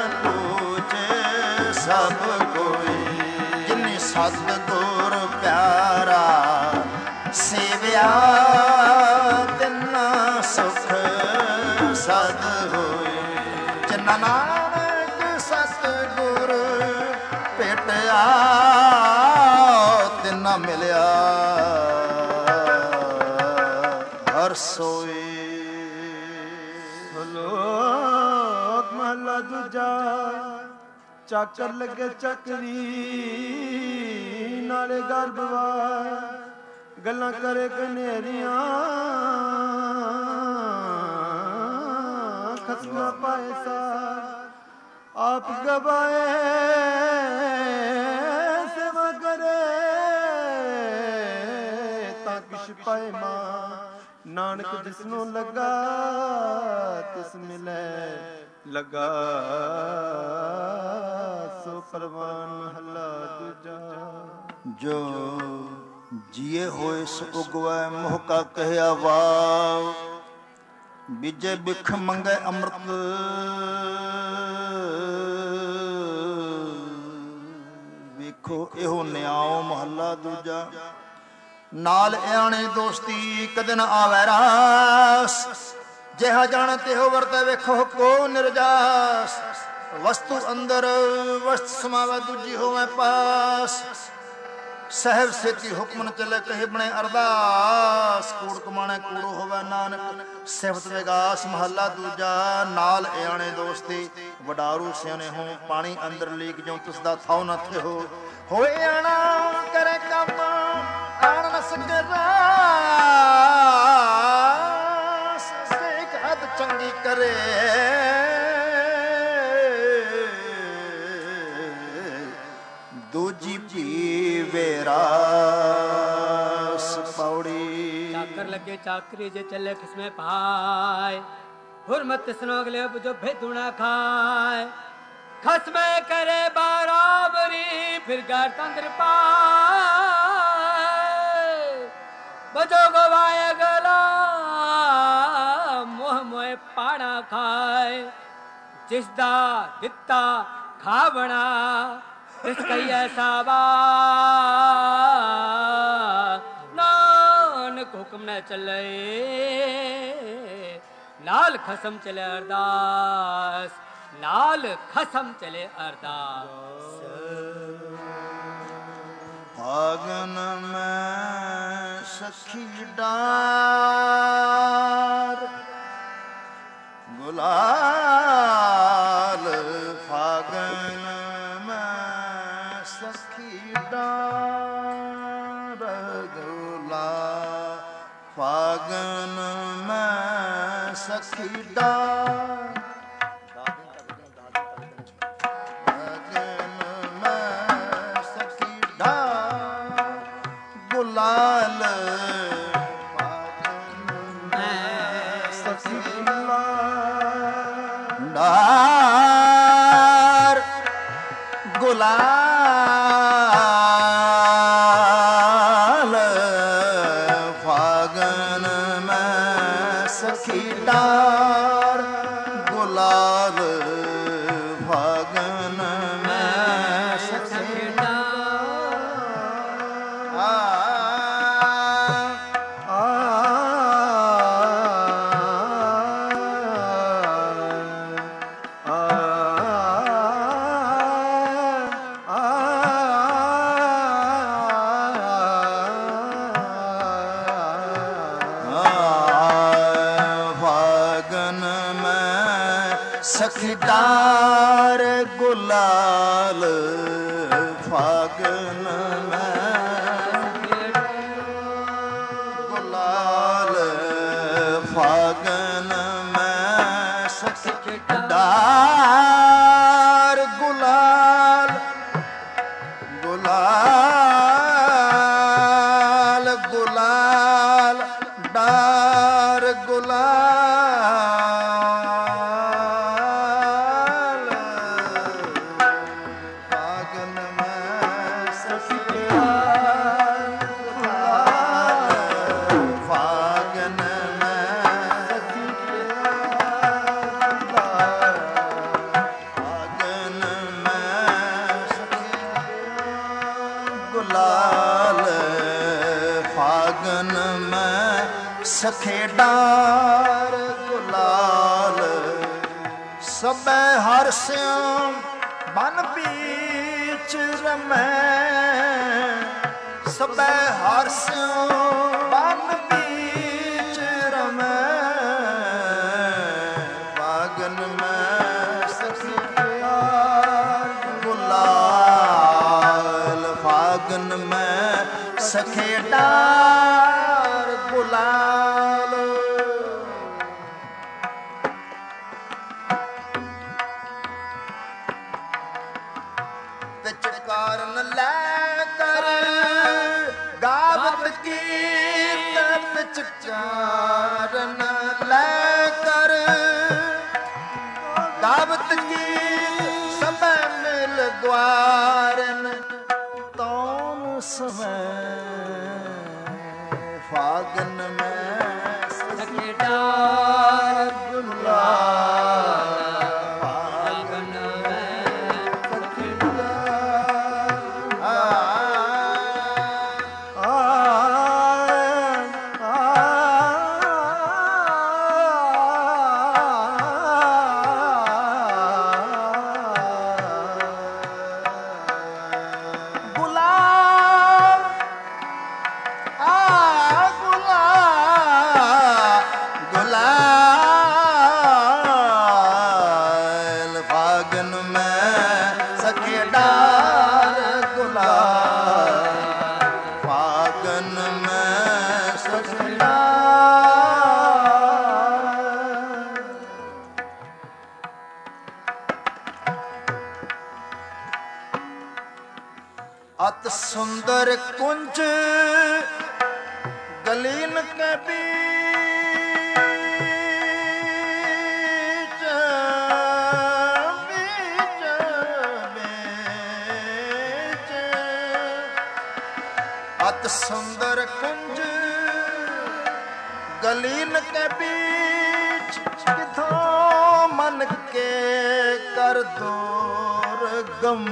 ਪੂਜੇ ਸਭ ਕੋਈ। ਜਿਨ ਸਤਿਗੁਰ ਪਿਆਰਾ ਸੇਵਿਆ ਤਿਨ ਸੁਖ ਸਦ ਹੋਏ। ਜਿਨ੍ਹਾਂ ਨਾਨਕ ਸਤਿਗੁਰ ਭੇਟਿਆ ਤਿਨਾ ਮਿਲਿਆ ਹਰ ਸੋਏ। ਲੋਕ ਮਹਲਾ ਦੂਜਾ। ਚਾਕਰ ਲੱਗੇ ਚੱਕਰੀ ਨਾਲੇ ਗਰਭਵਾਰ, ਗੱਲਾਂ ਕਰੇ ਕਨੇਰੀਆਂ ਖਸਮਾ ਪਾਏ ਸਾਰ। ਆਪ ਗਵਾਏ ਸੇਵਾ ਕਰੇ ਤਾਂ ਕਿਛ ਪਾਏ ਮਾਂ। ਨਾਨਕ ਜਿਸਨੂੰ ਲੱਗਾ ਤਿਸ ਮਿਲੇ ਲੱਗਾ ਸੋ ਪਰਵਾਨ। ਮਹਲਾ ਦੂਜਾ। ਜੋ ਜੀਏ ਹੋਏ ਸੋ ਉਗਵੈ ਮੋਹ ਕਾ ਕਹਿਆ ਵਾਵ। ਬੀਜੇ ਬਿਖ ਮੰਗੇ ਅੰਮ੍ਰਿਤ ਵੇਖੋ ਇਹੋ ਨਿਆਓ। ਮਹੱਲਾ ਦੂਜਾ। ਨਾਲ ਆਣੇ ਦੋਸਤੀ ਕਦੇ ਨਾ ਆਵੈ ਰਾਸ। ਜਿਹਾ ਜਾਣ ਤਿਹੋ ਵਰਤੈ ਵੇਖੋ ਕੋ ਨਿਰਜਾਸ। ਵਸਤੂ ਅੰਦਰ ਵਸਤ ਸਮਾਵੈ ਦੂਜੀ ਹੋਵੈ ਪਾਸ। ਸਹਿਬ ਸੇਤੀ ਹੁਕਮ ਨ ਚੱਲੇ ਕਹੇ ਬਣੇ ਅਰਦਾਸ। ਕੂੜ ਕਮਾਣੇ ਕੂੜੋ ਹੋਵੇ ਨਾਨਕ ਸਿਫਤ ਵਿਗਾਸ। ਮਹੱਲਾ ਦੂਜਾ। ਨਾਲ ਆਣੇ ਦੋਸਤੀ ਵਡਾਰੂ ਸਿਆਣੇ ਹੋ। ਪਾਣੀ ਅੰਦਰ ਲੀਕ ਜੋ ਤਿਸ ਦਾ ਥਾਉ ਨਾ ਥਿਓ। ਹੋਏ ਆਣਾ ਕਰੇ ਕੰਮ ਆਣ ਨ ਸਕਰਾ। ਸੇਕ ਹੱਦ ਚੰਗੀ ਕਰੇ ਦੂਜੀ ਭੀਵੇ ਰਾਸ। ਪੌੜੀ। ਚਾਕਰ ਲੱਗੇ ਚਾਕਰੀ ਜੇ ਚੱਲੇ ਕਿਸਮੇ ਪਾਏ। ਹੁਰਮਤ ਤਿਸਨੋ ਅਗਲੇ ਜੋ ਭੇਦੂ ਨਾ ਖਾਏ। ਖਸਮੇ ਕਰੇ ਬਰਾਬਰੀ ਫਿਰ ਘਰ ਤੰਦਰ ਪਾਏ। ਬਜੋ ਗਵਾਏ ਗਲਾ ਮੋਹ ਮੋਏ ਪਾਣਾ ਖਾਏ। ਜਿਸ ਦਾ ਦਿੱਤਾ ਖਾਵਣਾ ਤਿਸ ਕਈ ਐਸਾ ਵਾ। ਨਾਨਕ ਹੁਕਮ ਨ ਚੱਲੇ ਨਾਲ ਖਸਮ ਚਲੇ ਅਰਦਾਸ। ਨਾਲ ਖਸਮ ਚਲੇ ਅਰਦਾਸ। ਫਾਗਨ ਮੈਂ ਸਖੀ ਡਾਰ ਗੁਲਾਲ। ਫਾਗਨ ਮੈਂ ਸਖੀ ਡਾਰ ਗੁਲਾਲ। ਫਾਗਨ ਮੈਂ ਸਖੀ ਡਾਰ ਗੁਲਾਲ। ਡਾਰ ਗੁਲਾਲ। ਫਾਗਨ ਮੈਂ ਸਖੀ ਡਾਰ ਗੁਲਾਲ। ਫਾਗਨ ਮੈਂ ਸਖੀ ਸਖੀ ਡਾਰ ਗੁਲਾਲ। ਫਾਗਨ ਮੈਂ ਗੁਲਾਲ। ਫਾਗਨ ਮੈਂ ਸਖੀ ਡਾਰ ਗੁਲਾਲ। ਗੁਲਾਲ ਗੁਲਾਲ ਡਾਰ ਗੁਲਾਲ। ਫਾਗਨ फागन में सखे डार गुलाल सबे हर श्याम बन बीच रमै सबे हर श्याम बन बीच रमै फागन में सखे डार गुलाल फागन में सखे डार गुलाल विच कारण लेकर गावत कीत विच कारण लेकर गावत कीत सब मिल ग्वारन तौन समय फागन में सखे डार गुलाल फागन में सखे अत सुंदर कुंज गलीन के बीच बीच बीच अत सुंदर कुंज गलीन के बीच किथों मन के कर दूर गम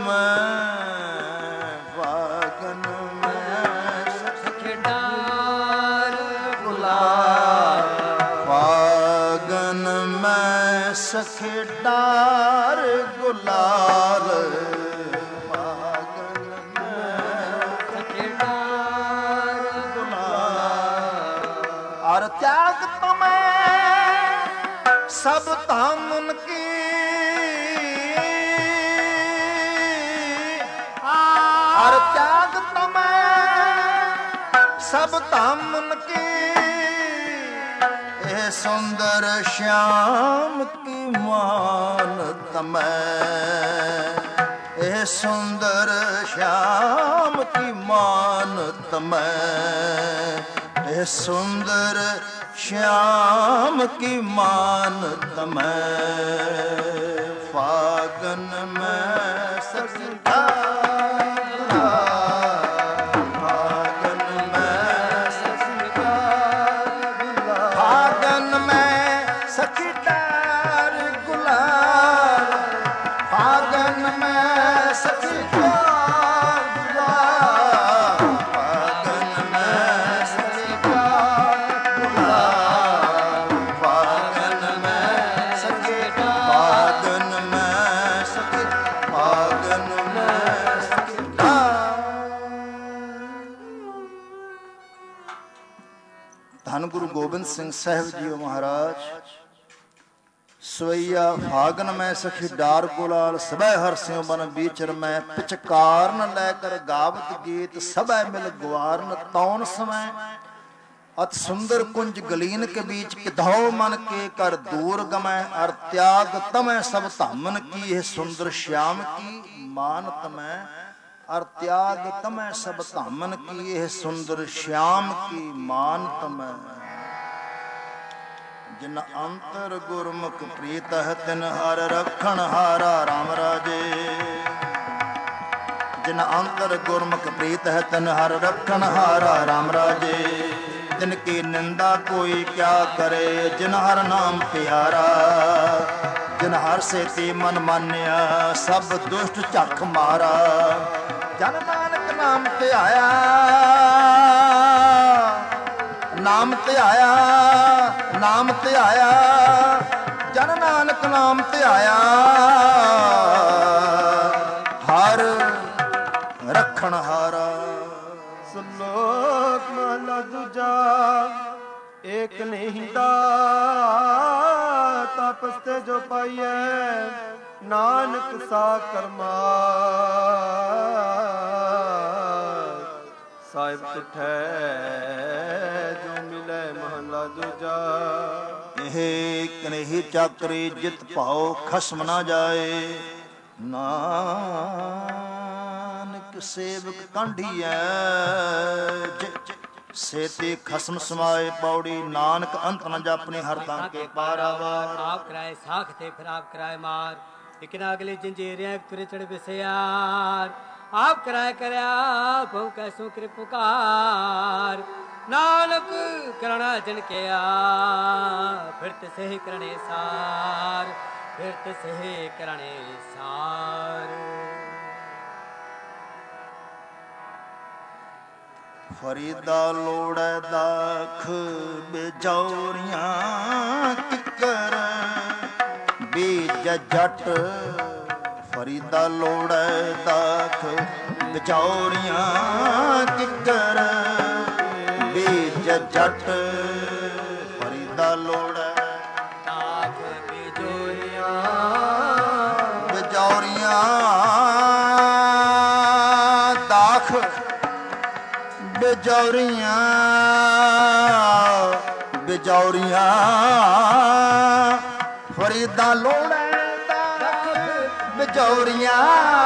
फागन में सखे डार गुलाल फागन में सखे डार गुलाल फागन में सखे डार गुलाल और त्याग तुम्हें सब तामुन की और त्याग तुम्हें सब तामन की ए सुंदर श्याम की मान तमें ए सुंदर श्याम की मान तमें ए सुंदर श्याम की मान तमें फागन में सखी धन गुरु गोबिंद सिंह साहब जी महाराज सवैया फागन में सखी डार गुलाल सबे हर सिंह बन बीचर में पिचकार न लेकर गावत गीत सबे मिल ग्वारन तौन समय अत सुंदर कुंज गलीन के बीच किधौ मन के कर दूर गमै और त्याग तमै सब धामन की यह सुंदर श्याम की मान तमै और त्याग तमै सब धामन की यह सुंदर श्याम की मान तमै जिन अंतर गुरमुख प्रीत है तिन हर रखण हारा राम राजे जिन अंतर गुरमुख प्रीत है तिन हर रखण हारा राम राजे जिनकी निंदा कोई क्या करे जिन हर नाम प्यारा जिन हर से ती मन मान्या सब दुष्ट झख मारा जन नानक नाम ते आया ਨਾਮ ਧਿਆਇਆ, ਨਾਮ ਧਿਆਇਆ, ਜਨ ਨਾਨਕ ਨਾਮ ਧਿਆਇਆ। ਹਰ ਰੱਖਣ ਹਾਰਾ। ਸ਼ਲੋਕ ਮਹਲਾ ਦੂਜਾ। ਏਕ ਨਹੀਂ ਦਾ ਤਪਸ ਤੇ ਜੋ ਪਾਈਐ, ਨਾਨਕ ਸਾ ਕਰਮਾ। ਸਾਹਿਬ ਤੁਠੈ ਜੋ ਮਿਲੈ ਮਹਲਾ ਦੂਜਾ। ਇਹ ਕਨੇਹੀ ਚਾਕਰੀ ਜਿਤ ਭਾਉ ਖਸਮ ਨਾ ਜਾਏ, ਨਾਨਕ ਸੇਵਕ ਕਾਂਢੀਐ। ਸੇਤੀ ਖਸਮ ਸਮਾਏ ਪੌੜੀ, ਨਾਨਕ ਅੰਤ ਨ ਜਾਪਨੀ ਹਰ ਤਾਂ ਕੇ ਪਾਰਾਵਾਰ। ਆਪ ਕਰਾਏ ਸਾਖ ਤੇ ਫਿਰ ਆਪ ਕਰਾਏ ਮਾਰ, ਇੱਕ ਨਾ ਅਗਲੇ ਜੰਜੀਰਿਆਂ ਤੁਰੇ ਚੜ ਵਿਸਿਆਰ। ਆਪ ਕਰਾਏ ਕਰਿਆ ਭਉ ਕੈਸੋ ਕਿਰਪਕਾਰ, ਨਾਨਕ ਕਰਣਾ ਜਨ ਕਿਆ ਫਿਰਤ ਸਹਿ ਕਰਣੇ ਸਾਰ, ਫਿਰਤ ਸਹਿ ਕਰਣੇ ਸਾਰ। ਫਰੀਦਾ ਲੋੜੈ ਦਾਖ ਬਿਜੌਰੀਆਂ ਕਿੱਕਰ ਬੀਜ ਜੱਟ। ਫਰੀਦਾ ਲੋੜੈ ਦਾਖ ਬਿਜੌਰੀਆਂ ਕਿੱਕਰ ਬੀਜ ਜੱਟ। ਫਰੀਦਾ ਲੋੜੈ ਦਾਖ ਬਿਜੌਰੀਆਂ, ਬਿਜੌਰੀਆਂ ਦਾਖ ਬਿਜੌਰੀਆਂ, ਬਿਜੌਰੀਆਂ ਫਰੀਦਾ ਲੋੜੈ ਦਾਖ ਬਿਜੌਰੀਆਂ।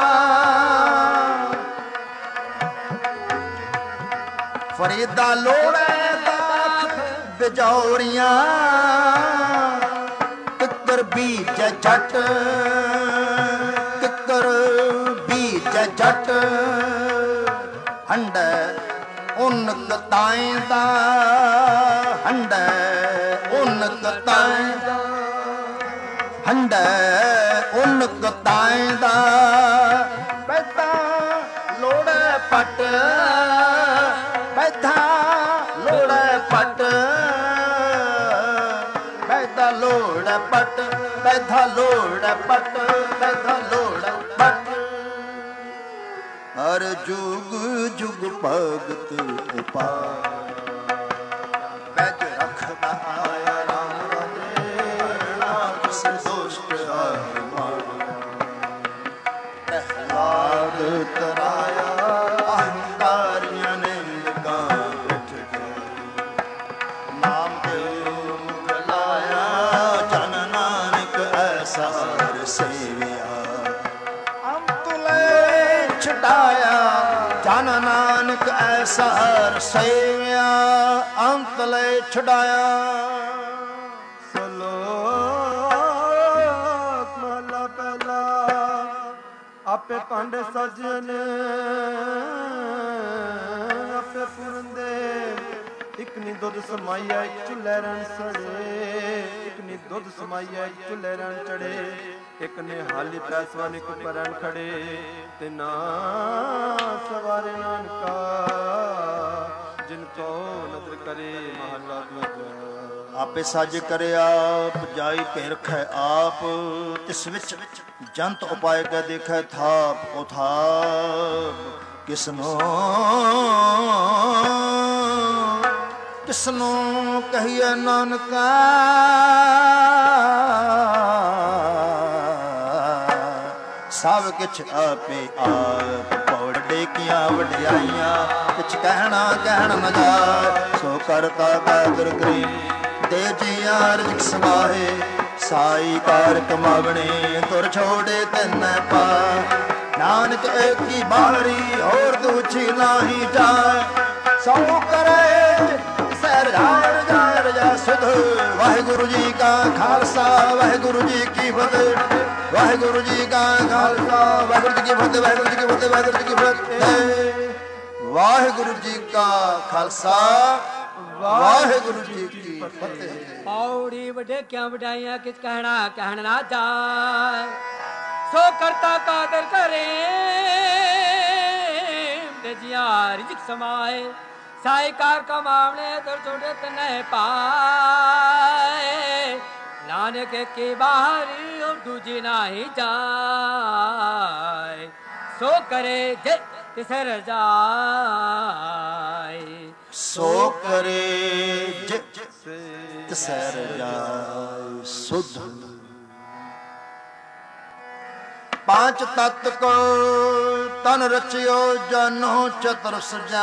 ਫਰੀਦਾ ਲੋੜੈ ਦਾਖ ਬਿਜੌਰੀਆਂ, ਕਿੱਕਰ ਬੀਜ ਜੱਟ, ਕਿੱਕਰ ਬੀਜ ਜੱਟ। ਹੰਡੈ ਉਨਕ ਤਾਏ ਦਾ, ਹੰਡੈ ਉਨਕ ਤਾਏ ਦਾ, ਹੰਡੈ ਉਨਕ ਤਾਏ ਦਾ। ਬੈਠਾ ਲੋੜੈ ਪਟ, ਬੈਠਾ ਲੋੜੈ ਪਟ, ਬੈਠਾ ਲੋੜੈ ਪਟ, ਬੈਠਾ ਲੋੜੈ ਪਟ, ਬੈਠਾ ਲੋੜੈ ਪਟ। ਹਰ ਜੁਗ ਜੁਗ ਭਗਤ ਉਪਾਰ, ਬੈਜ ਰੱਖਦਾ ਆਇਆ ਰਾਮ ਰਾਜੇ। ਨਾਮ ਸੰਤੋਸ਼ਟ ਹਰਿ ਮਾਨ, ਪ੍ਰਹਲਾਦ ਤਰਾਇਆ ਅਹੰਕਾਰੀਆਂ ਨਿੰਦਕਾਂ ਵਿੱਚ। ਨਾਮ ਤੇ ਮੁਖ ਲਾਇਆ, ਜਨ ਨਾਨਕ ਐਸਾ ਹਰ ਸੇਵਿਆ। ਅੰਤ ਲੈ ਛਡਾਇਆ, ਜਨ ਨਾਨਕ ਐਸਾ ਹਰ ਸੇਵਿਆ। ਅੰਤ ਲੈ ਛਡਾਇਆ। ਸ਼ਲੋਕ ਮਹਲਾ ਪਹਿਲਾ। ਆਪੇ ਭਾਂਡੇ ਸਾਜਨ ਆਪੇ ਪੁਰੰਦੇ, ਇਕ ਨੀ ਦੁੱਧ ਸਮਾਈਆ ਚੁੱਲ੍ਹੇ ਰਣ ਸੜੇ। ਇਕ ਨੀ ਦੁੱਧ ਸਮਾਈਆ ਚੁੱਲ੍ਹੇ ਰਣ ਚੜੇ, ਇਕ ਨੇ ਹਾਲੀ ਪੈਸਵਾ ਨਿਕ ਪਰਨ ਖੜੇ। ਤੇ ਨਾ ਸਵਾਰੇ ਨਾਨਕਾ, ਜਿਨ ਕੋ ਨਦਰ ਕਰੇ ਮਹਲਾ ਦੂਜਾ। ਆਪੇ ਸੱਜ ਕਰੇ ਆਪ, ਜਾਈ ਭੇ ਰਖੈ ਆਪ। ਤਿਸ ਵਿੱਚ ਜੰਤ ਉਪਾਇ ਕੈ ਦੇਖੈ ਥਾਪ। ਉਹ ਥਾਪ ਕਿਸਨੋ ਕਿਸਨੂੰ ਕਹੀਏ ਨਾਨਕਾ। ਸਭ ਕਿਛ ਆਪੇ ਆਪ, ਪੌੜੇ ਕੀਆਂ ਵਡਿਆਈਆਂ, ਕਿਛ ਕਹਿਣਾ ਕਹਿਣ ਨ ਜਾਏ। ਸੋ ਕਰਤਾ ਕਾਦਰ ਕਰੀ, ਦੇ ਜੀਆਂ ਰਿਜਕ ਸਮਾਹੇ। ਸਾਈ ਕਾਰ ਕਮਾਵਣੇ, ਤੁਰ ਛੋੜੇ ਤੈਨੈ ਪਾ। ਨਾਨਕ ਏਕੀ ਬਾਰੀ, ਹੋਰ ਦੂਜੀ ਨਾਹੀ ਜਾਏ। ਸੋ ਕਰੇ ਸਹਿ ਜਾਇ ਜਾਇ ਰਜਾ ਸੁਧ। ਵਾਹਿਗੁਰੂ ਜੀ ਕਾ ਖਾਲਸਾ, ਵਾਹਿਗੁਰੂ ਜੀ ਕੀ ਫਤਿਹ। ਵਾਹਿਗੁਰੂ ਜੀ ਕਾ ਖਾਲਸਾ, ਵਾਹਿਗੁਰੂ ਜੀ ਕੀ ਫਤਿਹ, ਵਾਹਿਗੁਰੂ ਜੀ ਕੀ ਫਤਿਹ, ਵਾਹਿਗੁਰੂ ਜੀ ਕੀ ਫਤਿਹ। ਵਾਹਿਗੁਰੂ ਜੀ ਕਾ ਖਾਲਸਾ, ਵਾਹਿਗੁਰੂ ਜੀ ਕੀ ਫਤਿਹ। ਪੌੜੀ ਵੱਡੇ ਕਿਆ ਵਡਾਈਆਂ, ਕਿਛ ਕਹਿਣਾ ਕਹਿਣ ਨਾ ਜਾਏ। ਸੋ ਕਰਤਾ ਕਾਦਰ ਕਰੇ, ਤੇ ਜਿਆ ਰਿਜਕ ਸਮਾਏ। साहिकार का मामले तो छुड़त नहीं पाए नानक की बाहरी और दूजी नाही जाए सो करे जे तिसर जाए सो करे जे तिसर जाए सुध पांच तत्त को तन रचियो जनो चतुर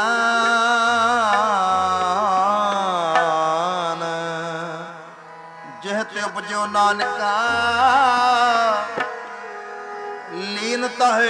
सजान जिह ते उपजो नानका लीनता है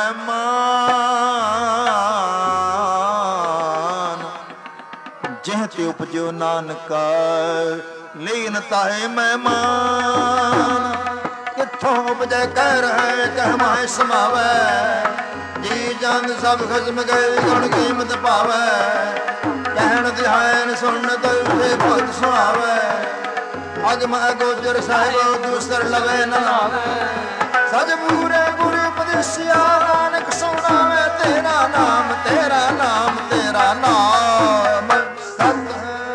मेहमान जिह ते उपजो नानका लीनता है मेहमान किथों उपजै कह रहे कह माए समावै जी जंग सब खसम गए गुण कीमत पावै कहन दिहायन सुन दिल से भगत सुहावै अगम अगोचर साहिब दूसर लवे न लावै सज पूरे गुरु उपदेसिया नानक सुनावै तेरा नाम तेरा नाम तेरा नाम सत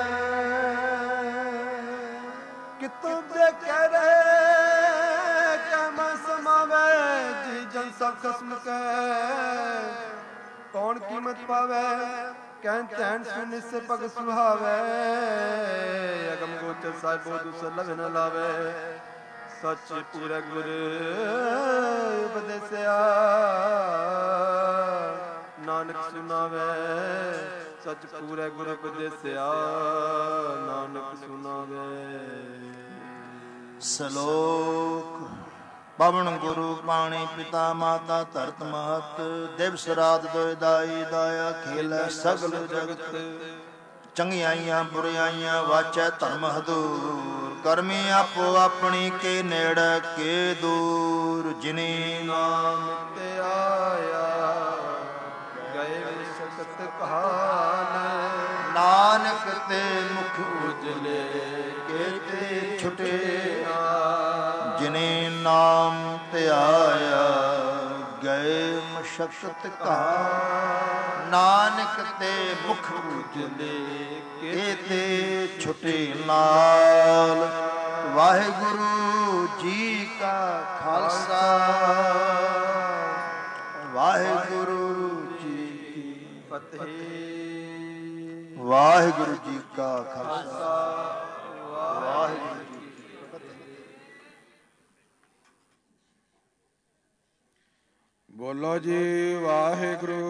कितों उपजै कह रहे सब खसम कौन कीमत पावे कहन तैन सुन से पग सुहावे अगम गोचर साहिबो दूसर लग न लावे सच पूरे गुर उपदेसिया नानक सुनावे सच पूरे गुर उपदेसिया नानक सुनावे श्लोक पवन गुरु पाणी पिता माता धरत महत दिवस रात दोय दाई दाया खेल सगल जगत चंगियाइयां बुराइयां वाचै धर्म हदूर करमी आपो अपनी के नेड़े के दूर जिनी नाम ते आया गए सकत कहान नानक ते मुख उजले केते छुटे जिने नाम ते आया गए मशक्कत का नानक ते मुख उजले केते छुटे नाल वाहिगुरु जी का खालसा वाहिगुरु जी की फतेह वाहिगुरु जी का खालसा वाहिगुरु बोलो जी वाहिगुरु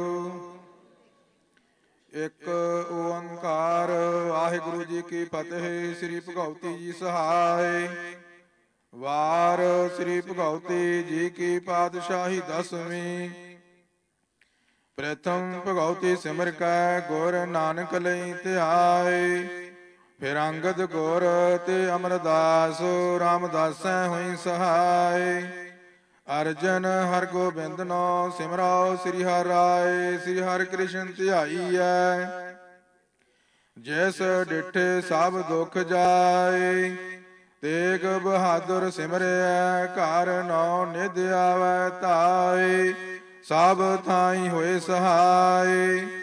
एक ओंकार वाहिगुरु जी की फतेह। श्री भगवती जी सहाय। वार श्री भगवती जी की पातशाही 10वीं। प्रथम भगवती सिमर कै गुर नानक लई ध्याय। फिर अंगद गुर ते अमरदास रामदासै हुई सहाय। अर्जन हर गोबिंद नो सिमराओ श्री हर राय। श्री हर कृष्ण ध्याईऐ जैस डिठे सब दुख जाए। तेग बहादुर सिमरिया घर नौ निध आवै ताए। सब थाई होए सहाय।